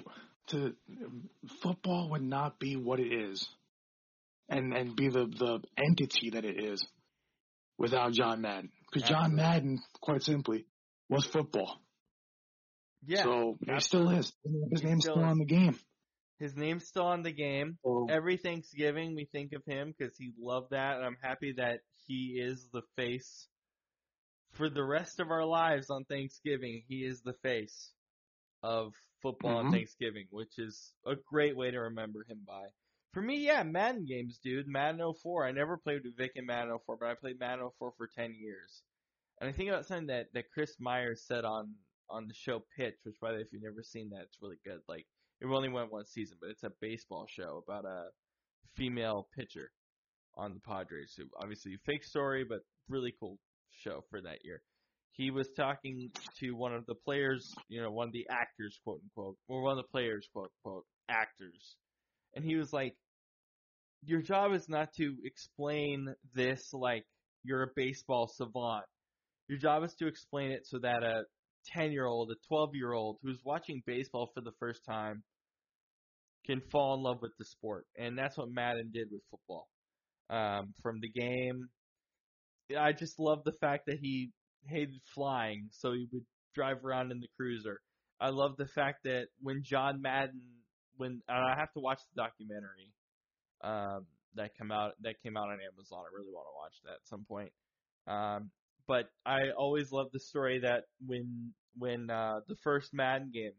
football would not be what it is and be the entity that it is without John Madden. Because John Madden, quite simply, was football.
Yeah.
So he still is. His name's still on the game.
His name's still on the game. Every Thanksgiving we think of him because he loved that, and I'm happy that he is the face for the rest of our lives on Thanksgiving. He is the face of football on Thanksgiving, which is a great way to remember him by. For me, yeah, Madden games, dude. Madden 04. I never played with Vic in Madden 04, but I played Madden 04 for 10 years. And I think about something that Chris Myers said on the show Pitch, which, by the way, if you've never seen that, it's really good. Like, it only went one season, but it's a baseball show about a female pitcher on the Padres. So obviously a fake story, but really cool show for that year. He was talking to one of the players, one of the actors, quote unquote, or one of the players, quote unquote, actors. And he was like, your job is not to explain this like you're a baseball savant. Your job is to explain it so that a 10-year-old, a 12-year-old who's watching baseball for the first time can fall in love with the sport. And that's what Madden did with football. From the game, I just love the fact that he hated flying, so he would drive around in the cruiser. I love the fact that when John Madden, I have to watch the documentary that came out on Amazon. I really want to watch that at some point. But I always love the story that when the first Madden game,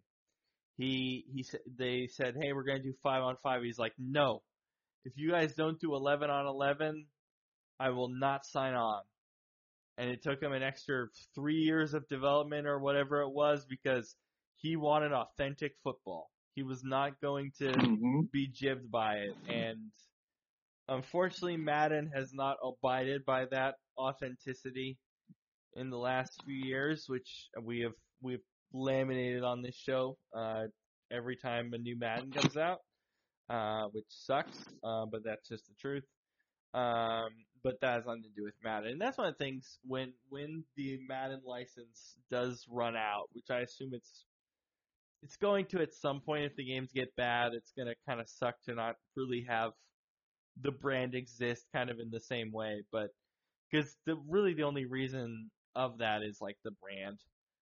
they said, hey, we're gonna do 5-on-5. He's like, no, if you guys don't do 11-on-11, I will not sign on. And it took him an extra 3 years of development or whatever it was because he wanted authentic football. He was not going to be jibbed by it. And unfortunately, Madden has not abided by that authenticity in the last few years, which we've laminated on this show every time a new Madden comes out, which sucks, but that's just the truth. But that has nothing to do with Madden. And that's one of the things when the Madden license does run out, which I assume it's going to at some point if the games get bad, it's going to kind of suck to not really have the brand exist kind of in the same way. But because the only reason of that is like the brand,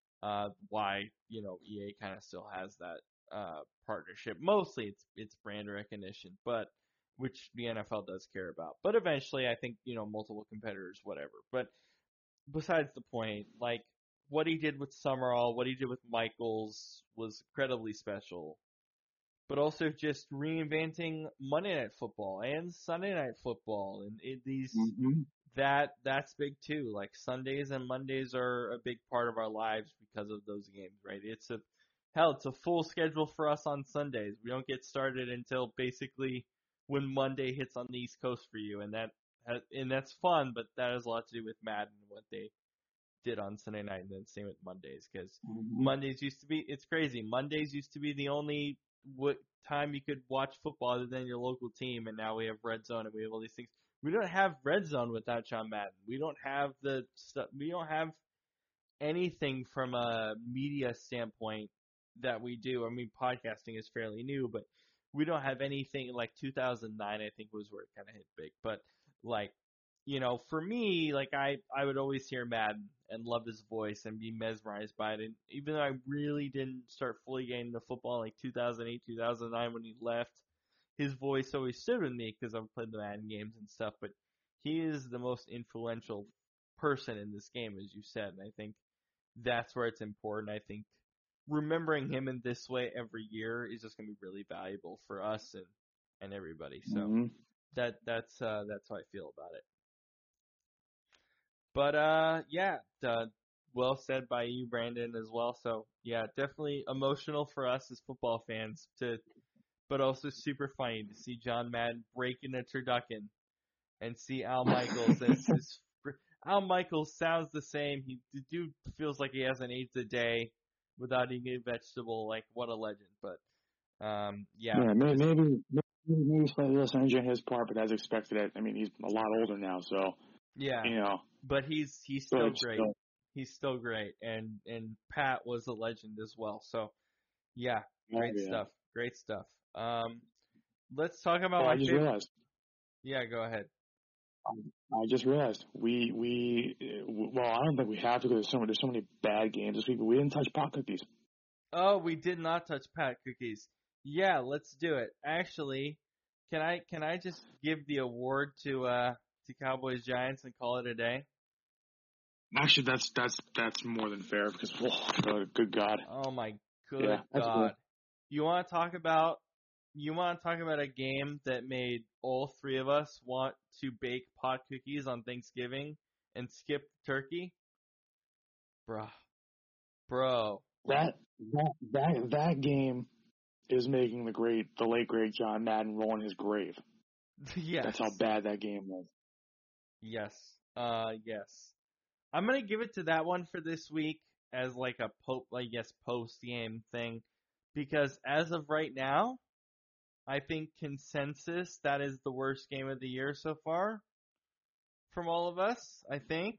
why, EA kind of still has that partnership. Mostly it's brand recognition, but which the NFL does care about. But eventually, I think, multiple competitors, whatever. But besides the point, like, what he did with Summerall, what he did with Michaels was incredibly special. But also just reinventing Monday Night Football and Sunday Night Football. And that's big too. Like, Sundays and Mondays are a big part of our lives because of those games, right? It's a full schedule for us on Sundays. We don't get started until basically when Monday hits on the East Coast for you, and that's fun, but that has a lot to do with Madden and what they did on Sunday night, and then same with Mondays, because Mondays used to be, it's crazy, Mondays used to be the only time you could watch football other than your local team, and now we have Red Zone and we have all these things. We don't have Red Zone without John Madden. We don't have we don't have anything from a media standpoint that we do. I mean, podcasting is fairly new, but we don't have anything like 2009, I think, was where it kind of hit big. But, like, for me, like, I would always hear Madden and love his voice and be mesmerized by it. And even though I really didn't start fully getting into football in like 2008, 2009 when he left, his voice always stood with me because I've played the Madden games and stuff. But he is the most influential person in this game, as you said. And I think that's where it's important. I think remembering him in this way every year is just going to be really valuable for us and everybody. So that's how I feel about it. But yeah, well said by you, Brandon, as well. So yeah, definitely emotional for us as football fans but also super funny to see John Madden break into turducken and see Al Michaels Al Michaels sounds the same. The dude feels like he hasn't aged a day without eating a vegetable. Like, what a legend. But yeah,
maybe slightly less energy on his part, but as expected. I mean, he's a lot older now, so
yeah, but he's still great. He's still great, and Pat was a legend as well. So Yeah,
Oh,
great
yeah.
stuff. Great stuff. Let's talk
Oh,
about
I
my
just
favorite.
realized.
Yeah, go ahead.
I just realized well, I don't think we have to because there's so many bad games this week, but we didn't touch pot cookies.
Oh, we did not touch pat cookies. Yeah, let's do it. Actually, can I just give the award to Cowboys Giants and call it a day?
Actually, that's more than fair because good God,
Oh my
yeah,
good
that's
God. You want to talk about a game that made all three of us want to bake pot cookies on Thanksgiving and skip turkey? Bro.
that game is making the late great John Madden roll in his grave.
Yes.
That's how bad that game was.
Yes. Yes. I'm gonna give it to that one for this week as like a post game thing, because as of right now, I think consensus that is the worst game of the year so far from all of us. I think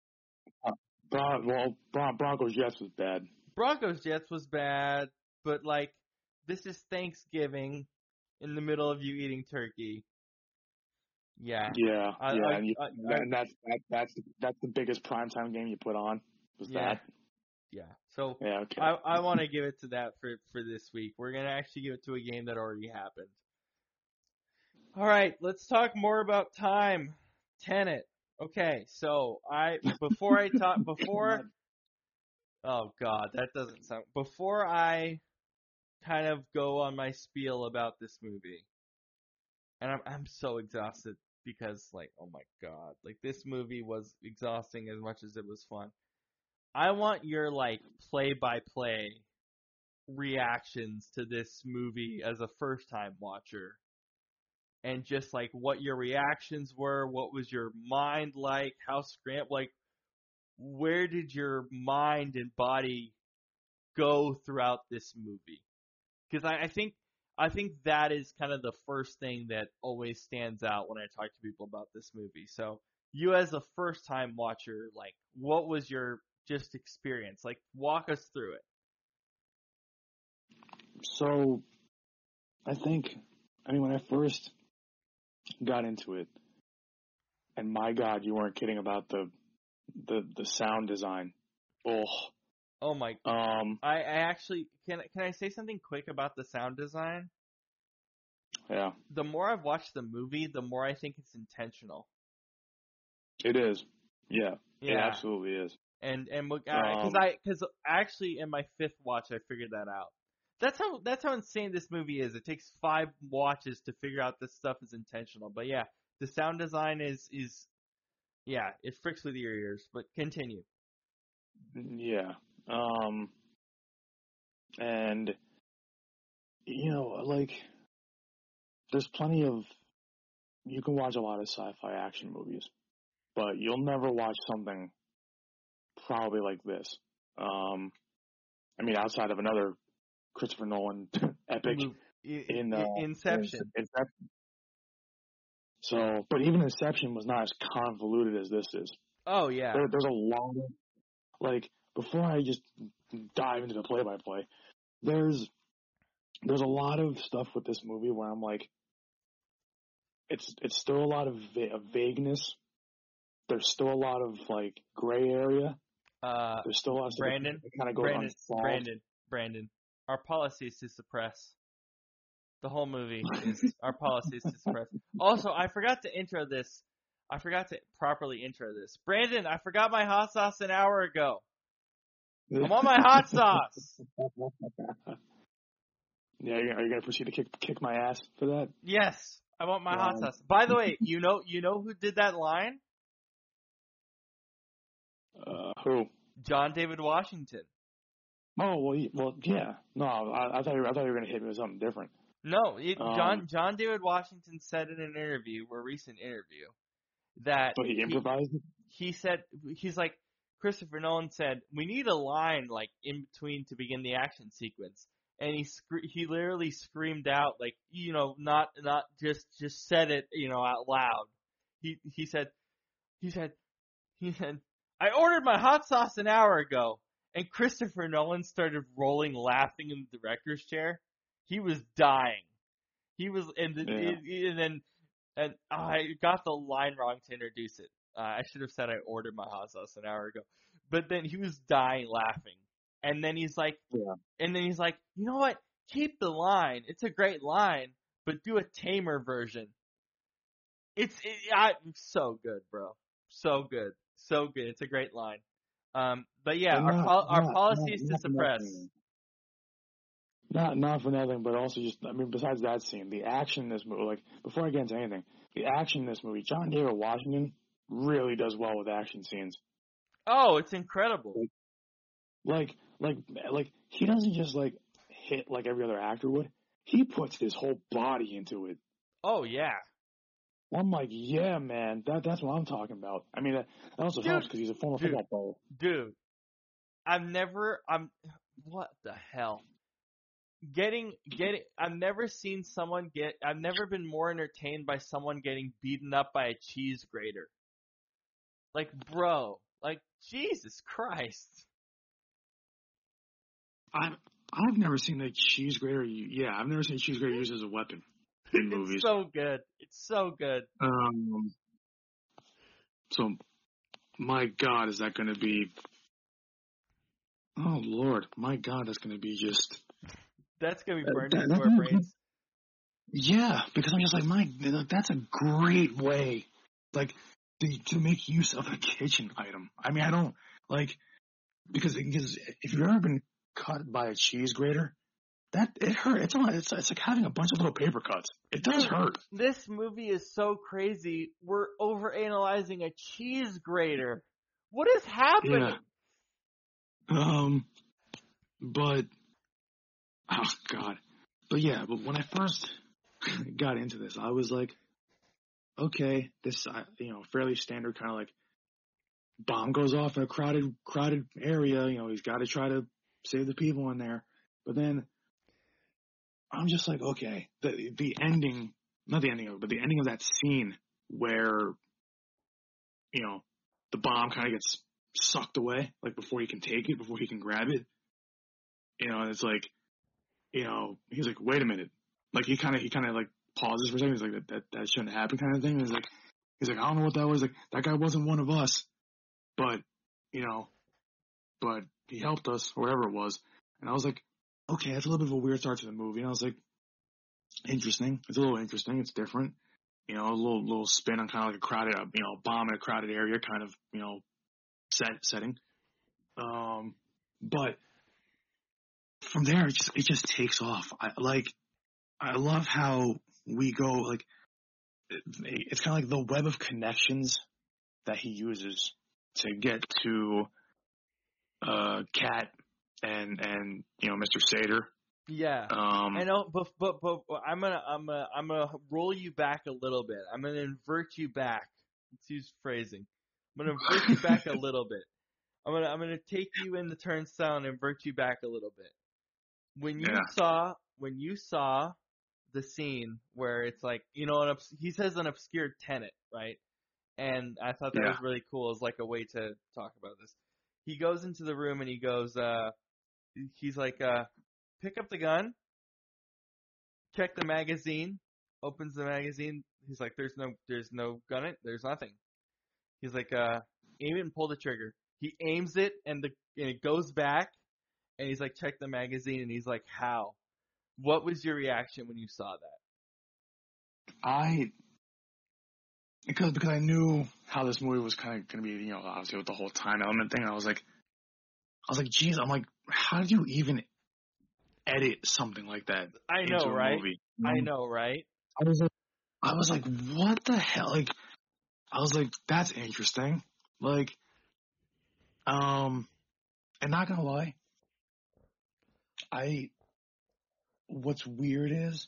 Broncos Jets was bad.
Broncos Jets was bad, but like this is Thanksgiving in the middle of you eating turkey. Yeah.
Yeah,
I,
yeah,
I,
and,
I,
and that's the biggest primetime game you put on. Was
yeah.
that?
Yeah. So
Yeah, okay.
I want to give it to that for this week. We're gonna actually give it to a game that already happened. All right, let's talk more about time. Tenet. Okay, so oh God, that doesn't sound before I kind of go on my spiel about this movie. And I'm so exhausted because like, oh my God, like this movie was exhausting as much as it was fun. I want your like play-by-play reactions to this movie as a first-time watcher, and just like what your reactions were, what was your mind like, how like where did your mind and body go throughout this movie? Because I think that is kind of the first thing that always stands out when I talk to people about this movie. So you as a first time watcher, like what was your just experience? Like walk us through it.
So I mean, when I first got into it, and my God, you weren't kidding about the sound design. Oh,
Oh my! I actually can I say something quick about the sound design?
yeah,
The more I've watched the movie, the more I think it's intentional.
it is. Yeah, it
Yeah,
absolutely is.
and because actually in my fifth watch I figured that out. That's how insane this movie is. It takes 5 watches to figure out this stuff is intentional. But yeah, the sound design is yeah, it fricks with your ears. But continue.
Yeah. And like there's plenty of you can watch a lot of sci-fi action movies, but you'll never watch something probably like this. I mean, outside of another Christopher Nolan epic
Inception.
Inception. So, but even Inception was not as convoluted as this is.
Oh yeah.
There's a lot of like before I just dive into the play-by-play. There's a lot of stuff with this movie where I'm like, it's still a lot of vagueness. There's still a lot of like gray area. There's still a lot of stuff
Brandon,
that kind of goes unsolved.
Brandon. Our policy is to suppress. The whole movie is our policy is to suppress. Also, I forgot to intro this. I forgot to properly intro this. Brandon, I forgot my hot sauce an hour ago. I want my hot sauce.
Yeah, are you gonna proceed to kick my ass for that?
Yes, I want my hot sauce. By the way, you know who did that line?
Who?
John David Washington.
Oh well, yeah. No, I thought you were gonna hit me with something different.
No, John David Washington said in an interview, a recent interview, that
so he improvised.
He said he's like Christopher Nolan said we need a line like in between to begin the action sequence, and he literally screamed out like not just said it out loud. He said I ordered my hot sauce an hour ago, And Christopher Nolan started rolling, laughing in the director's chair. He was dying. He was, and I got the line wrong to introduce it. I should have said I ordered my hot sauce an hour ago. But then he was dying laughing. And then he's like, you know what? Keep the line. It's a great line, but do a tamer version. It's so good, bro. So good. So good. It's a great line. But yeah, our policy is to suppress.
Not for nothing, but also just, I mean, besides that scene, the action in this movie, like, before I get into anything, the action in this movie, John David Washington really does well with action scenes.
Oh, it's incredible.
Like, he doesn't just, like, hit like every other actor would. He puts his whole body into it.
Oh, yeah.
I'm like, yeah, man, that's what I'm talking about. I mean, that also helps because he's a former football player.
Dude, what the hell? I've never been more entertained by someone getting beaten up by a cheese grater. Like, bro, like, Jesus Christ.
I've never seen a cheese grater. I've never seen a cheese grater used as a weapon in movies.
It's so good. It's so good.
So, my God, is that going to be? Oh Lord, my God, that's going to be just.
That's going to be burned into our brains.
Yeah, because I'm just like, that's a great way, like, to make use of a kitchen item. I mean, I don't like because if you've ever been cut by a cheese grater, it hurts. It's like having a bunch of little paper cuts. It does hurt.
This movie is so crazy. We're overanalyzing a cheese grater. What is happening?
Yeah. But oh God. But when I first got into this, I was like, okay, this fairly standard kind of like bomb goes off in a crowded area. He's got to try to save the people in there. But then I'm just like, okay, the ending, not the ending of it, but the ending of that scene where, the bomb kind of gets sucked away, like before he can take it, before he can grab it, and it's like, he's like, wait a minute. Like he kind of like pauses for a second. He's like, that shouldn't happen kind of thing. And he's like, I don't know what that was. Like that guy wasn't one of us, but he helped us, or whatever it was. And I was like, okay, that's a little bit of a weird start to the movie. And I was like, interesting. It's a little interesting. It's different. A little spin on kind of like a crowded, bomb in a crowded area kind of, setting. But from there, it just takes off. I love how we go, like, it's kind of like the web of connections that he uses to get to, Kat and Mr. Sater.
Yeah. I know, but I'm gonna roll you back a little bit. I'm gonna invert you back. Let's use phrasing. I'm gonna invert you back a little bit. I'm gonna take you in the turnstile and invert you back a little bit. When you saw the scene where it's like, he says an obscure tenet, right? And I thought that was really cool as like a way to talk about this. He goes into the room and he goes, he's like, pick up the gun, check the magazine, opens the magazine. He's like, there's no gun in it. There's nothing. He's like, aim it and pull the trigger. He aims it and it goes back and he's like, check the magazine. And he's like, how? What was your reaction when you saw that?
Because I knew how this movie was kind of going to be, obviously with the whole time element thing. I was like, geez, I'm like, how do you even edit something like that?
I know,
into a
right?
Movie?
I know, right?
I was like, what the hell? Like, I was like, that's interesting. Like, and not gonna lie, what's weird is,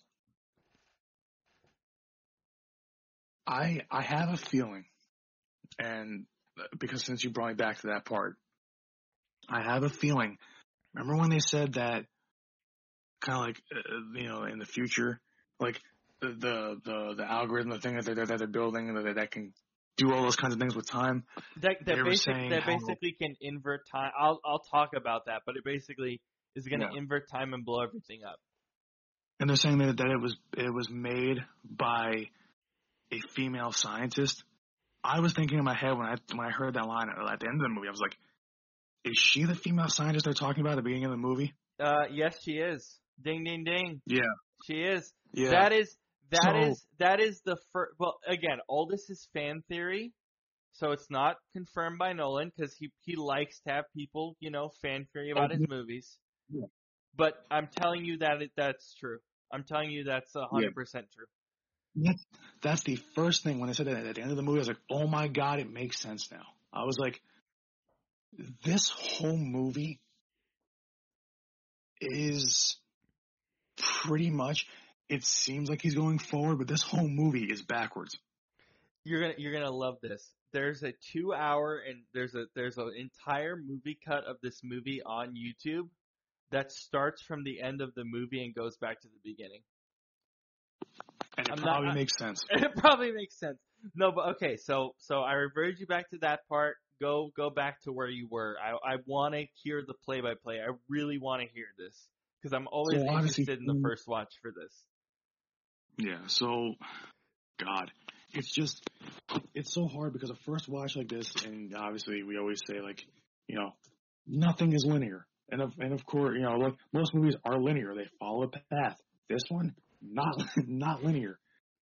I have a feeling, and because since you brought me back to that part, I have a feeling. Remember when they said that, kind of like, in the future, like the algorithm, the thing that they're building that can do all those kinds of things with time.
That basically can invert time. I'll talk about that, but it basically is going to invert time and blow everything up.
And they're saying that it was made by a female scientist. I was thinking in my head when I heard that line at the end of the movie, I was like, is she the female scientist they're talking about at the beginning of the movie?
Yes, she is. Ding, ding, ding.
Yeah.
She is.
Yeah.
That is the first. Well, again, all this is fan theory, so it's not confirmed by Nolan because he likes to have people, fan theory about his movies.
Yeah.
But I'm telling you that's true. I'm telling you that's 100% true.
That's the first thing when I said that at the end of the movie. I was like, oh my god, it makes sense now. I was like, this whole movie is pretty much. It seems like he's going forward, but this whole movie is backwards.
You're gonna love this. There's a 2-hour and there's an entire movie cut of this movie on YouTube that starts from the end of the movie and goes back to the beginning.
And it probably makes sense.
It probably makes sense. No, but okay, so I reverted you back to that part. Go back to where you were. I want to hear the play-by-play. I really want to hear this because I'm always interested in the first watch for this.
Yeah, so, God, it's so hard because a first watch like this, and obviously we always say, like, nothing is linear. And of course, like, most movies are linear. They follow a path. This one, not linear.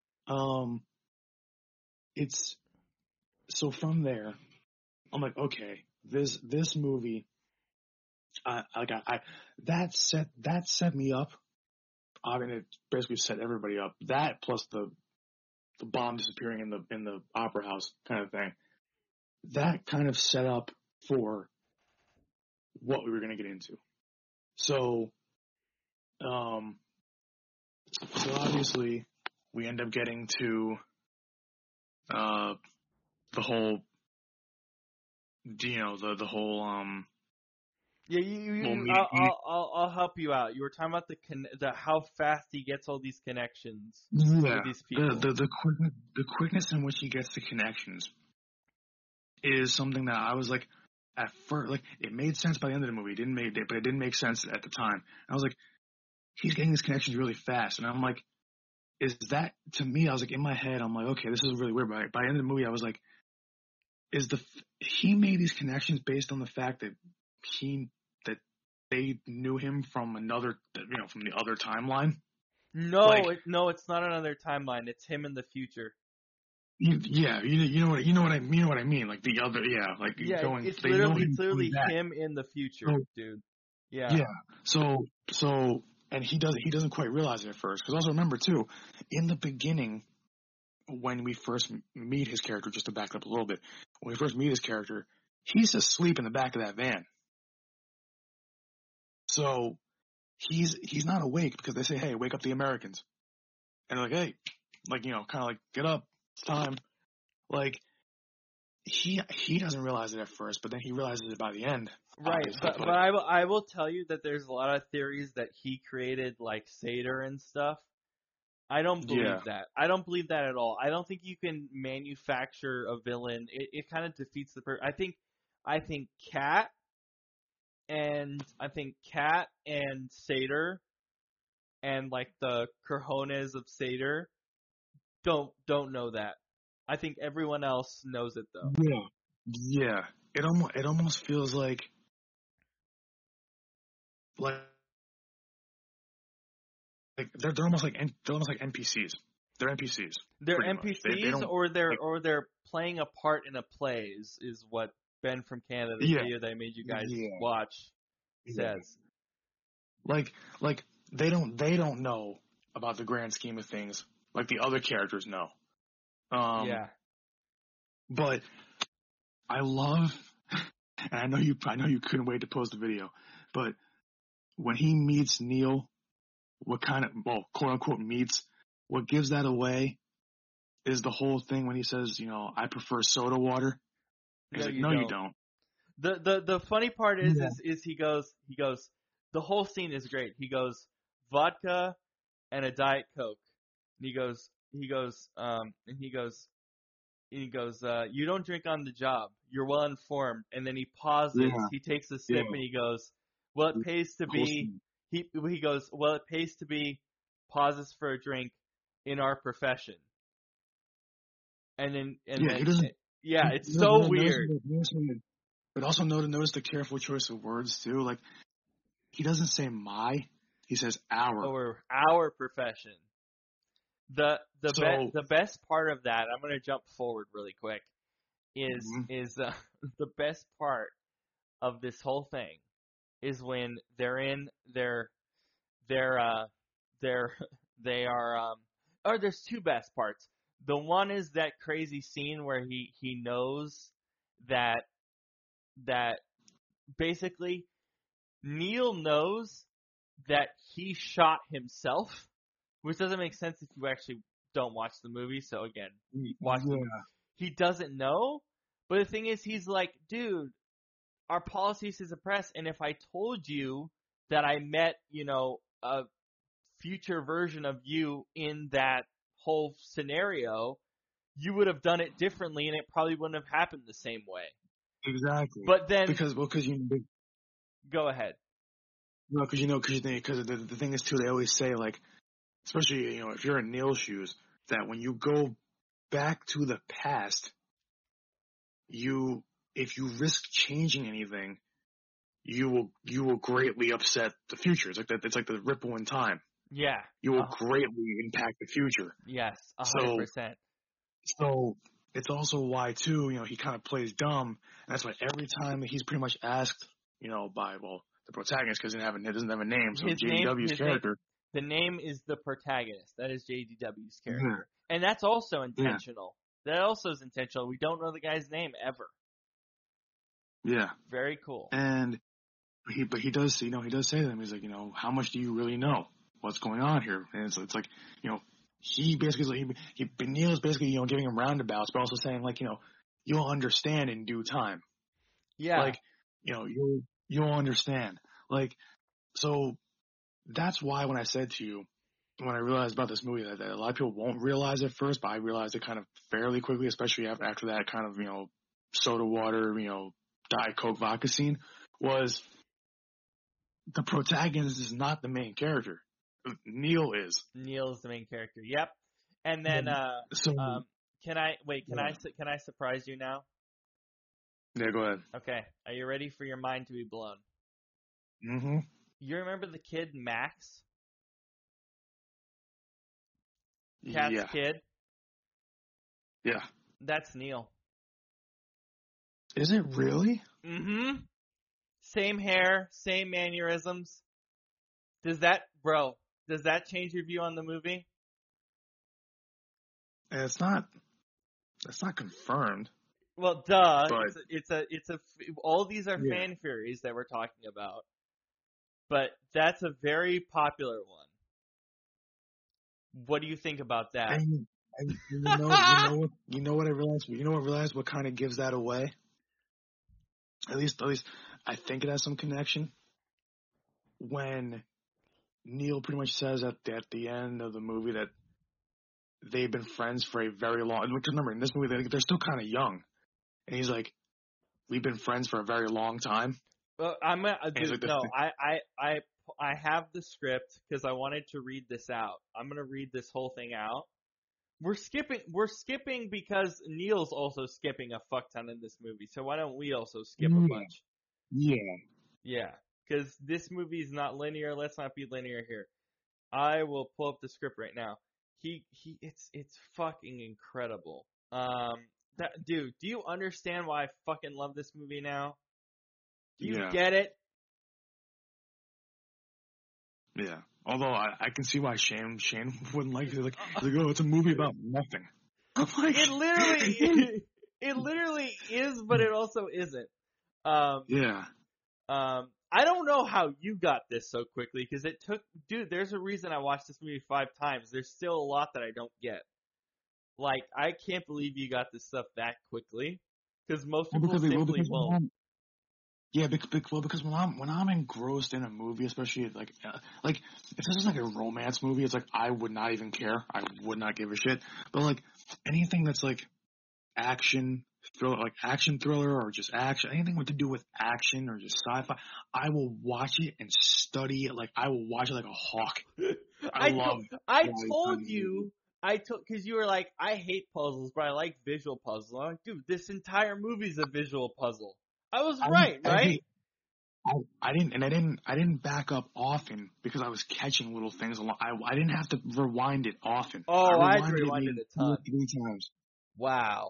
So from there, I'm like, okay, this movie, that set me up. I mean, it basically set everybody up. That plus the bomb disappearing in the opera house kind of thing. That kind of set up for what we were going to get into. So obviously we end up getting to the whole, the whole
Yeah, I'll help you out. You were talking about the how fast he gets all these connections with these people.
The quickness in which he gets the connections is something that I was like, at first, like, it made sense by the end of the movie. But it didn't make sense at the time. And I was like, he's getting these connections really fast, and I'm like, is that, to me? I was like, in my head, I'm like, okay, this is really weird. By the end of the movie, I was like, he made these connections based on the fact that they knew him from another, from the other timeline?
No, it's not another timeline. It's him in the future.
You know what I mean. Like the other, like going.
It's literally him in the future, dude. Yeah.
Yeah. So, and he doesn't quite realize it at first. Because also remember too, in the beginning, when we first meet his character, just to back up a little bit, when we first meet his character, he's asleep in the back of that van. So he's not awake because they say, "Hey, wake up the Americans," and they're like, "Hey, like kind of like get up, it's time." Like he doesn't realize it at first, but then he realizes it by the end.
Right, but I will tell you that there's a lot of theories that he created like Sator and stuff. I don't believe that. I don't believe that at all. I don't think you can manufacture a villain. It kind of defeats the purpose. I think Cat and Sator and like the cojones of Sator don't know that. I think everyone else knows it though.
Yeah. It almost feels like they're almost like NPCs. They're NPCs.
They're NPCs, or they're playing a part in a play. Is what Ben from Canada, the video that I made you guys watch, says.
Like they don't know about the grand scheme of things like the other characters know. But I love, and I know you couldn't wait to post the video, but when he meets Neil, what kind of, quote unquote meets, what gives that away is the whole thing when he says, I prefer soda water. He's like, no, you don't.
The funny part is he goes, the whole scene is great. He goes, vodka and a Diet Coke. And he goes, he goes, "You don't drink on the job. You're well informed." And then he pauses.
Yeah.
He takes a
Yeah.
sip and he goes, "Well, it pays to be." He goes, "Well, it pays to be." Pauses for a drink in our profession. And then
He doesn't.
yeah, it's so weird.
But also notice the careful choice of words too. Like he doesn't say my, he says our.
Or our profession. The best part of that, I'm gonna jump forward really quick, is the best part of this whole thing is when they're in they are or there's two best parts. The one is that crazy scene where he knows that basically Neil knows that he shot himself, which doesn't make sense if you actually don't watch the movie. So again, watch the movie. He doesn't know, but the thing is, he's like, dude, our policy is to suppress, and if I told you that I met, a future version of you in that whole scenario, you would have done it differently, and it probably wouldn't have happened the same way.
Exactly.
But then,
because
go ahead.
No, because the thing is too, they always say, like, especially if you're in Neil's shoes, that when you go back to the past, if you risk changing anything, you will greatly upset the future. It's like that. It's like the ripple in time.
Yeah.
You will greatly impact the future.
Yes, 100%.
So it's also why too, he kind of plays dumb, and that's why every time he's pretty much asked, by the protagonist, because he doesn't have a name, so JDW's character.
The name is the protagonist. That is JDW's character, and that's also intentional. Yeah. That also is intentional. We don't know the guy's name ever.
Yeah.
Very cool.
And he does say to them, he's like, how much do you really know? What's going on here? And it's like, he basically, Neil's basically, giving him roundabouts, but also saying, like, you'll understand in due time.
Yeah.
Like, you'll understand. Like, so that's why when I said to you, when I realized about this movie, that a lot of people won't realize it first, but I realized it kind of fairly quickly, especially after that kind of, soda water, Diet Coke vodka scene, was the protagonist is not the main character. Neil is.
Neil is the main character. Yep. And then, can I surprise you now?
Yeah, go ahead.
Okay. Are you ready for your mind to be blown?
Mm-hmm.
You remember the kid Max? Cat's kid?
Yeah.
That's Neil.
Is it really?
Mm-hmm. Same hair, same mannerisms. Does that change your view on the movie?
It's not confirmed.
Well, duh.
But
it's a all these are fan theories that we're talking about. But that's a very popular one. What do you think about that?
And you know what I realized? You know what I realized? What kind of gives that away? At least I think it has some connection. When Neil pretty much says at the end of the movie that they've been friends for a very long. Because remember, in this movie they're still kind of young, and he's like, "We've been friends for a very long time."
Well, I have the script because I wanted to read this out. I'm gonna read this whole thing out. We're skipping because Neil's also skipping a fuck ton in this movie. So why don't we also skip a bunch?
Yeah.
Yeah, because this movie is not linear. Let's not be linear here. I will pull up the script right now. It's fucking incredible. Dude, do you understand why I fucking love this movie now? Do you get it?
Yeah. Although I can see why Shane wouldn't like it. Like, oh, it's a movie about nothing. I'm like,
it literally is, but it also isn't.
Yeah.
I don't know how you got this so quickly because it took. Dude, there's a reason I watched this movie 5 times. There's still a lot that I don't get. Like, I can't believe you got this stuff that quickly because most people simply won't.
Yeah, because when I'm engrossed in a movie, especially like if this is like a romance movie, it's like I would not even care. I would not give a shit. But like anything that's like action thriller or just action, anything with to do with action or just sci-fi, I will watch it and study it. Like I will watch it like a hawk. I
told you, because you were like, I hate puzzles, but I like visual puzzles. I'm like, dude, this entire movie's a visual puzzle. I was right?
I didn't back up often because I was catching little things along. I didn't have to rewind it often.
Oh, I rewinded it a ton.
3 times.
Wow.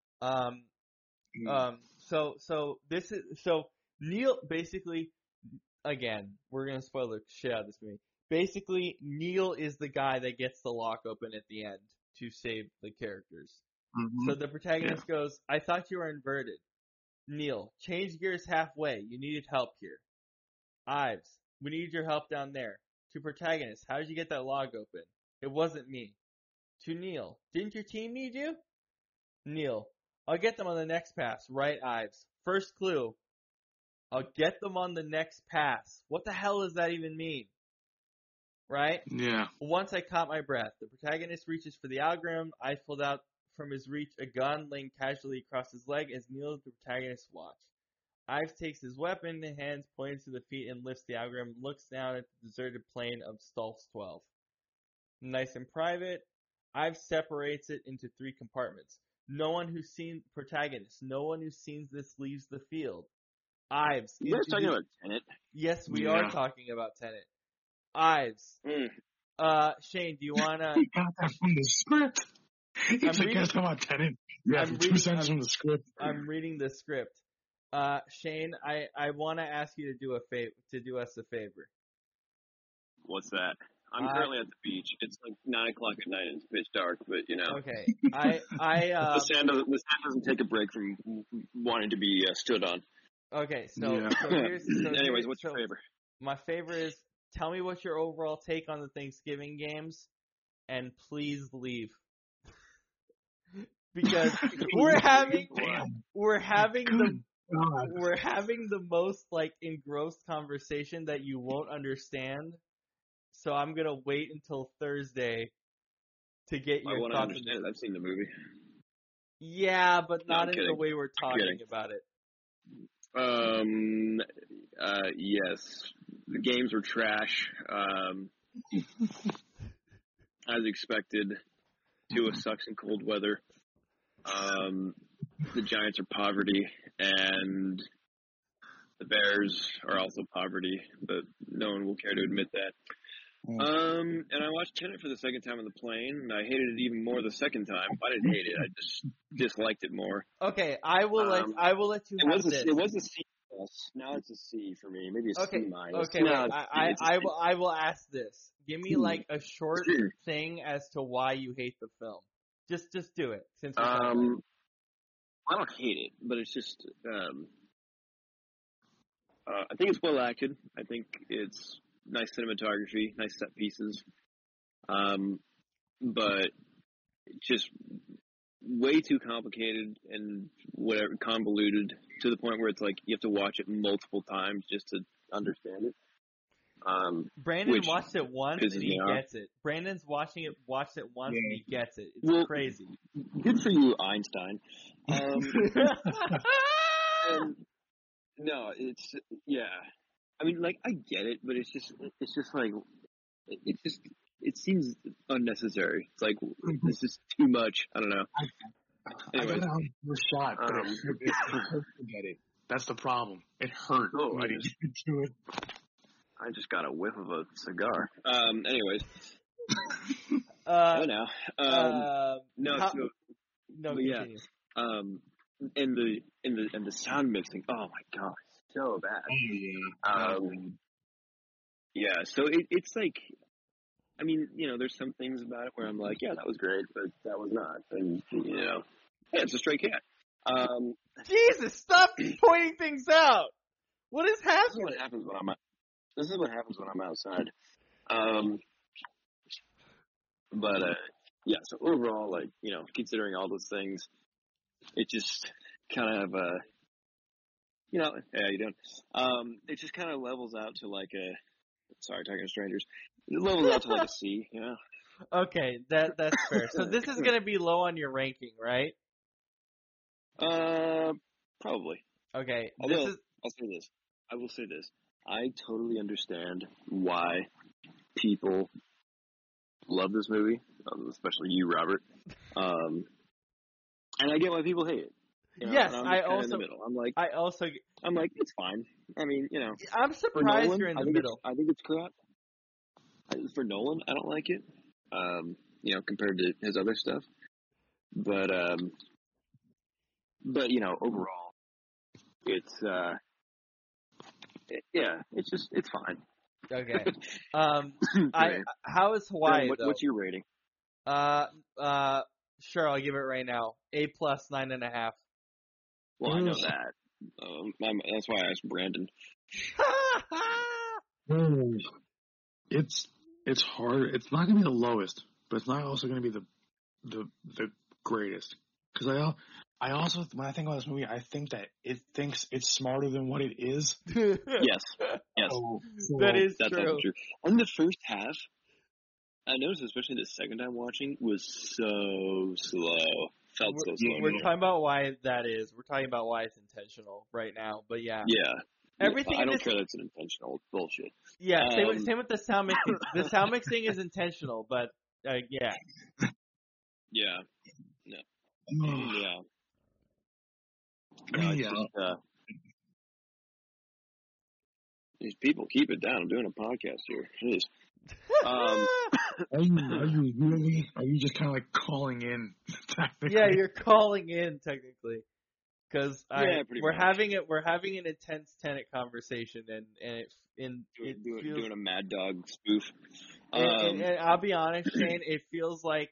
So Neil basically, again, we're gonna spoil the shit out of this movie. Basically, Neil is the guy that gets the lock open at the end to save the characters.
Mm-hmm.
So the protagonist goes, I thought you were inverted. Neil, change gears halfway. You needed help here. Ives, we need your help down there. To protagonist, how did you get that log open? It wasn't me. To Neil, didn't your team need you? Neil, I'll get them on the next pass. Right, Ives. First clue. I'll get them on the next pass. What the hell does that even mean? Right?
Yeah.
Once I caught my breath, the protagonist reaches for the algorithm. I pulled out from his reach a gun laying casually across his leg as Neil, the protagonist, watch. Ives takes his weapon in hands, points to the feet, and lifts the algorithm, looks down at the deserted plane of Stolf's 12. Nice and private, Ives separates it into 3 compartments. No one who's seen protagonist, no one who's seen this leaves the field. Ives.
You guys talking about Tenet?
Yes, we are talking about Tenet. Ives. Shane, do you wanna?
He got that from the script. He's like, guys, talking about Tenet. Yeah, 2 sentences from the script.
I'm reading the script. Shane, I want to ask you to do us a favor.
What's that? I'm currently at the beach. It's like 9 o'clock at night and it's pitch dark, but you know.
Okay. The
sand doesn't take a break from wanting to be stood on.
Okay, so
anyways, what's your favor?
My favor is tell me what's your overall take on the Thanksgiving games, and please leave. Because we're having the most like engrossed conversation that you won't understand. So I'm gonna wait until Thursday to get your thoughts.
Understand it. I've seen the movie.
Yeah, but not in the way we're talking about it.
Yes. The games were trash. As expected. Tua sucks in cold weather. The Giants are poverty, and the Bears are also poverty, but no one will care to admit that. And I watched Tenet for the second time on the plane, and I hated it even more the second time. I didn't hate it; I just disliked it more.
Okay, I will let you have this.
It was a C+. Now it's a C for me. Maybe a C minus.
Okay, no, I will ask this. Give me like a short thing as to why you hate the film. Just do it. Since we're
I don't hate it, but it's just I think it's well acted. I think it's nice cinematography, nice set pieces. But just way too complicated and whatever convoluted to the point where it's like you have to watch it multiple times just to understand it.
Brandon watched it once and he gets it. Brandon's watched it once and he gets it. It's crazy.
Good for you, Einstein. No, it's I mean, like I get it, but it's just like it seems unnecessary. It's like it's just too much. I don't know.
Anyway, I got a shot, but it hurt to get it. That's the problem. It hurt.
Oh, I didn't do it. I just got a whiff of a cigar. Anyways. No.
Yeah.
And the sound mixing. Oh my god, so bad. Yeah. So it's like, I mean, you know, there's some things about it where I'm like, yeah, that was great, but that was not. And you know, yeah, it's a stray cat.
Jesus, stop pointing things out. What is happening?
This is what happens when I'm outside. But yeah. So overall, like, you know, considering all those things, it just kind of you know, hey, how you doing? It just kind of levels out to like sorry, talking to strangers. It levels out to like a C, you know.
Okay, that's fair. So this is gonna be low on your ranking, right?
Probably.
Okay,
Although, I'll say this. I will say this. I totally understand why people love this movie, especially you, Robert. And I get why people hate it. You know,
yes,
and I'm
I
just kind of in
also,
the middle. I'm like, it's fine. I mean, you know,
I'm
for
surprised
Nolan,
you're in
I
the
think
middle.
it's crap. For Nolan, I don't like it. You know, compared to his other stuff. But you know, overall, it's it's fine.
Okay.
Right.
How is Hawaii though?
What's your rating?
Sure, I'll give it right now. A plus 9.5.
Well, I know that. That's why I asked Brandon.
It's hard. It's not gonna be the lowest, but it's not also gonna be the greatest. Because I also, when I think about this movie, I think that it thinks it's smarter than what it is.
Yes.
That is
That's
true.
also true. And the first half, I noticed, especially the second time watching, was so slow. Felt so slow.
We're talking about why that is. We're talking about why it's intentional right now. But yeah.
Yeah.
Everything
I don't care that it's an intentional bullshit.
Yeah, same with the sound mixing. The sound mixing is intentional, but yeah.
Yeah. No. Yeah.
I mean, yeah.
These people, keep it down. I'm doing a podcast here. Jeez.
Are you just kind of like calling in? Technically?
Yeah, you're calling in technically, because we're
much.
having an intense Tenet conversation, and it feels
doing a Mad Dog spoof.
And I'll be honest, Shane, it feels like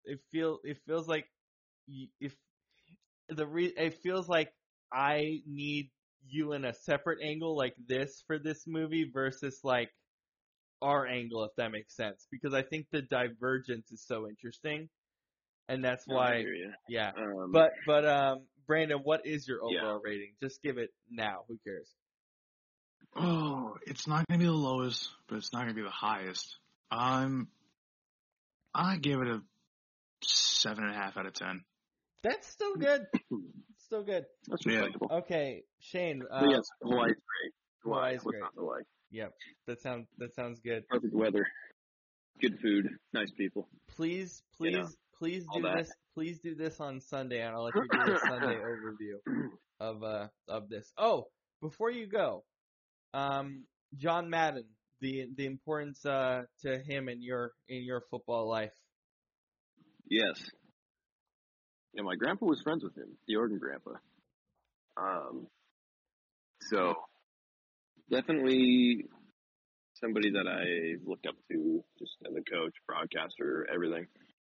it feels like I need you in a separate angle like this for this movie versus like our angle, if that makes sense, because I think the divergence is so interesting, and that's why. Yeah. But Brandon, what is your overall rating? Just give it now. Who cares?
Oh, it's not gonna be the lowest, but it's not gonna be the highest. I give it a 7.5 out of 10.
That's still good. Still good.
That's respectable.
Okay, Shane.
Yes, Hawaii's great.
Hawaii's great.
Hawaii?
Yep, that sounds good.
Perfect weather, good food, nice people.
Please do this. Please do this on Sunday, and I'll let you do a Sunday overview of this. Oh, before you go, John Madden, the importance to him in your football life.
Yes. Yeah, my grandpa was friends with him, the Oregon grandpa. So definitely somebody that I looked up to, just as a coach, broadcaster, everything.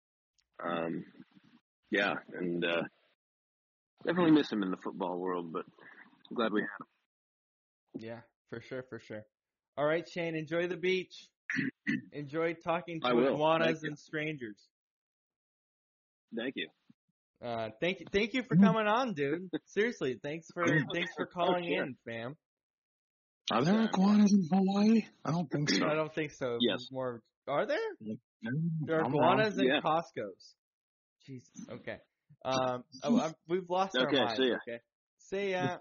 Yeah, and definitely miss him in the football world, but I'm glad we had him.
Yeah, for sure. All right, Shane, enjoy the beach. Enjoy talking to iguanas and strangers.
Thank you.
Thank you for coming on, dude. Seriously, thanks for calling in, fam.
Are there iguanas in Hawaii? I don't think so.
I don't think so.
Yes.
Are there? There are iguanas in Costco's. Jesus. Okay. We've lost our minds.
See ya.
Okay. See ya.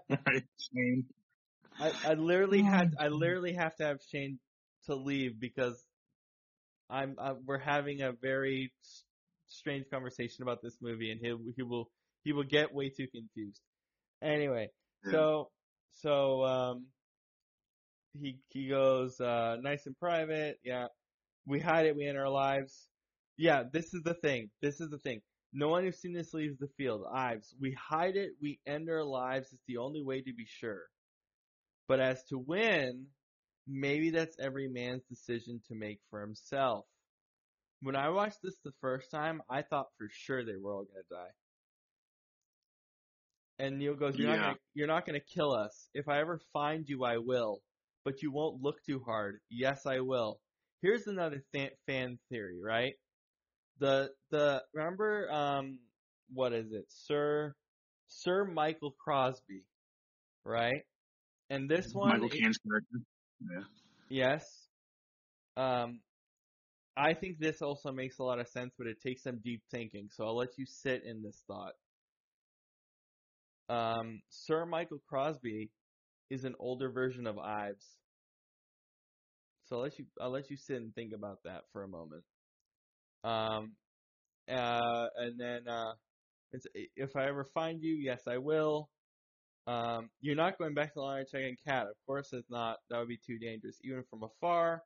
I literally have to have Shane to leave because we're having a very strange conversation about this movie, and he will get way too confused. Anyway, so he goes nice and private. Yeah, we hide it. We end our lives. Yeah, this is the thing. No one who's seen this leaves the field. Ives. We hide it. We end our lives. It's the only way to be sure. But as to win, maybe that's every man's decision to make for himself. When I watched this the first time, I thought for sure they were all gonna die. And Neil goes, "You're not gonna kill us. If I ever find you, I will. But you won't look too hard. Yes, I will." Here's another fan theory, right? Remember what is it, Sir Michael Crosby, right? And this one,
Michael Caine's character. Yeah.
Yes. I think this also makes a lot of sense, but it takes some deep thinking. So I'll let you sit in this thought. Sir Michael Crosby is an older version of Ives. So I'll let you sit and think about that for a moment. And then if I ever find you, yes, I will. You're not going back to the line of checking cat. Of course it's not. That would be too dangerous, even from afar.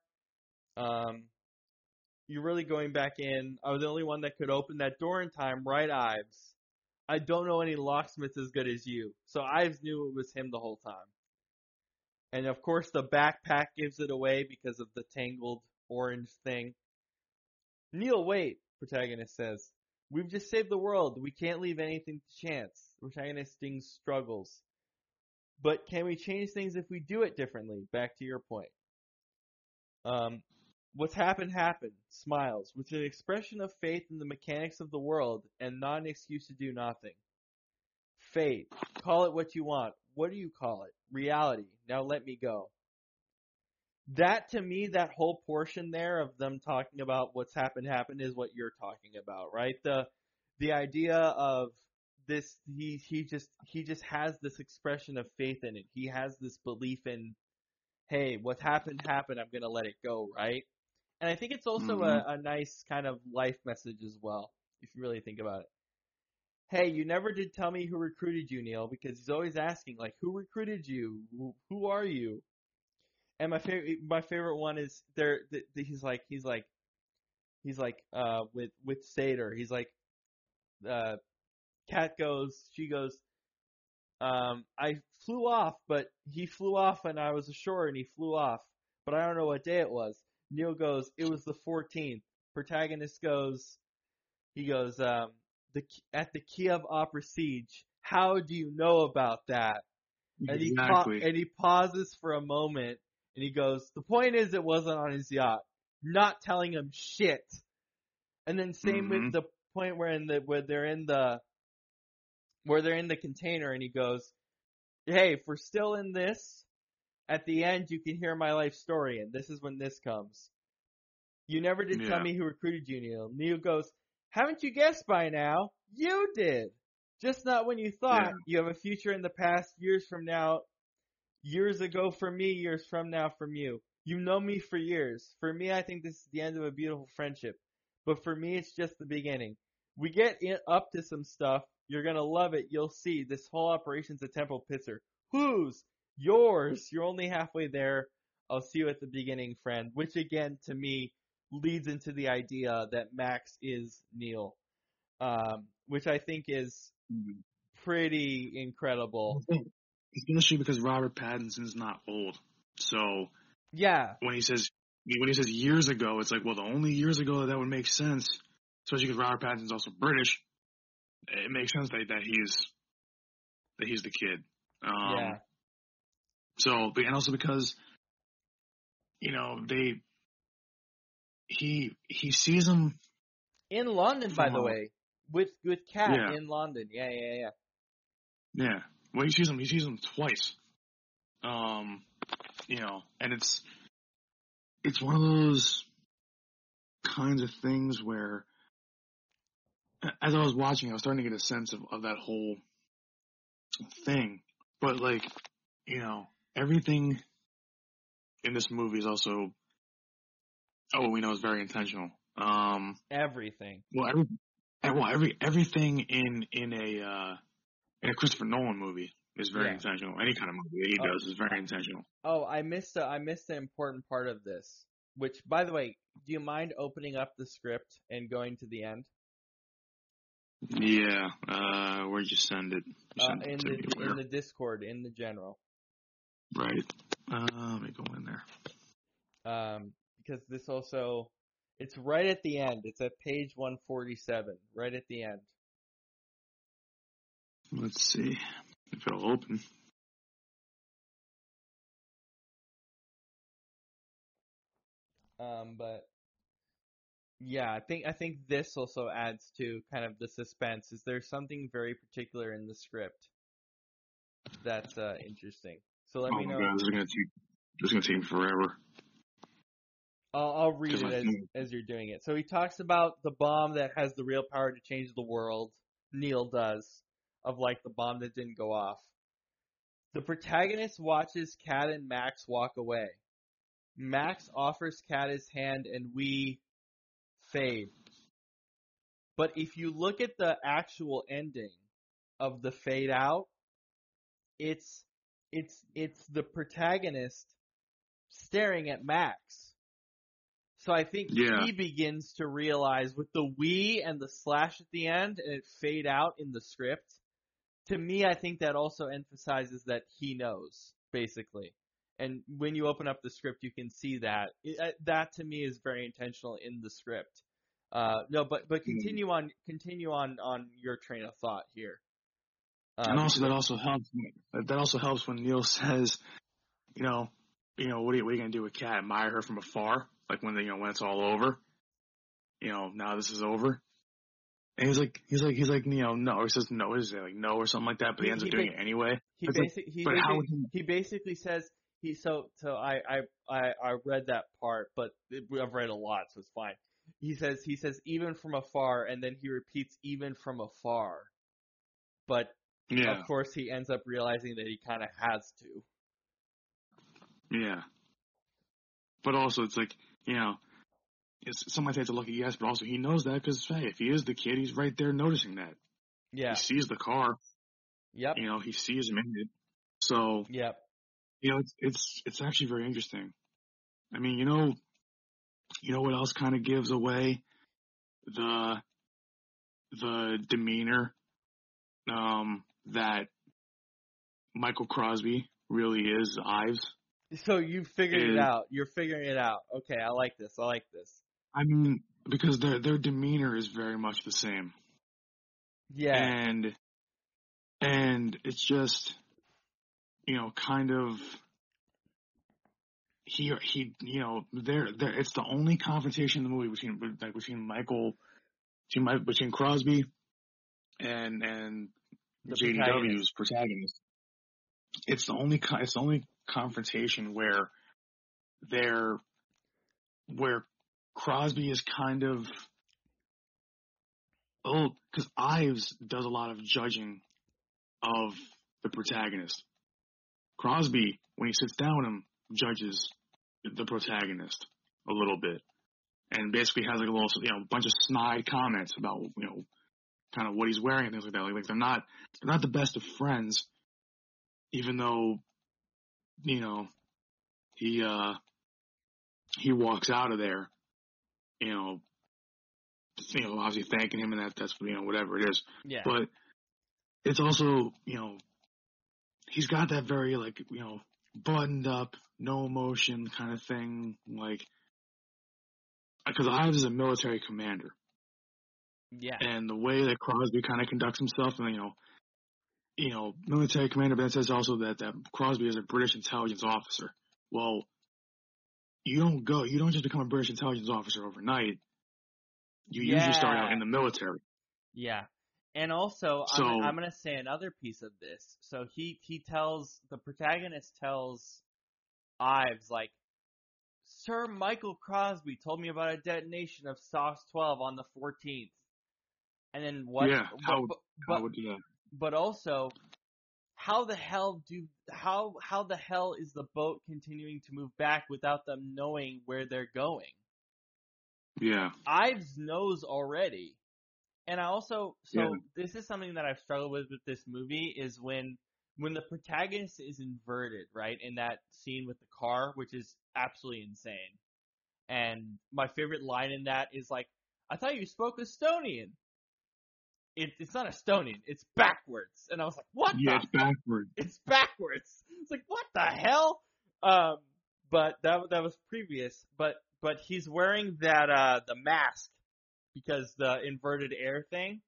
You're really going back in. I was the only one that could open that door in time, right, Ives? I don't know any locksmiths as good as you. So Ives knew it was him the whole time. And of course the backpack gives it away because of the tangled orange thing. Neil, wait, protagonist says. We've just saved the world. We can't leave anything to chance. Protagonist struggles. But can we change things if we do it differently? Back to your point. What's happened. Smiles, with an expression of faith in the mechanics of the world and not an excuse to do nothing. Fate. Call it what you want. What do you call it? Reality. Now let me go. That, to me, that whole portion there of them talking about what's happened is what you're talking about, right? The idea of this, he just has this expression of faith in it. He has this belief in, hey, what's happened, I'm gonna let it go, right? And I think it's also a nice kind of life message as well, if you really think about it. Hey, you never did tell me who recruited you, Neil, because he's always asking, like, who recruited you? Who are you? And my favorite one is he's like with Sater. He's like, Kat goes, she goes, I flew off, but he flew off and I was ashore and he flew off, but I don't know what day it was. Neil goes, it was the 14th. Protagonist goes, at the Kiev Opera Siege. How do you know about that? And
Exactly.
he pauses for a moment and he goes, the point is it wasn't on his yacht. Not telling him shit. And then same with the point where they're in the container and he goes, hey, if we're still in this, at the end you can hear my life story and this is when this comes. You never did tell me who recruited you, Neil. Neil goes, haven't you guessed by now? You did. Just not when you thought. Yeah. You have a future in the past, years from now. Years ago for me, years from now from you. You know me for years. For me, I think this is the end of a beautiful friendship. But for me, it's just the beginning. We get up to some stuff. You're going to love it. You'll see. This whole operation's a temple pisser. Whose? Yours. You're only halfway there. I'll see you at the beginning, friend. Which, again, to me, leads into the idea that Max is Neil. Which I think is pretty incredible.
Especially because Robert Pattinson's not old. So
yeah,
when he says years ago, it's like, well, the only years ago that would make sense, especially because Robert Pattinson's also British. It makes sense that he's the kid.
Yeah.
So, and also because, you know, he sees him
in London, by the way, with Kat in London. Yeah.
Yeah. Well, he sees him twice. You know, and it's one of those kinds of things where, as I was watching, I was starting to get a sense of that whole thing. But, like, you know, everything in this movie is also, we know is very intentional.
Everything.
Well, everything in a Christopher Nolan movie is very intentional. Any kind of movie that he does is very intentional.
Oh, I missed the important part of this. Which, by the way, do you mind opening up the script and going to the end?
Yeah. Where'd you send it?
In the Discord, in the general.
Right. Let me go in there.
Because this also, it's right at the end. It's at page 147, right at the end.
Let's see if it'll open.
But yeah, I think this also adds to kind of the suspense. Is there something very particular in the script that's interesting? So let me know.
God, this is gonna take forever.
I'll read it as you're doing it. So he talks about the bomb that has the real power to change the world. Neil does. of like the bomb that didn't go off. The protagonist watches Kat and Max walk away. Max offers Kat his hand and we fade. But if you look at the actual ending of the fade out, it's the protagonist staring at Max. So I think he begins to realize with the we and the slash at the end and it fade out in the script, to me I think that also emphasizes that he knows, basically. And when you open up the script, you can see that. That to me is very intentional in the script. No, but continue on your train of thought here.
And also that also helps. That also helps when Neil says, what are you gonna do with Kat? Admire her from afar, like when when it's all over. Now this is over. And he's like, no. Or he says no, is it like no or something like that? But he ends up doing it anyway.
He basically says so I read that part, but I've read a lot, so it's fine. He says even from afar, and then he repeats even from afar. But of course, he ends up realizing that he kind of has to.
Yeah. But also, it's like, some might say it's a lucky guess, but also he knows that because, hey, if he is the kid, he's right there noticing that.
Yeah.
He sees the car.
Yep.
He sees him in it. So,
yep.
It's actually very interesting. I mean, what else kind of gives away the demeanor that Michael Crosby really is Ives.
So you figured it out. You're figuring it out. Okay, I like this.
I mean, because their demeanor is very much the same.
Yeah.
And it's just, kind of it's the only confrontation in the movie between Crosby and JDW's protagonist. It's the only confrontation where Crosby is kind of because Ives does a lot of judging of the protagonist. Crosby, when he sits down with him, judges the protagonist a little bit, and basically has like a little bunch of snide comments about kind of what he's wearing and things like that. Like they're not the best of friends, even though he walks out of there, obviously thanking him, and that's whatever it is.
Yeah.
But it's also he's got that very buttoned up, no emotion kind of thing, like because Ives is a military commander.
Yeah.
And the way that Crosby kind of conducts himself, and military commander, but that says also that Crosby is a British intelligence officer. Well, you don't just become a British intelligence officer overnight. You usually start out in the military.
Yeah. And also, I'm going to say another piece of this. So the protagonist tells Ives, like, Sir Michael Crosby told me about a detonation of SOS 12 on the 14th. And then what?
Yeah, how would do that?
But also, how the hell is the boat continuing to move back without them knowing where they're going?
Yeah.
Ives knows already. And I also, this is something that I've struggled with this movie is when the protagonist is inverted, right? In that scene with the car, which is absolutely insane. And my favorite line in that is like, I thought you spoke Estonian. It's not Estonian, it's backwards. And I was like, what
it's backwards.
It's backwards. It's like, what the hell? But that was previous. But he's wearing that, the mask because the inverted air thing.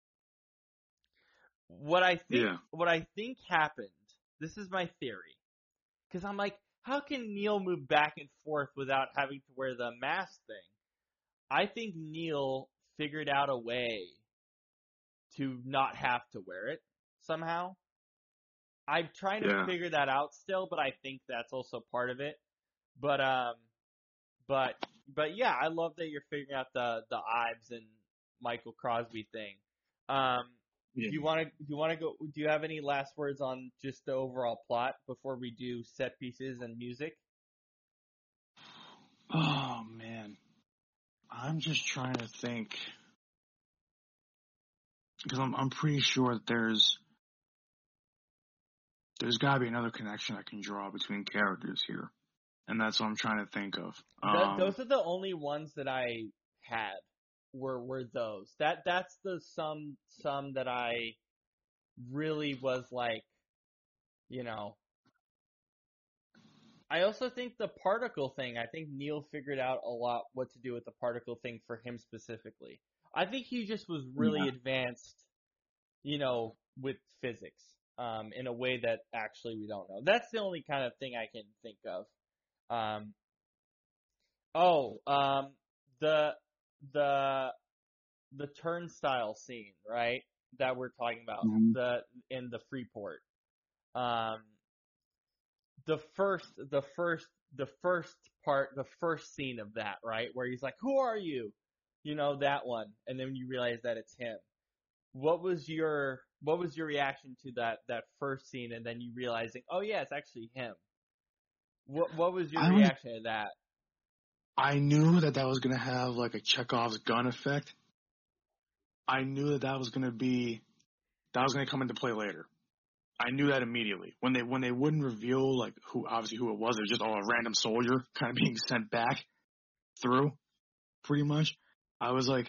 What I think happened, this is my theory. Cause I'm like, how can Neil move back and forth without having to wear the mask thing? I think Neil figured out a way to not have to wear it somehow. I'm trying to figure that out still, but I think that's also part of it. But yeah, I love that you're figuring out the Ives and Michael Crosby thing.
Yeah.
Do you want to go? Do you have any last words on just the overall plot before we do set pieces and music?
Oh man, I'm just trying to think because I'm pretty sure that there's got to be another connection I can draw between characters here, and that's what I'm trying to think of.
Those are the only ones that I had. Were those that's the some that I really was like, you know. I also think the particle thing, I think Neil figured out a lot what to do with the particle thing for him specifically. I think he just was really advanced, with physics, in a way that actually we don't know. That's the only kind of thing I can think of. The turnstile scene, right? That we're talking about, in the Freeport. The first scene of that, right? Where he's like, "Who are you?" That one. And then you realize that it's him. What was your reaction to that first scene, and then you realizing, oh yeah, it's actually him? What was your reaction to that?
I knew that was going to have like a Chekhov's gun effect. I knew that was going to come into play later. I knew that immediately. When they wouldn't reveal like who it was, it was just all a random soldier kind of being sent back through, pretty much. I was like,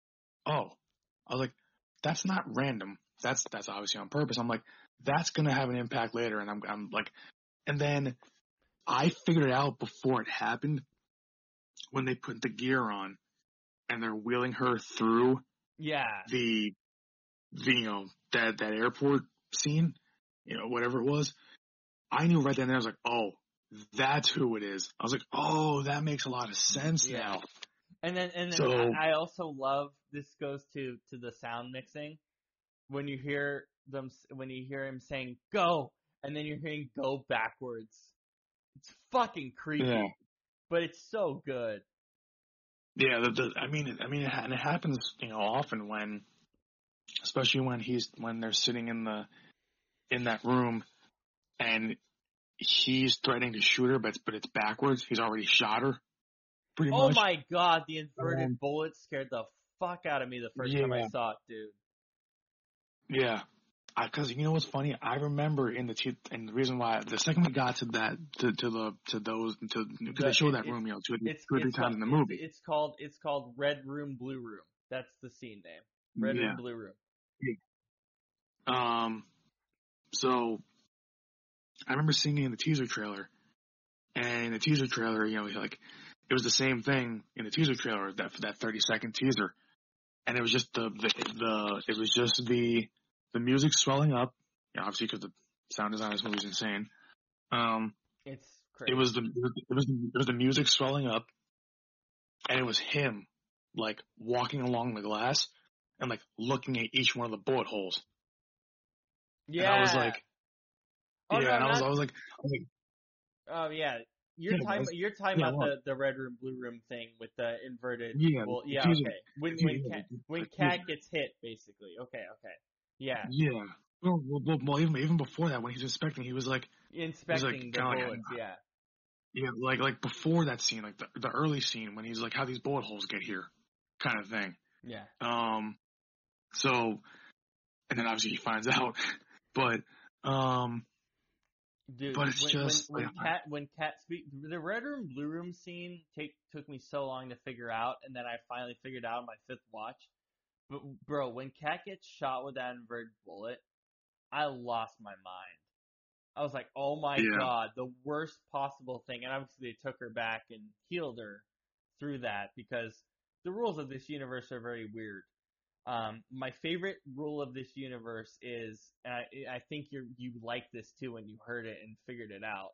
that's not random. That's obviously on purpose. I'm like, that's gonna have an impact later, and I'm like, and then I figured it out before it happened when they put the gear on and they're wheeling her through.
Yeah.
The that airport scene, whatever it was. I knew right then and there, I was like, oh, that's who it is. I was like, oh, that makes a lot of sense now.
And then I also love, this goes to the sound mixing. When you hear him saying go, and then you're hearing go backwards. It's fucking creepy, but it's so good.
Yeah, and it happens, often when, especially when they're sitting in that room, and he's threatening to shoot her, but it's backwards. He's already shot her. Pretty much.
Oh my god, the inverted bullet scared the fuck out of me the first time I saw it, dude. Yeah.
Because you know what's funny? I remember and the reason why the second we got to that because they show that room, 2 or 3 times in the movie.
It's called Red Room, Blue Room. That's the scene name. Red Room, Blue Room.
Yeah. So I remember seeing it in the teaser trailer, and in the teaser trailer, like it was the same thing in the teaser trailer, that 30-second teaser, and it was just the music swelling up, obviously because the sound design of this movie is insane.
It's crazy.
It was the music swelling up, and it was him like walking along the glass and like looking at each one of the bullet holes.
Yeah.
And I was like, I was like,
oh yeah. You're talking about the Red Room, Blue Room thing with the inverted.
Yeah.
Well, yeah. Okay. When Cat gets hit, basically. Okay. Yeah.
Yeah. Well, even before that, when he's inspecting, he was like
inspecting the bullets. Yeah.
Yeah, like before that scene, like the early scene when he's like, how these bullet holes get here, kind of thing.
Yeah.
So, and then obviously he finds out, but
dude,
but it's
when Cat speak, the Red Room, Blue Room scene took me so long to figure out, and then I finally figured out on my 5th watch. But bro, when Cat gets shot with that inverted bullet, I lost my mind. I was like, oh my god, the worst possible thing. And obviously they took her back and healed her through that, because the rules of this universe are very weird. My favorite rule of this universe is, and I think you like this too when you heard it and figured it out.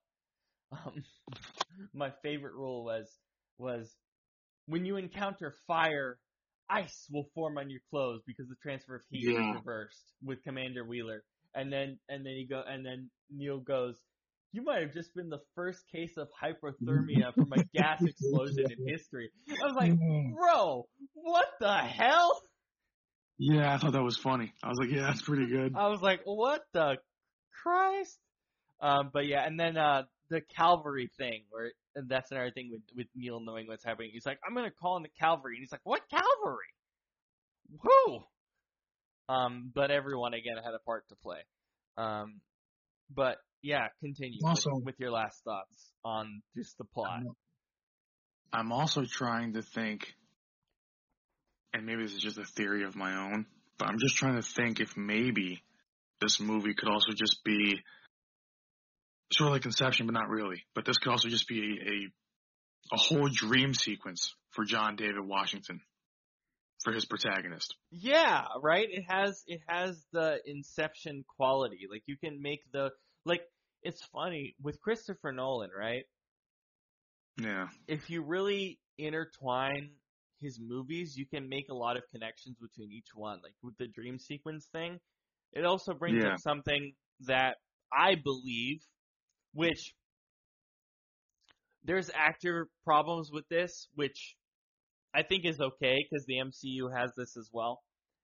My favorite rule was when you encounter fire, ice will form on your clothes because the transfer of heat is reversed with Commander Wheeler. And then Neil goes, you might have just been the first case of hypothermia from a gas explosion in history. I was like, bro, what the hell?
Yeah, I thought that was funny. I was like, yeah, that's pretty good.
I was like, what the Christ? But yeah, and then the cavalry thing, and that's another thing with Neil knowing what's happening. He's like, I'm gonna call in the cavalry, and he's like, what cavalry? Who? But everyone again had a part to play. But yeah, continue
Also,
with your last thoughts on just the plot.
I'm also trying to think, and maybe this is just a theory of my own, but I'm just trying to think if maybe this movie could also just be sort of like Inception, but not really. But this could also just be a whole dream sequence for John David Washington, for his protagonist.
Yeah, right. It has the Inception quality. Like you can make it's funny with Christopher Nolan, right?
Yeah.
If you really intertwine his movies, you can make a lot of connections between each one. Like with the dream sequence thing, it also brings up something that I believe, which there's actor problems with this, which I think is okay because the MCU has this as well.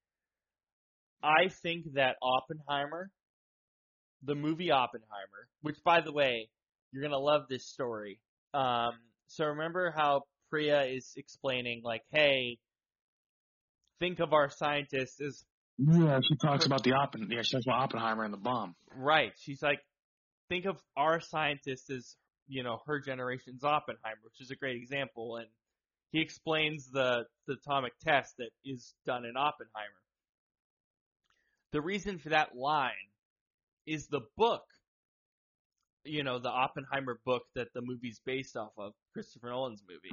I think that Oppenheimer, the movie Oppenheimer, which by the way, you're gonna love this story. So remember how Priya is explaining, like, hey, think of our scientists as
She talks about she talks about Oppenheimer and the bomb.
right. She's like, think of our scientists as her generation's Oppenheimer, which is a great example, and he explains the atomic test that is done in Oppenheimer. The reason for that line is the book, the Oppenheimer book that the movie's based off of, Christopher Nolan's movie.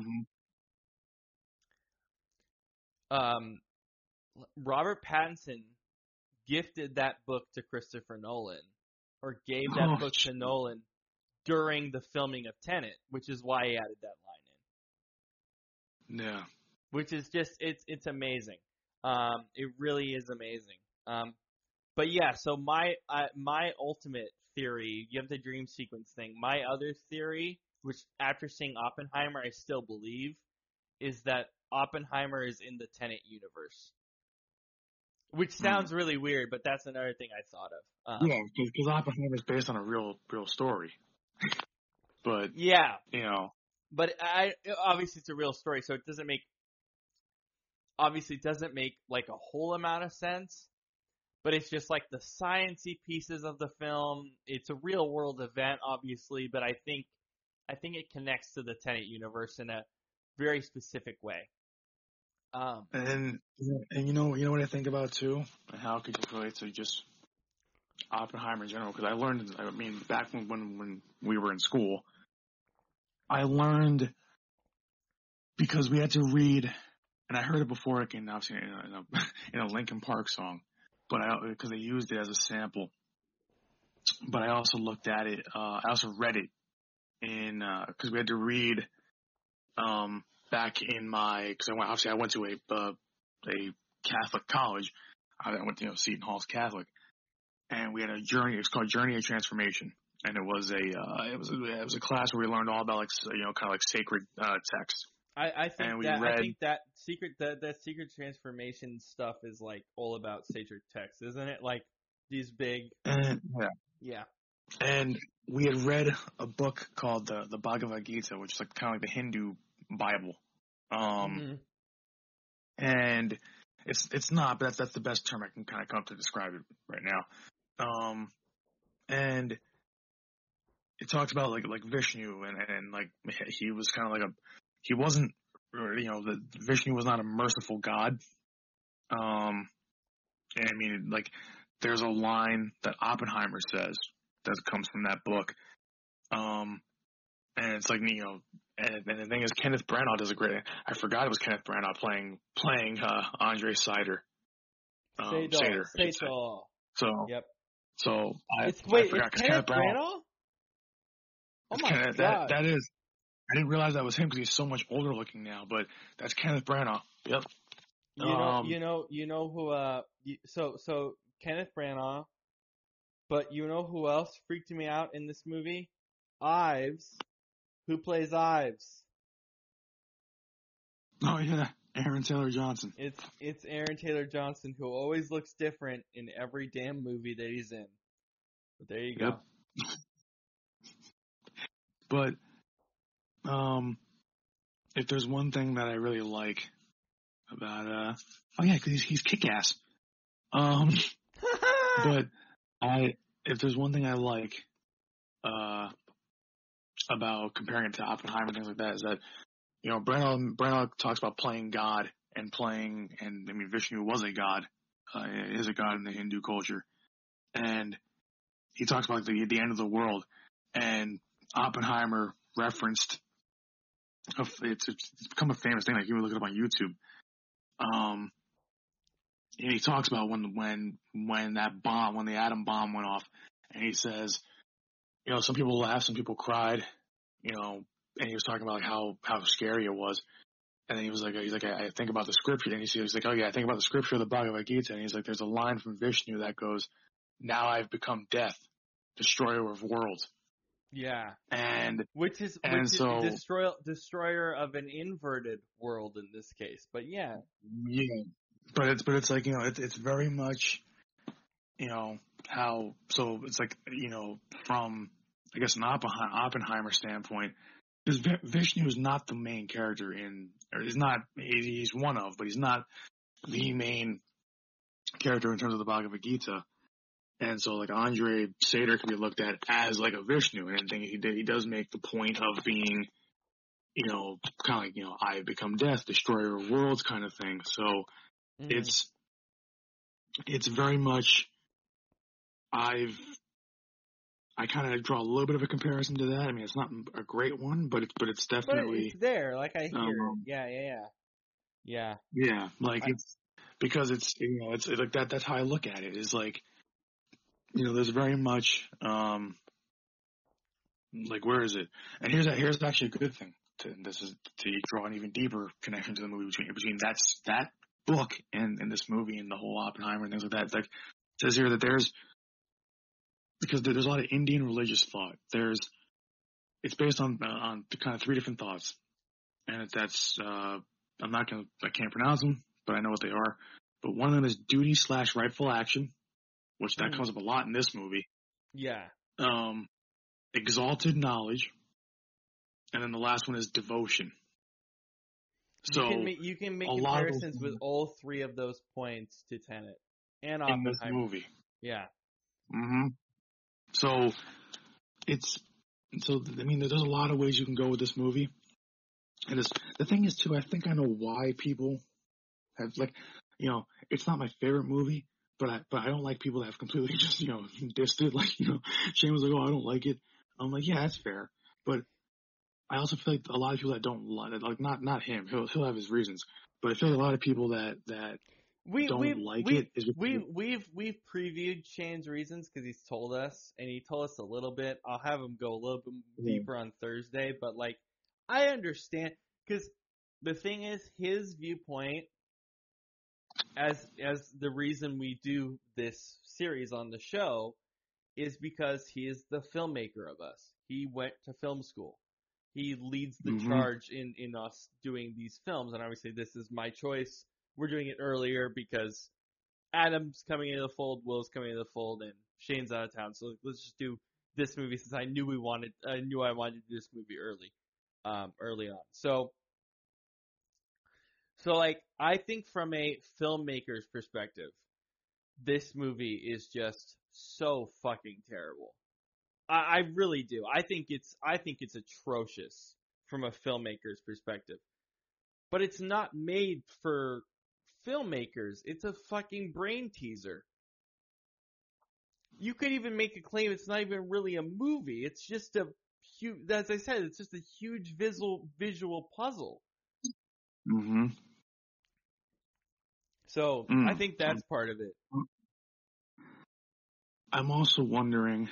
Mm-hmm.
Robert Pattinson gifted that book to Christopher Nolan, or gave that book to Nolan during the filming of Tenet, which is why he added that line in.
Yeah.
Which is just, it's amazing. It really is amazing. But yeah, so my ultimate theory, you have the dream sequence thing. My other theory, which after seeing Oppenheimer I still believe, is that Oppenheimer is in the Tenet universe. Which sounds really weird, but that's another thing I thought of.
Yeah, because Oppenheimer is based on a real story. But
yeah,
but
obviously it's a real story, so it doesn't make like a whole amount of sense. But it's just like the science-y pieces of the film. It's a real world event, obviously, but I think it connects to the Tenet universe in a very specific way.
And you know what I think about too, and how it could relate to just Oppenheimer in general. Because I learned, back when we were in school, I learned because we had to read, and I heard it before it came out in a Linkin Park song, but because they used it as a sample. But I also looked at it. I also read it because we had to read back in because I went to a Catholic college. I went to Seton Hall's Catholic, and we had a journey. It's called Journey of Transformation, and it was a class where we learned all about kind of like sacred texts.
I think that secret transformation stuff is like all about sacred texts, isn't it? Like these big. Yeah.
And we had read a book called the Bhagavad Gita, which is like kind of like the Hindu Bible. And it's not, but that's the best term I can kind of come to describe it right now. And it talks about like Vishnu and like he was kind of like he wasn't, the Vishnu was not a merciful god. And like there's a line that Oppenheimer says that comes from that book. And it's like, and the thing is, Kenneth Branagh does a great. I forgot it was Kenneth Branagh playing Andre Sader. Sader. So
yep.
So I
forgot
because Kenneth
Branagh. Oh my God!
That is. I didn't realize that was him because he's so much older looking now. But that's Kenneth Branagh. Yep.
You know who? So Kenneth Branagh. But you know who else freaked me out in this movie? Ives. Who plays Ives?
Oh yeah. Aaron Taylor Johnson.
It's Aaron Taylor Johnson, who always looks different in every damn movie that he's in. But there you go.
But if there's one thing that I really like about because he's kick-ass. But if there's one thing I like about comparing it to Oppenheimer and things like that is that, you know, Branagh talks about playing God and Vishnu was a god, is a god in the Hindu culture, and he talks about the end of the world, and Oppenheimer referenced. It's become a famous thing. Like you can look it up on YouTube. And he talks about when the atom bomb went off, and he says, you know, some people laughed, some people cried, you know, and he was talking about how scary it was. And then he's like, I think about the scripture, and he's like, oh yeah, I think about the scripture of the Bhagavad Gita, and he's like, there's a line from Vishnu that goes, now I've become death, destroyer of worlds.
Yeah.
Which
is destroyer of an inverted world in this case. But yeah.
Yeah. But it's like, you know, it's very much, you know, so it's like, you know, from, I guess, an Oppenheimer standpoint, because Vishnu is not the main character he's one of, but he's not the main character in terms of the Bhagavad Gita. And so, like, Andre Sator can be looked at as like a Vishnu, and I think he does make the point of being, you know, kind of like, you know, I have become death, destroyer of worlds kind of thing. So it's very much, I kind of draw a little bit of a comparison to that. I mean, it's not a great one, but it's definitely.
But it's there, like I hear. Yeah.
Yeah, like it's because it's, you know, it's like that. That's how I look at it. Is like, you know, there's very much like, where is it? And here's actually a good thing. To draw an even deeper connection to the movie between that book and this movie and the whole Oppenheimer and things like that. It's like, it says here that because there's a lot of Indian religious thought. It's based on kind of three different thoughts, and I can't pronounce them, but I know what they are. But one of them is duty / rightful action, which that comes up a lot in this movie.
Yeah.
Exalted knowledge, and then the last one is devotion. So
you can make comparisons with all three of those points to Tenet and Oppenheimer.
In this movie.
Yeah.
Mm-hmm. So I mean, there's a lot of ways you can go with this movie. And the thing is too, I think I know why people have, like, you know, it's not my favorite movie, but I don't like people that have completely just, you know, dissed it. Like, you know, Shane was like, oh, I don't like it. I'm like, yeah, that's fair. But I also feel like a lot of people that don't like, not him, he'll have his reasons, but I feel like a lot of people that we've
previewed Shane's reasons because he's told us, and he told us a little bit. I'll have him go a little bit deeper on Thursday, but like, I understand, because the thing is, his viewpoint as the reason we do this series on the show is because he is the filmmaker of us. He went to film school. He leads the charge in us doing these films, and obviously this is my choice. We're doing it earlier because Adam's coming into the fold, Will's coming into the fold, and Shane's out of town. So let's just do this movie since I knew I wanted to do this movie early on. So like, I think from a filmmaker's perspective, this movie is just so fucking terrible. I really do. I think it's atrocious from a filmmaker's perspective. But it's not made for filmmakers. It's a fucking brain teaser. You could even make a claim it's not even really a movie. It's just a huge, as I said, it's just a huge visual puzzle.
Mm-hmm.
So I think that's part of it.
I'm also wondering.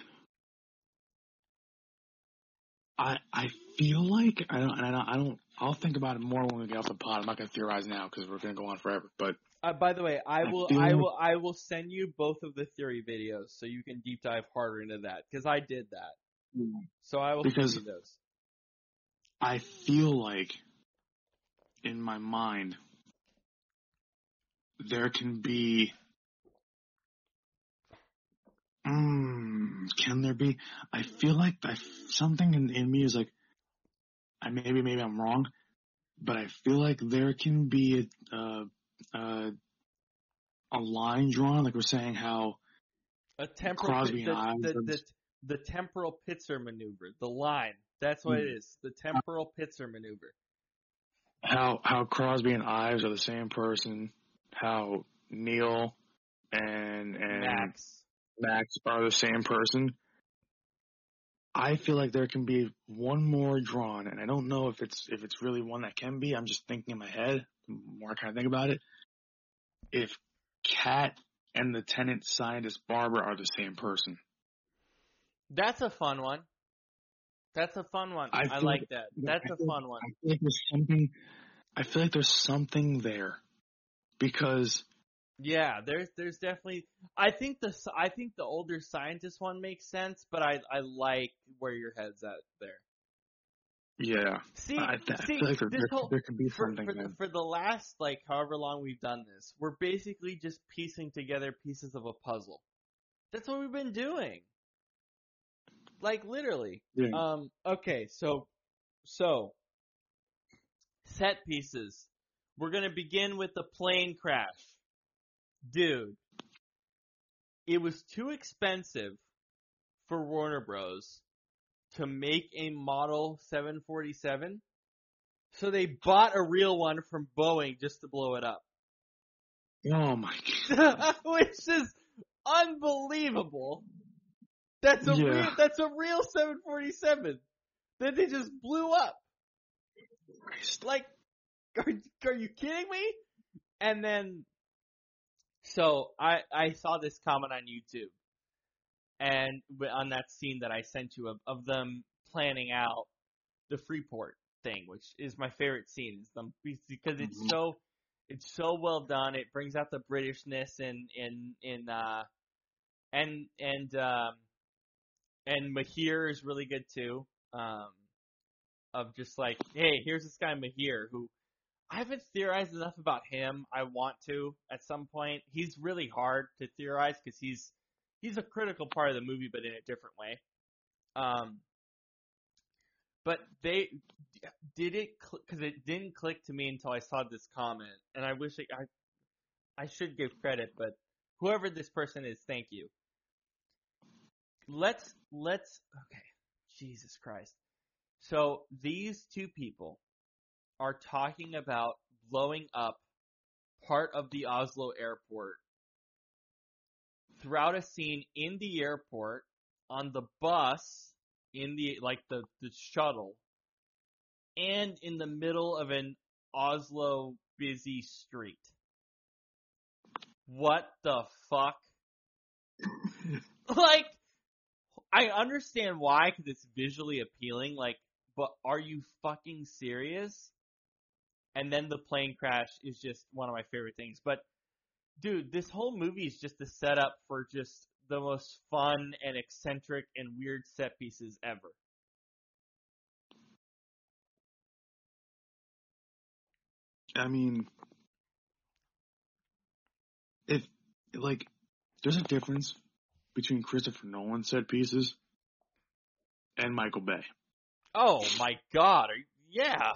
I feel like I'll think about it more when we get off the pod. I'm not gonna theorize now because we're gonna go on forever. But
by the way, I will send you both of the theory videos so you can deep dive harder into that, because I did that. So I will send you those.
I feel like in my mind there can be. Can there be? I feel like something in me is like, maybe I'm wrong, but I feel like there can be a line drawn, like we're saying how
a temporal
Crosby and Ives.
The temporal Pitzer maneuver, the line. That's what it is. The temporal Pitzer maneuver.
How Crosby and Ives are the same person. How Neil and Max are the same person. I feel like there can be one more drawn, and I don't know if it's really one that can be. I'm just thinking in my head, the more I kind of think about it. If Cat and the tenant scientist Barbara are the same person.
That's a fun one. I like that. That's a fun one.
I feel like there's something there because.
Yeah, there's definitely. I think the older scientist one makes sense, but I like where your head's at there.
Yeah. I feel like there could be something
for the last however long we've done this. We're basically just piecing together pieces of a puzzle. That's what we've been doing. Literally.
Yeah.
Okay, so set pieces. We're gonna begin with the plane crash. Dude, it was too expensive for Warner Bros. To make a model 747, so they bought a real one from Boeing just to blow it up.
Oh my god.
Which is unbelievable. That's a real 747 that they just blew up.
Christ.
Are you kidding me? And then, so I saw this comment on YouTube, and on that scene that I sent you of them planning out the Freeport thing, which is my favorite scene, because it's so well done. It brings out the Britishness and Mahir is really good too. Of just hey, here's this guy Mahir who I haven't theorized enough about him. I want to at some point. He's really hard to theorize because he's a critical part of the movie, but in a different way. But they did it because it didn't click to me until I saw this comment, and I wish I should give credit, but whoever this person is, thank you. Let's okay, Jesus Christ. So these two people are talking about blowing up part of the Oslo airport throughout a scene in the airport, on the bus, in the shuttle, and in the middle of an Oslo busy street. What the fuck? I understand why, because it's visually appealing, but are you fucking serious? And then the plane crash is just one of my favorite things. But, dude, this whole movie is just a setup for just the most fun and eccentric and weird set pieces ever.
I mean, there's a difference between Christopher Nolan set pieces and Michael Bay.
Oh my god, yeah.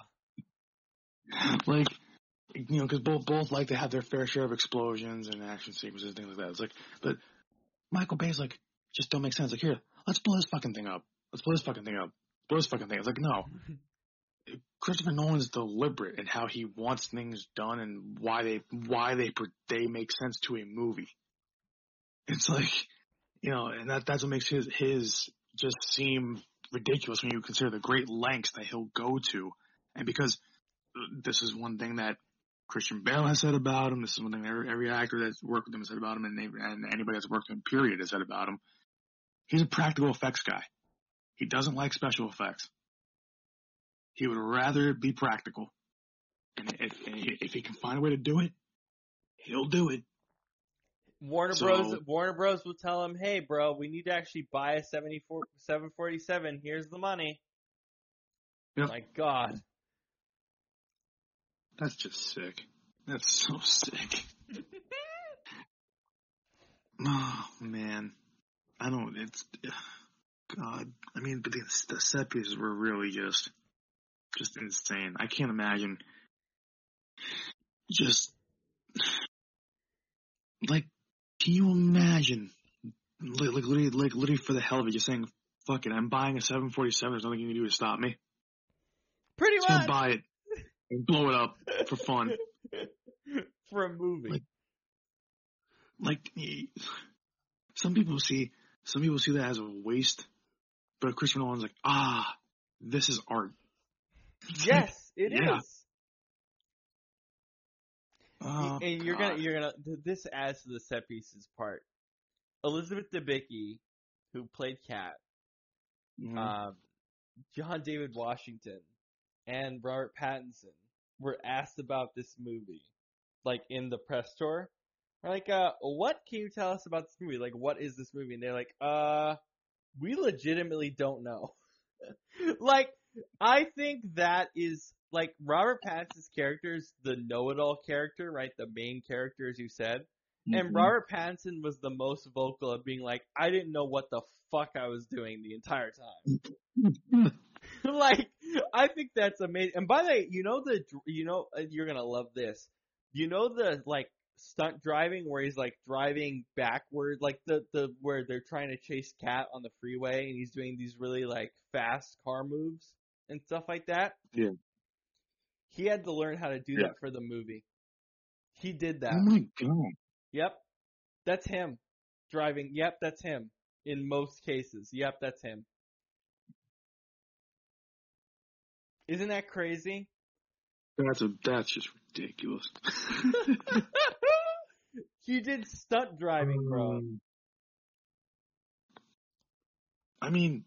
Because both like to have their fair share of explosions and action sequences and things like that. It's but Michael Bay's just don't make sense. Here, let's blow this fucking thing up. Blow this fucking thing. It's no. Christopher Nolan's deliberate in how he wants things done and why they make sense to a movie. It's and that's what makes his just seem ridiculous when you consider the great lengths that he'll go to. And because this is one thing that Christian Bale has said about him, this is one thing every actor that's worked with him has said about him, and anybody that's worked with him, period, has said about him. He's a practical effects guy. He doesn't like special effects. He would rather be practical. And if he can find a way to do it, he'll do it.
Warner Bros will tell him, hey, bro, we need to actually buy a 747. Here's the money.
Yep.
My God.
That's just sick. That's so sick. Oh man, I don't. It's God. I mean, but the set pieces were really just insane. I can't imagine just like. Can you imagine literally for the hell of it, just saying, "Fuck it, I'm buying a 747. There's nothing you can do to stop me."
Pretty
Just
much.
gonna buy it and blow it up for fun.
For a movie.
Like some people see that as a waste, but Christopher Nolan's like, this is art.
Yes, it is.
Oh,
and you're gonna. This adds to the set pieces part. Elizabeth Debicki, who played Kat, John David Washington, and Robert Pattinson were asked about this movie, like in the press tour. They're like, what can you tell us about this movie? Like, what is this movie? And they're like, we legitimately don't know. Like, I think that is, like, Robert Pattinson's character is the know-it-all character, right? The main character, as you said. And Robert Pattinson was the most vocal of being like, I didn't know what the fuck I was doing the entire time. Like, I think that's amazing. And by the way, you're gonna love this. You know the, like, stunt driving where he's, like, driving backward, like the where they're trying to chase Kat on the freeway and he's doing these really, like, fast car moves and stuff like that?
Yeah.
He had to learn how to do that for the movie. He did that.
Oh my God.
Yep. That's him. Driving. Yep, that's him. In most cases. Yep, that's him. Isn't that crazy?
That's just ridiculous.
He did stunt driving, bro.
I mean,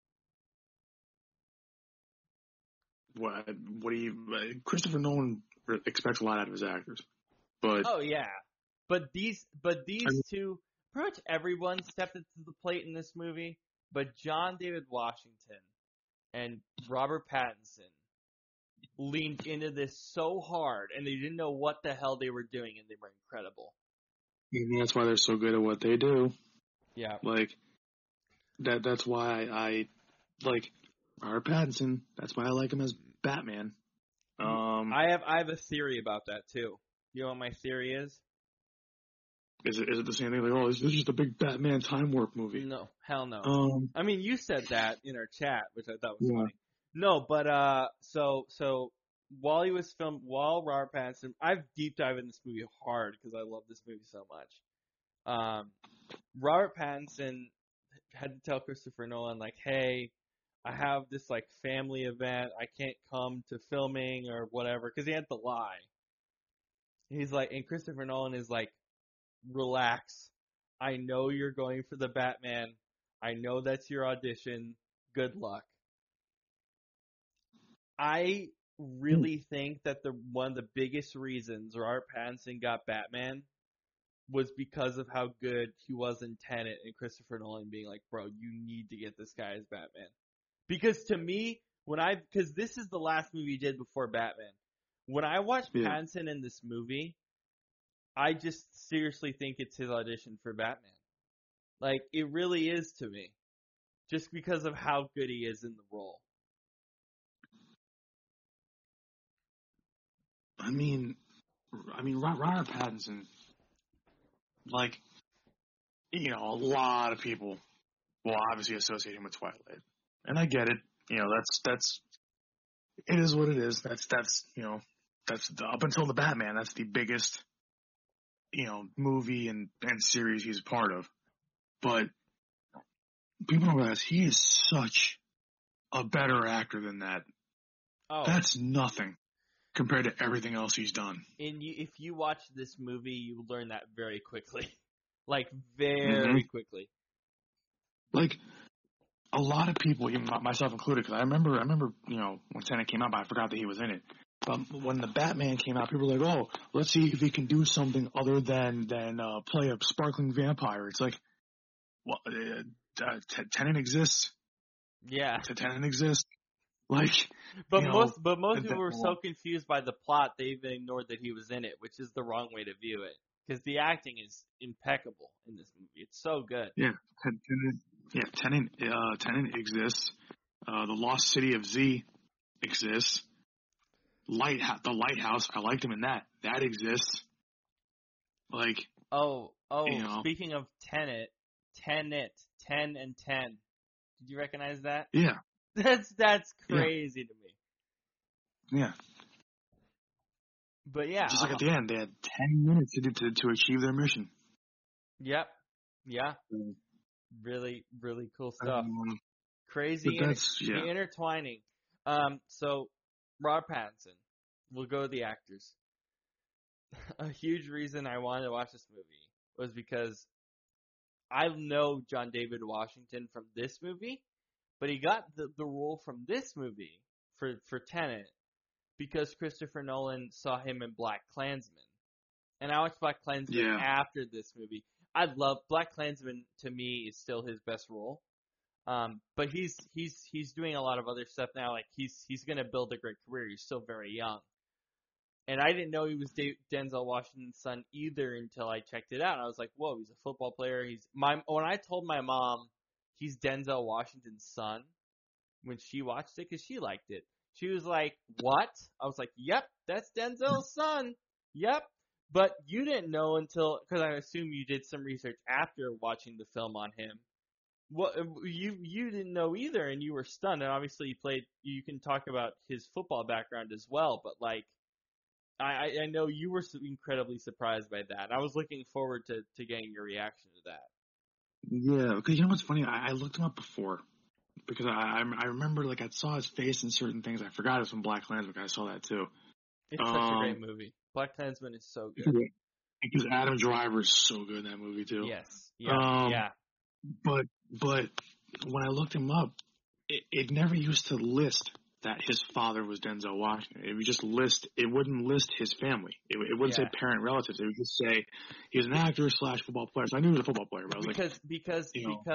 what do you? Christopher Nolan expects a lot out of his actors, but
oh yeah, but these two, pretty much everyone stepped into the plate in this movie, but John David Washington and Robert Pattinson leaned into this so hard, and they didn't know what the hell they were doing, and they were incredible.
And that's why they're so good at what they do.
Yeah,
like that's why I like Robert Pattinson. That's why I like him as Batman.
I have a theory about that too. You know what my theory is?
Is it the same thing? Like, oh, this is just a big Batman time warp movie?
No, hell no. I mean, you said that in our chat, which I thought was funny. No, but so while Robert Pattinson, I've deep dived in this movie hard because I love this movie so much. Robert Pattinson had to tell Christopher Nolan, like, hey, I have this, like, family event. I can't come to filming or whatever, because he had to lie. He's like, and Christopher Nolan is like, relax. I know you're going for the Batman. I know that's your audition. Good luck. I really think that one of the biggest reasons Robert Pattinson got Batman was because of how good he was in Tenet and Christopher Nolan being like, bro, you need to get this guy as Batman. Because to me, because this is the last movie he did before Batman. When I watched Pattinson in this movie, I just seriously think it's his audition for Batman. Like, it really is to me. Just because of how good he is in the role.
I mean, Robert Pattinson, like, you know, a lot of people will obviously associate him with Twilight, and I get it. You know, that's it is what it is. That's up until the Batman. That's the biggest, you know, movie and series he's a part of. But people don't realize he is such a better actor than that.
Oh.
That's nothing compared to everything else he's done.
And if you watch this movie, you learn that very quickly. Like, very quickly.
Like, a lot of people, even myself included, because I remember, you know, when Tenet came out, but I forgot that he was in it. When the Batman came out, people were like, oh, let's see if he can do something other than play a sparkling vampire. It's like, well, Tenet exists.
Yeah.
Tenet exists. Like,
but most people were so confused by the plot, they even ignored that he was in it, which is the wrong way to view it. because the acting is impeccable in this movie. It's so good.
Yeah, Tenet exists. The Lost City of Z exists. The Lighthouse, I liked him in that. That exists. Like,
Speaking of Tenet, 10 and 10. Did you recognize that?
Yeah.
That's crazy to me.
Yeah.
But yeah.
Just like at the end, they had 10 minutes to achieve their mission.
Yep. Yeah. Really, really cool stuff. Crazy intertwining. So Robert Pattinson. We'll go to the actors. A huge reason I wanted to watch this movie was because I know John David Washington from this movie, but he got the role from this movie for Tenet because Christopher Nolan saw him in BlacKkKlansman. And I watched BlacKkKlansman after this movie. I love BlacKkKlansman. To me, is still his best role. But he's doing a lot of other stuff now. Like he's going to build a great career. He's still very young. And I didn't know he was Denzel Washington's son either until I checked it out. I was like, whoa, he's a football player. When I told my mom he's Denzel Washington's son, when she watched it, because she liked it, she was like, what? I was like, yep, that's Denzel's son. Yep. But you didn't know until, because I assume you did some research after watching the film on him. What you didn't know either, and you were stunned. And obviously you can talk about his football background as well, but like, I know you were incredibly surprised by that. I was looking forward to getting your reaction to that.
Yeah, because you know what's funny? I looked him up before because I remember like I saw his face in certain things. I forgot it was from BlacKkKlansman. I saw that too.
It's such a great movie. BlacKkKlansman is so good.
Because Adam Driver is so good in that movie too.
Yes. Yeah.
But when I looked him up, it never used to list that his father was Denzel Washington. It would just it wouldn't list his family. It wouldn't say parent relatives. It would just say he was an actor / football player. So I knew he was a football player, but I was
because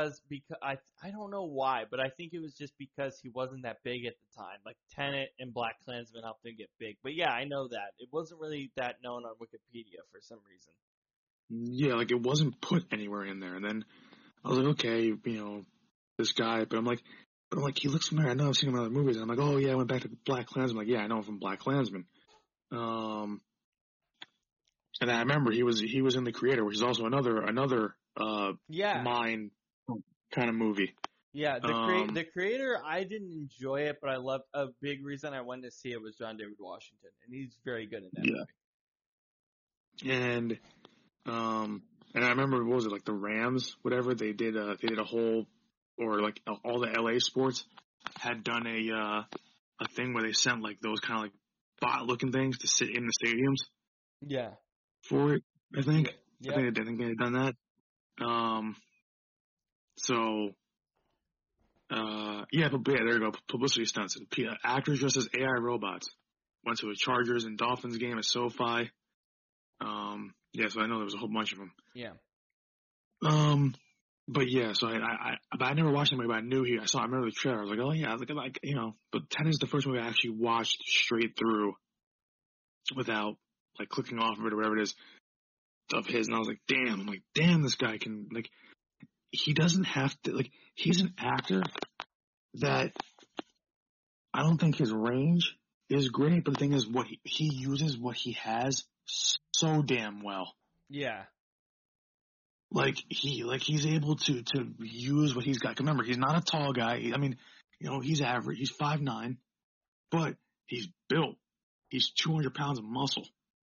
I don't know why, but I think it was just because he wasn't that big at the time. Like Tenet and BlacKkKlansman helped him get big. But yeah, I know that. It wasn't really that known on Wikipedia for some reason.
Yeah, like it wasn't put anywhere in there. And then I was like, okay, this guy, but I'm like, he looks familiar. I know I've seen him in other movies. And I'm like, oh yeah, I went back to BlacKkKlansman. I'm like, yeah, I know him from BlacKkKlansman. And I remember he was in The Creator, which is also another mind kind of movie.
Yeah, The Creator, I didn't enjoy it, but I loved. A big reason I wanted to see it was John David Washington, and he's very good in that
movie. And I remember, what was it, like the Rams, whatever, they did a whole, or like all the LA sports had done a thing where they sent like those kind of like bot looking things to sit in the stadiums.
Yeah.
For it, I think.
Yeah.
I think they had done that. But there you go. Publicity stunts. Actors dressed as AI robots went to a Chargers and Dolphins game at SoFi. So I know there was a whole bunch of them.
Yeah.
But yeah, so I never watched the movie, but I knew I remember the trailer. I was like, oh yeah, but Tenet is the first movie I actually watched straight through without like clicking off of it or whatever it is of his. And I was like, damn, this guy can, like, he doesn't have to, like, he's an actor that I don't think his range is great, but the thing is he uses what he has so damn well.
Yeah.
Like he's able to use what he's got. Remember, he's not a tall guy. I mean, he's average. He's 5'9", but he's built. He's 200 pounds of muscle.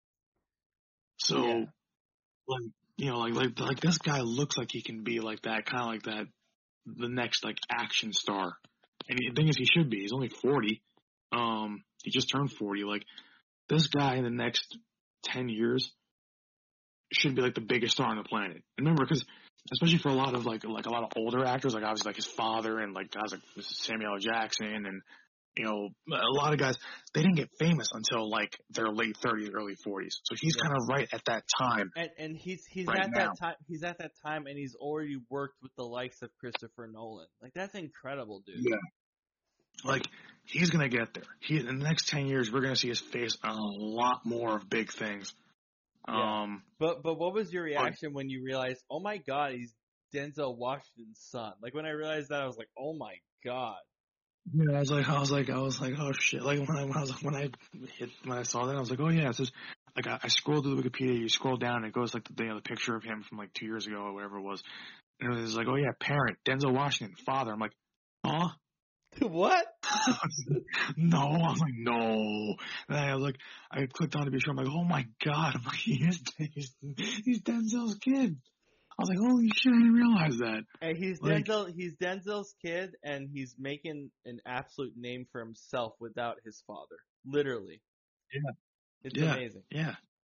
So, like this guy looks like he can be like that, kind of like that, the next like action star. And the thing is, he should be. He's only 40. He just turned 40. Like this guy in the next 10 years should be like the biggest star on the planet. And remember, because especially for a lot of like a lot of older actors, like obviously like his father and like guys like Samuel L. Jackson and a lot of guys, they didn't get famous until like their late 30s, early 40s. So he's kind of right at that time.
And he's right at now. That time. He's at that time, and he's already worked with the likes of Christopher Nolan. Like that's incredible, dude.
Yeah. Like he's gonna get there. In the next 10 years, we're gonna see his face on a lot more of big things.
Yeah. But what was your reaction when you realized, oh my god, he's Denzel Washington's son? Like when I realized that, I was like, oh my god.
Yeah, I was like, oh shit! Like when I saw that, I was like, oh yeah, it's just like I scrolled through the Wikipedia, you scroll down, and it goes like the picture of him from like 2 years ago or whatever it was, and it was like, oh yeah, parent Denzel Washington, father. I'm like, huh?
What?
No, I was like, no. And I was like, I clicked on to be sure. I'm like, oh my god! I'm like, he's Denzel's kid. I was like, holy shit, I didn't realize that.
And he's
like,
Denzel's kid, and he's making an absolute name for himself without his father. Literally.
Yeah.
It's amazing.
Yeah.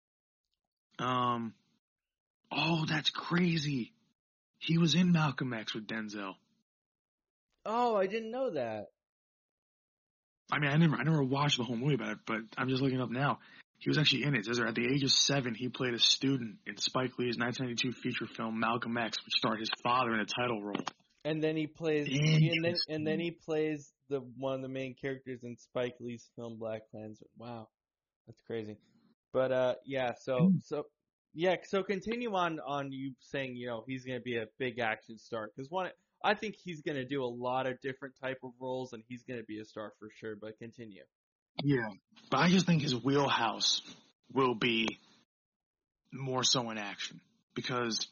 Oh, that's crazy. He was in Malcolm X with Denzel.
Oh, I didn't know that.
I mean, I never watched the whole movie about it, but I'm just looking up now. He was actually in it. It says at the age of 7, he played a student in Spike Lee's 1992 feature film Malcolm X, which starred his father in a title role.
And then he plays, and then he plays one of the main characters in Spike Lee's film Black Klansman. Wow, that's crazy. But so continue on you saying he's gonna be a big action star, because I think he's gonna do a lot of different type of roles and he's gonna be a star for sure. But continue.
Yeah, but I just think his wheelhouse will be more so in action because,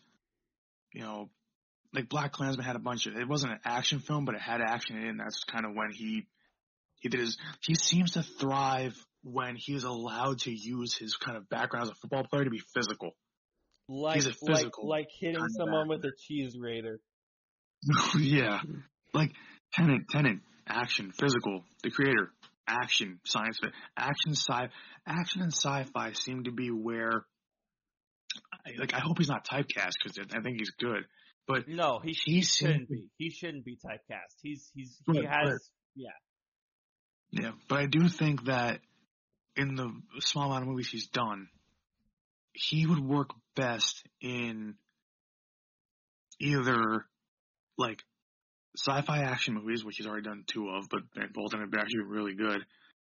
like Black Klansman had it wasn't an action film, but it had action in it, and that's kind of when he seems to thrive when he's allowed to use his kind of background as a football player to be physical. He's a physical.
Like hitting someone with a cheese grater.
Yeah. Like Tenet, action, physical, The Creator, action, science, action and sci-fi seem to be where, I hope he's not typecast because I think he's good. But
no, he shouldn't be. He shouldn't be typecast.
Yeah, but I do think that in the small amount of movies he's done, he would work best in either like sci-fi action movies, which he's already done 2 of, but both of them are actually really good.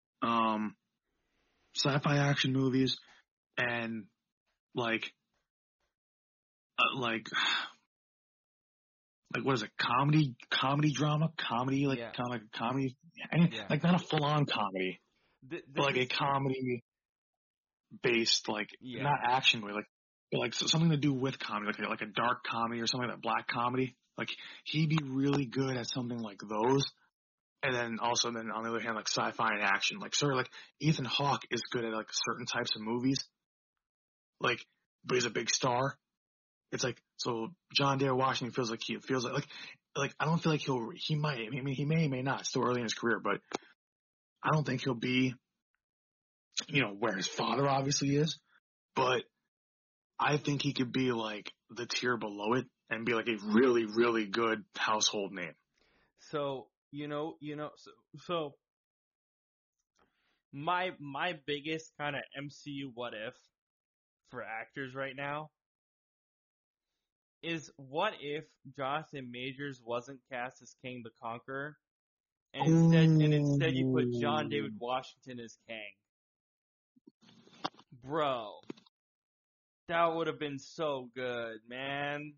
Sci-fi action movies and like what is it? Comedy drama, comedy kind of like a comedy, like not a full-on comedy, but like a comedy based, not action movie, like something to do with comedy, like a dark comedy or something like that, black comedy. Like he'd be really good at something like those. And then on the other hand, like sci-fi and action, like sort of like Ethan Hawke is good at like certain types of movies, but he's a big star. It's like, so John David Washington feels like I don't feel like he might, I mean, he may not, still early in his career, but I don't think he'll be, where his father obviously is, but I think he could be like the tier below it and be like a really, really good household name.
So, so my biggest kind of MCU what if for actors right now is, what if Jonathan Majors wasn't cast as Kang the Conqueror, and instead you put John David Washington as Kang? Bro, that would have been so good, man.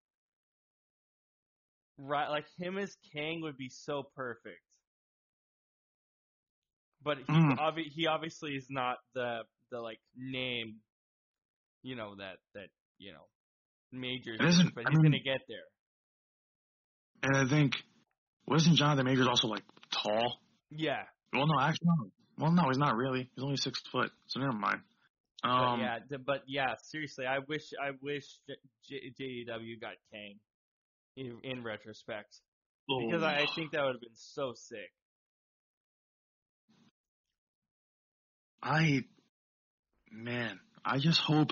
Right, like him as Kang would be so perfect. But he obviously is not the like name, that Majors, but he's gonna get there.
And I think, wasn't Jonathan Majors also like tall?
Yeah.
Well, no, actually, no. Well, no, he's not really. He's only 6 foot, so never mind.
But seriously, I wish JDW got Kang in retrospect, because I think that would have been so sick.
I just hope,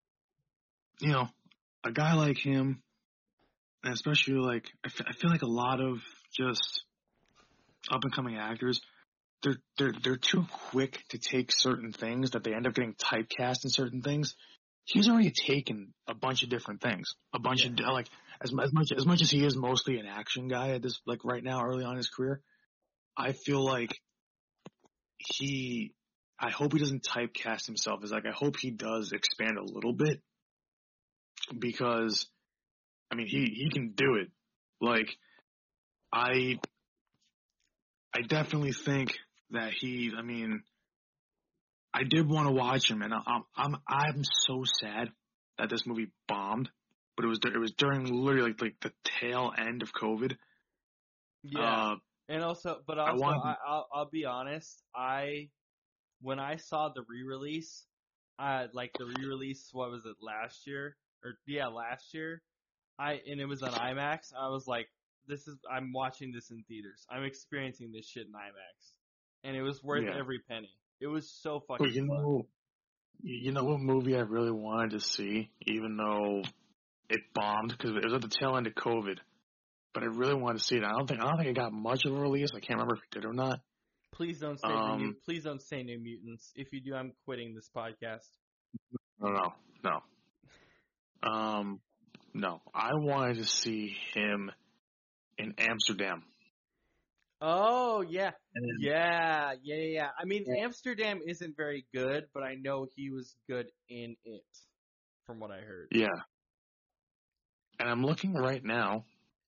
a guy like him, and especially like, I feel like a lot of just up and coming actors, they're too quick to take certain things that they end up getting typecast in certain things. He's already taken a bunch of different things, of like as much as he is mostly an action guy at this, like right now, early on in his career. I feel like I hope he doesn't typecast himself. Is like I hope he does expand a little bit because I mean he can do it. Like I definitely think that I mean I did want to watch him, and I'm so sad that this movie bombed. But it was during literally like the tail end of COVID.
Yeah, and also, but also, I'll be honest. When I saw the re-release, what was it, last year? Last year. And it was on IMAX. I was like, I'm watching this in theaters. I'm experiencing this shit in IMAX, and it was worth every penny. It was so fucking fun.
You know what movie I really wanted to see, even though it bombed because it was at the tail end of COVID. But I really wanted to see it. I don't think it got much of a release. I can't remember if it did or not.
Please don't say New Mutants. If you do, I'm quitting this podcast.
No. No. I wanted to see him in Amsterdam.
Oh yeah. I mean, Amsterdam isn't very good, but I know he was good in it, from what I heard.
Yeah. And I'm looking right now.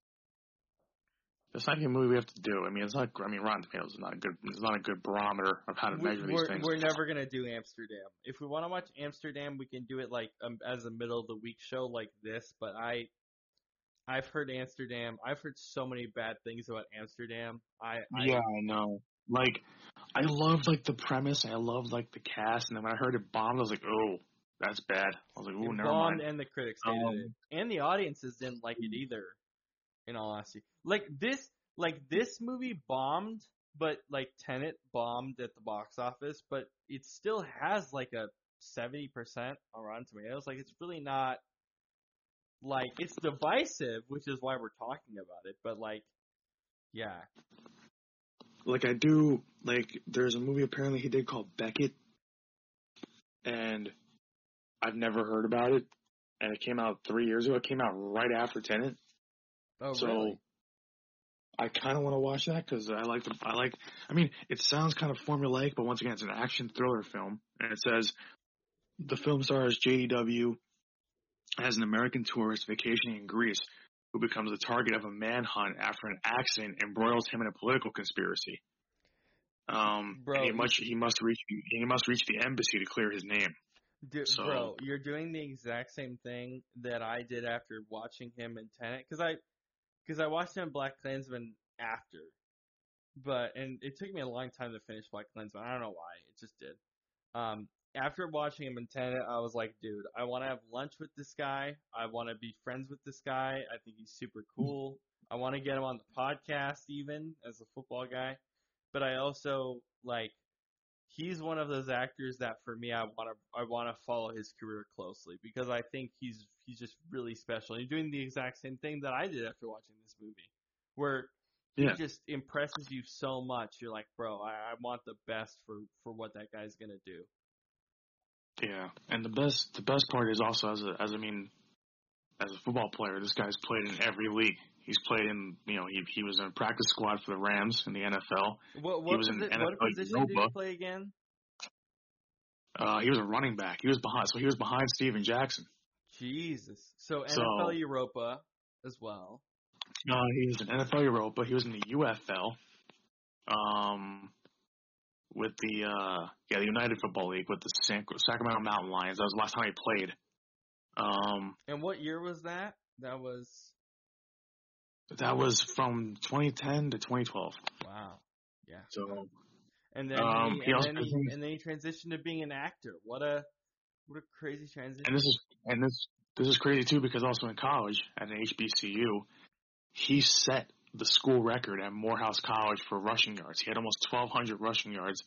It's not even a movie we have to do. I mean, Rotten Tomatoes is not a good. It's not a good barometer of how to measure these things.
We're never gonna do Amsterdam. If we want to watch Amsterdam, we can do it like as a middle of the week show like this. But I've heard Amsterdam. I've heard so many bad things about Amsterdam. I
know. Like, I loved like the premise. And I loved like the cast, and then when I heard it bombed, I was like, oh, that's bad. I was like, oh, never mind.
And the critics hated it, and the audiences didn't like it either. In all honesty, like this movie bombed, but like Tenet bombed at the box office, but it still has like a 70% on Rotten Tomatoes. Like it's really not, like, it's divisive, which is why we're talking about it. But like, yeah.
Like there's a movie apparently he did called Beckett, and I've never heard about it, and it came out 3 years ago. It came out right after Tenet.
Oh,
so
really?
I kind of want to watch that because I mean, it sounds kind of formulaic, but once again, it's an action thriller film. And it says the film stars JDW as an American tourist vacationing in Greece who becomes the target of a manhunt after an accident embroils him in a political conspiracy. And he must reach the embassy to clear his name.
Bro, you're doing the exact same thing that I did after watching him in Tenet, because I watched him in Black Klansman after, and it took me a long time to finish Black Klansman. I don't know why, it just did. After watching him in Tenet, I was like, dude, I want to have lunch with this guy. I want to be friends with this guy. I think he's super cool. I want to get him on the podcast even as a football guy. But I also he's one of those actors that for me I want to follow his career closely because I think he's just really special. He's doing the exact same thing that I did after watching this movie, where he just impresses you so much. You're like, bro, I want the best for what that guy's gonna do.
Yeah, and the best part is also as a football player, this guy's played in every league. He's played in, he was in a practice squad for the Rams in the NFL.
What position did he play again?
He was a running back. He was behind Steven Jackson.
Jesus. So NFL Europa as well.
He was in NFL Europa. He was in the UFL. With the United Football League with the Sacramento Mountain Lions. That was the last time he played.
And what year was that?
That was from 2010 to 2012.
Wow. Yeah.
So.
And then he transitioned to being an actor. What a crazy transition.
And this is crazy too because also in college at an HBCU, he set the school record at Morehouse College for rushing yards. He had almost 1,200 rushing yards.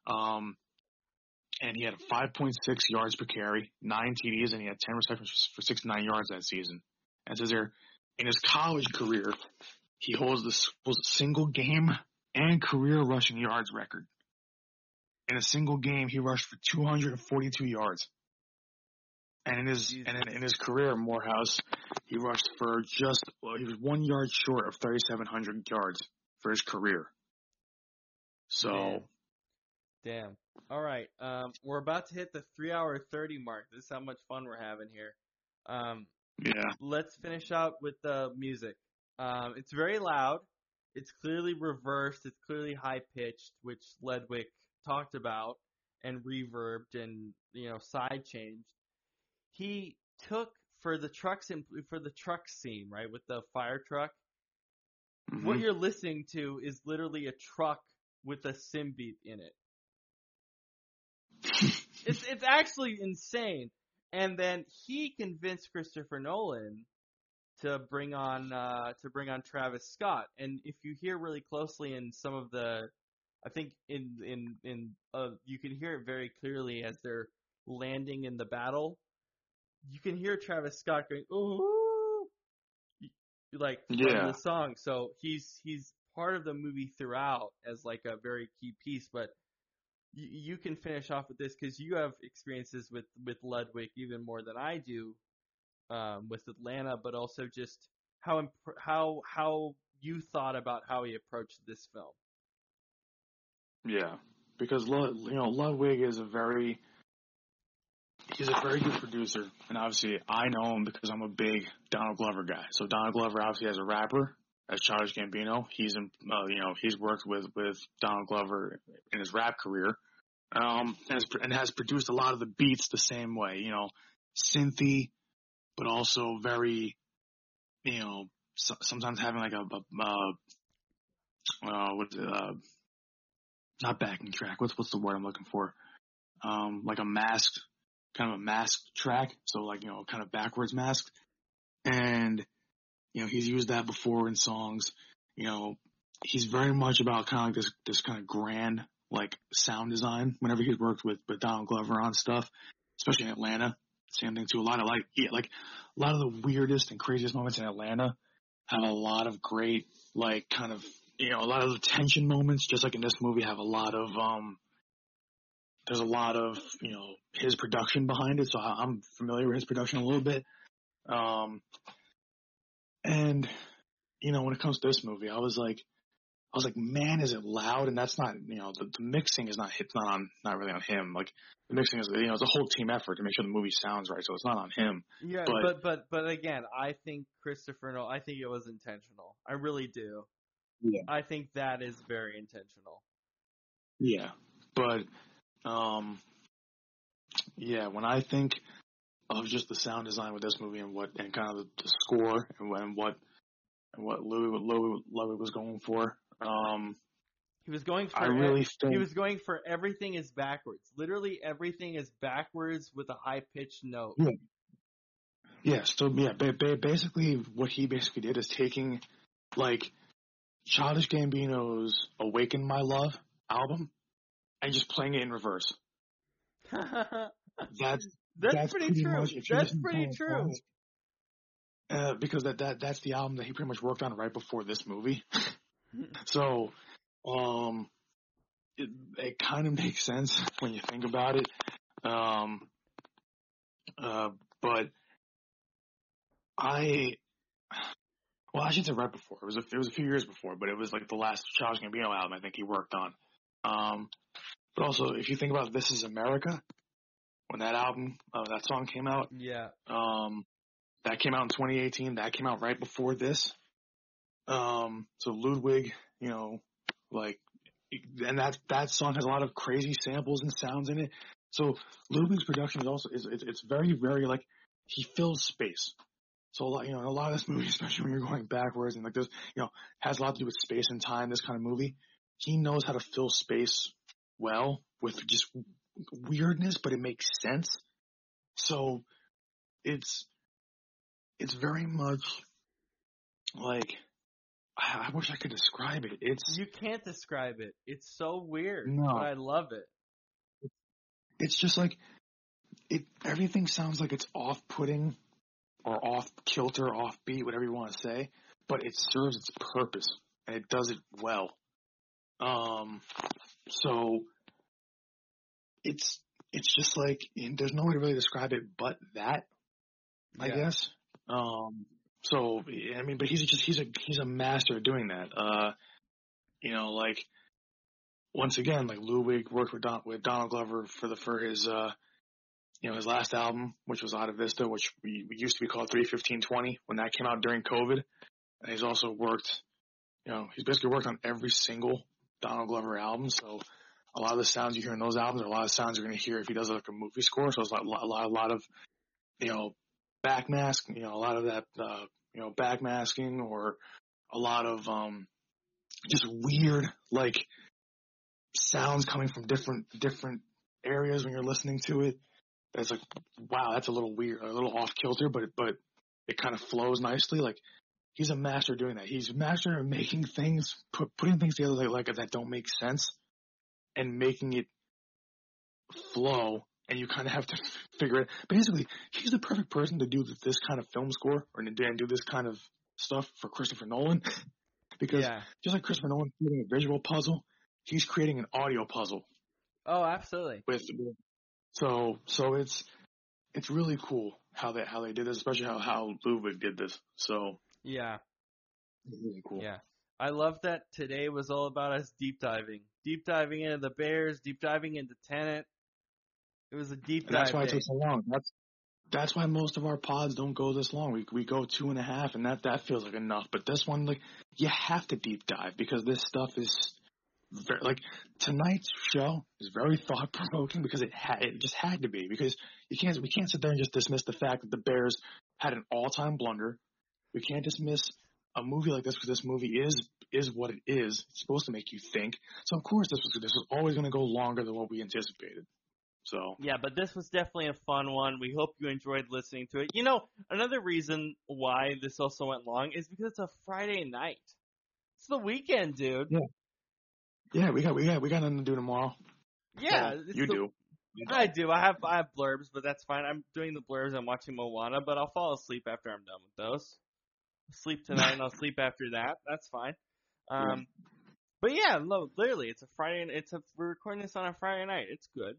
And he had 5.6 yards per carry, 9 TDs, and he had 10 receptions for 69 yards that season. And it says there, in his college career, he holds the school's single game and career rushing yards record. In a single game, he rushed for 242 yards. And in his career at Morehouse, he rushed for he was 1 yard short of 3,700 yards for his career. So.
Damn. All right. We're about to hit the 3-hour 30 mark. This is how much fun we're having here.
Yeah.
Let's finish out with the music. It's very loud. It's clearly reversed. It's clearly high pitched, which Ledwick talked about, and reverbed and side changed. He took for the truck scene, right, with the fire truck.
Mm-hmm.
What you're listening to is literally a truck with a Simbeat in it. It's actually insane. And then he convinced Christopher Nolan to bring on Travis Scott. And if you hear really closely in some of the, I think in you can hear it very clearly as they're landing in the battle. You can hear Travis Scott going ooh, like from the song. So he's part of the movie throughout as like a very key piece. But you can finish off with this because you have experiences with Ludwig even more than I do with Atlanta, but also just how you thought about how he approached this film.
Yeah, because Ludwig is he's a very good producer, and obviously I know him because I'm a big Donald Glover guy. So Donald Glover obviously as a rapper, as Childish Gambino, he's worked with Donald Glover in his rap career, and has produced a lot of the beats the same way, synthy, but also very, sometimes having like not backing track. What's the word I'm looking for? Like a masked track. So like, kind of backwards masked. And, he's used that before in songs. He's very much about kind of like this kind of grand, like sound design whenever he's worked with Donald Glover on stuff, especially in Atlanta. Same thing too. A lot of the weirdest and craziest moments in Atlanta have a lot of great, like kind of, a lot of the tension moments, just like in this movie, have a lot of, there's a lot of, his production behind it. So I'm familiar with his production a little bit. And, when it comes to this movie, I was like, man, is it loud? And that's not, the mixing is not really on him. Like the mixing is, it's a whole team effort to make sure the movie sounds right. So it's not on him.
Yeah. But again, I think Christopher Nolan, I think it was intentional. I really do.
Yeah.
I think that is very intentional.
Yeah. But, when I think of just the sound design with this movie and kind of the score and what Louis was going for,
he was going for. He was going for everything is backwards. Literally everything is backwards with a high pitched note.
Yeah. Yeah. So basically, what he basically did is taking like Childish Gambino's "Awaken My Love" album and just playing it in reverse. That's
pretty true. That's pretty true.
Because that's the album that he pretty much worked on right before this movie. So, it kind of makes sense when you think about it. But I shouldn't say right before. It was a few years before, but it was like the last Childish Gambino album I think he worked on. But also, if you think about This Is America, when that album, that song came out,
yeah,
that came out in 2018. That came out right before this. So Ludwig, and that song has a lot of crazy samples and sounds in it. So Ludwig's production is also it's very, very like he fills space. So a lot of this movie, especially when you're going backwards and like this, has a lot to do with space and time. This kind of movie, he knows how to fill space well with just weirdness, but it makes sense. So it's very much like, I wish I could describe it.
You can't describe it. It's so weird,
no.
But I love it.
It's just like everything sounds like it's off-putting or off-kilter, off-beat, whatever you want to say, but it serves its purpose and it does it well. So it's just like, there's no way to really describe it but that, I guess. So I mean, but he's a master at doing that. Like once again, like Ludwig worked with Donald Glover for his his last album, which was Out of Vista, which we used to be called 31520 when that came out during COVID. And he's also worked, he's basically worked on every single Donald Glover album. So a lot of the sounds you hear in those albums are a lot of sounds you're going to hear if he does like a movie score. So it's a lot of backmask, a lot of that, backmasking, or a lot of just weird like sounds coming from different areas when you're listening to it. It's like, wow, that's a little weird, a little off kilter, but it kind of flows nicely. Like, he's a master doing that. He's a master of making things, putting things together like that don't make sense, and making it flow. And you kind of have to figure it. Basically, he's the perfect person to do this kind of film score and do this kind of stuff for Christopher Nolan, because just like Christopher Nolan creating a visual puzzle, he's creating an audio puzzle.
Oh, absolutely.
So it's really cool how they did this, especially how Ludwig did this. So
yeah,
it's really cool.
Yeah, I love that today was all about us deep diving into the Bears, deep diving into Tenet. It was a deep dive.
That's why it took so long. That's why most of our pods don't go this long. We go 2.5, and that feels like enough. But this one, like, you have to deep dive because this stuff is very, like, tonight's show is very thought provoking because it just had to be, because we can't sit there and just dismiss the fact that the Bears had an all time blunder. We can't dismiss a movie like this because this movie is what it is. It's supposed to make you think. So of course this was always going to go longer than what we anticipated. So
yeah, but this was definitely a fun one. We hope you enjoyed listening to it. Another reason why this also went long is because it's a Friday night. It's the weekend, dude.
Yeah, we got nothing to do tomorrow.
Yeah,
well, you do.
I do. I have blurbs, but that's fine. I'm doing the blurbs. I'm watching Moana, but I'll fall asleep after I'm done with those. I'll sleep tonight and I'll sleep after that. That's fine. But yeah, no, literally, it's a Friday. We're recording this on a Friday night. It's good.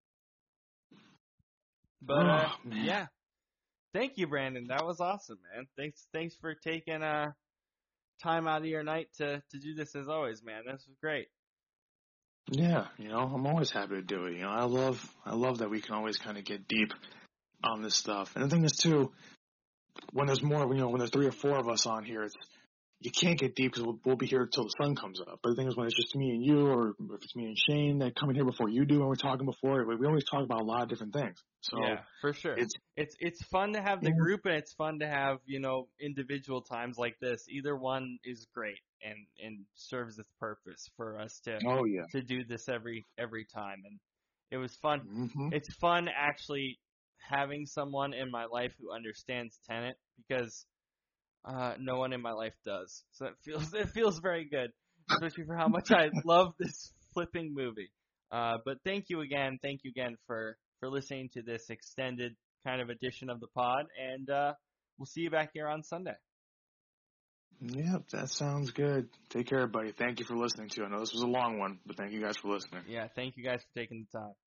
But yeah, thank you, Brandon. That was awesome, man. Thanks for taking time out of your night to do this as always, man. This was great.
Yeah, I'm always happy to do it. I love that we can always kind of get deep on this stuff. And the thing is too, when there's more, when there's 3 or 4 of us on here, you can't get deep because we'll be here until the sun comes up. But the thing is, when it's just me and you, or if it's me and Shane that come in here before you do, and we're talking before, we always talk about a lot of different things. So
yeah, for sure. It's fun to have the group, and it's fun to have individual times like this. Either one is great and serves its purpose for us to do this every time, and it was fun.
Mm-hmm.
It's fun actually having someone in my life who understands Tenet, because no one in my life does. So it feels very good, especially for how much I love this flipping movie. But thank you again for listening to this extended kind of edition of the pod, and we'll see you back here on Sunday.
Yep, that sounds good. Take care, everybody. Thank you for listening to it. I know this was a long one, but thank you guys for listening.
Yeah, thank you guys for taking the time.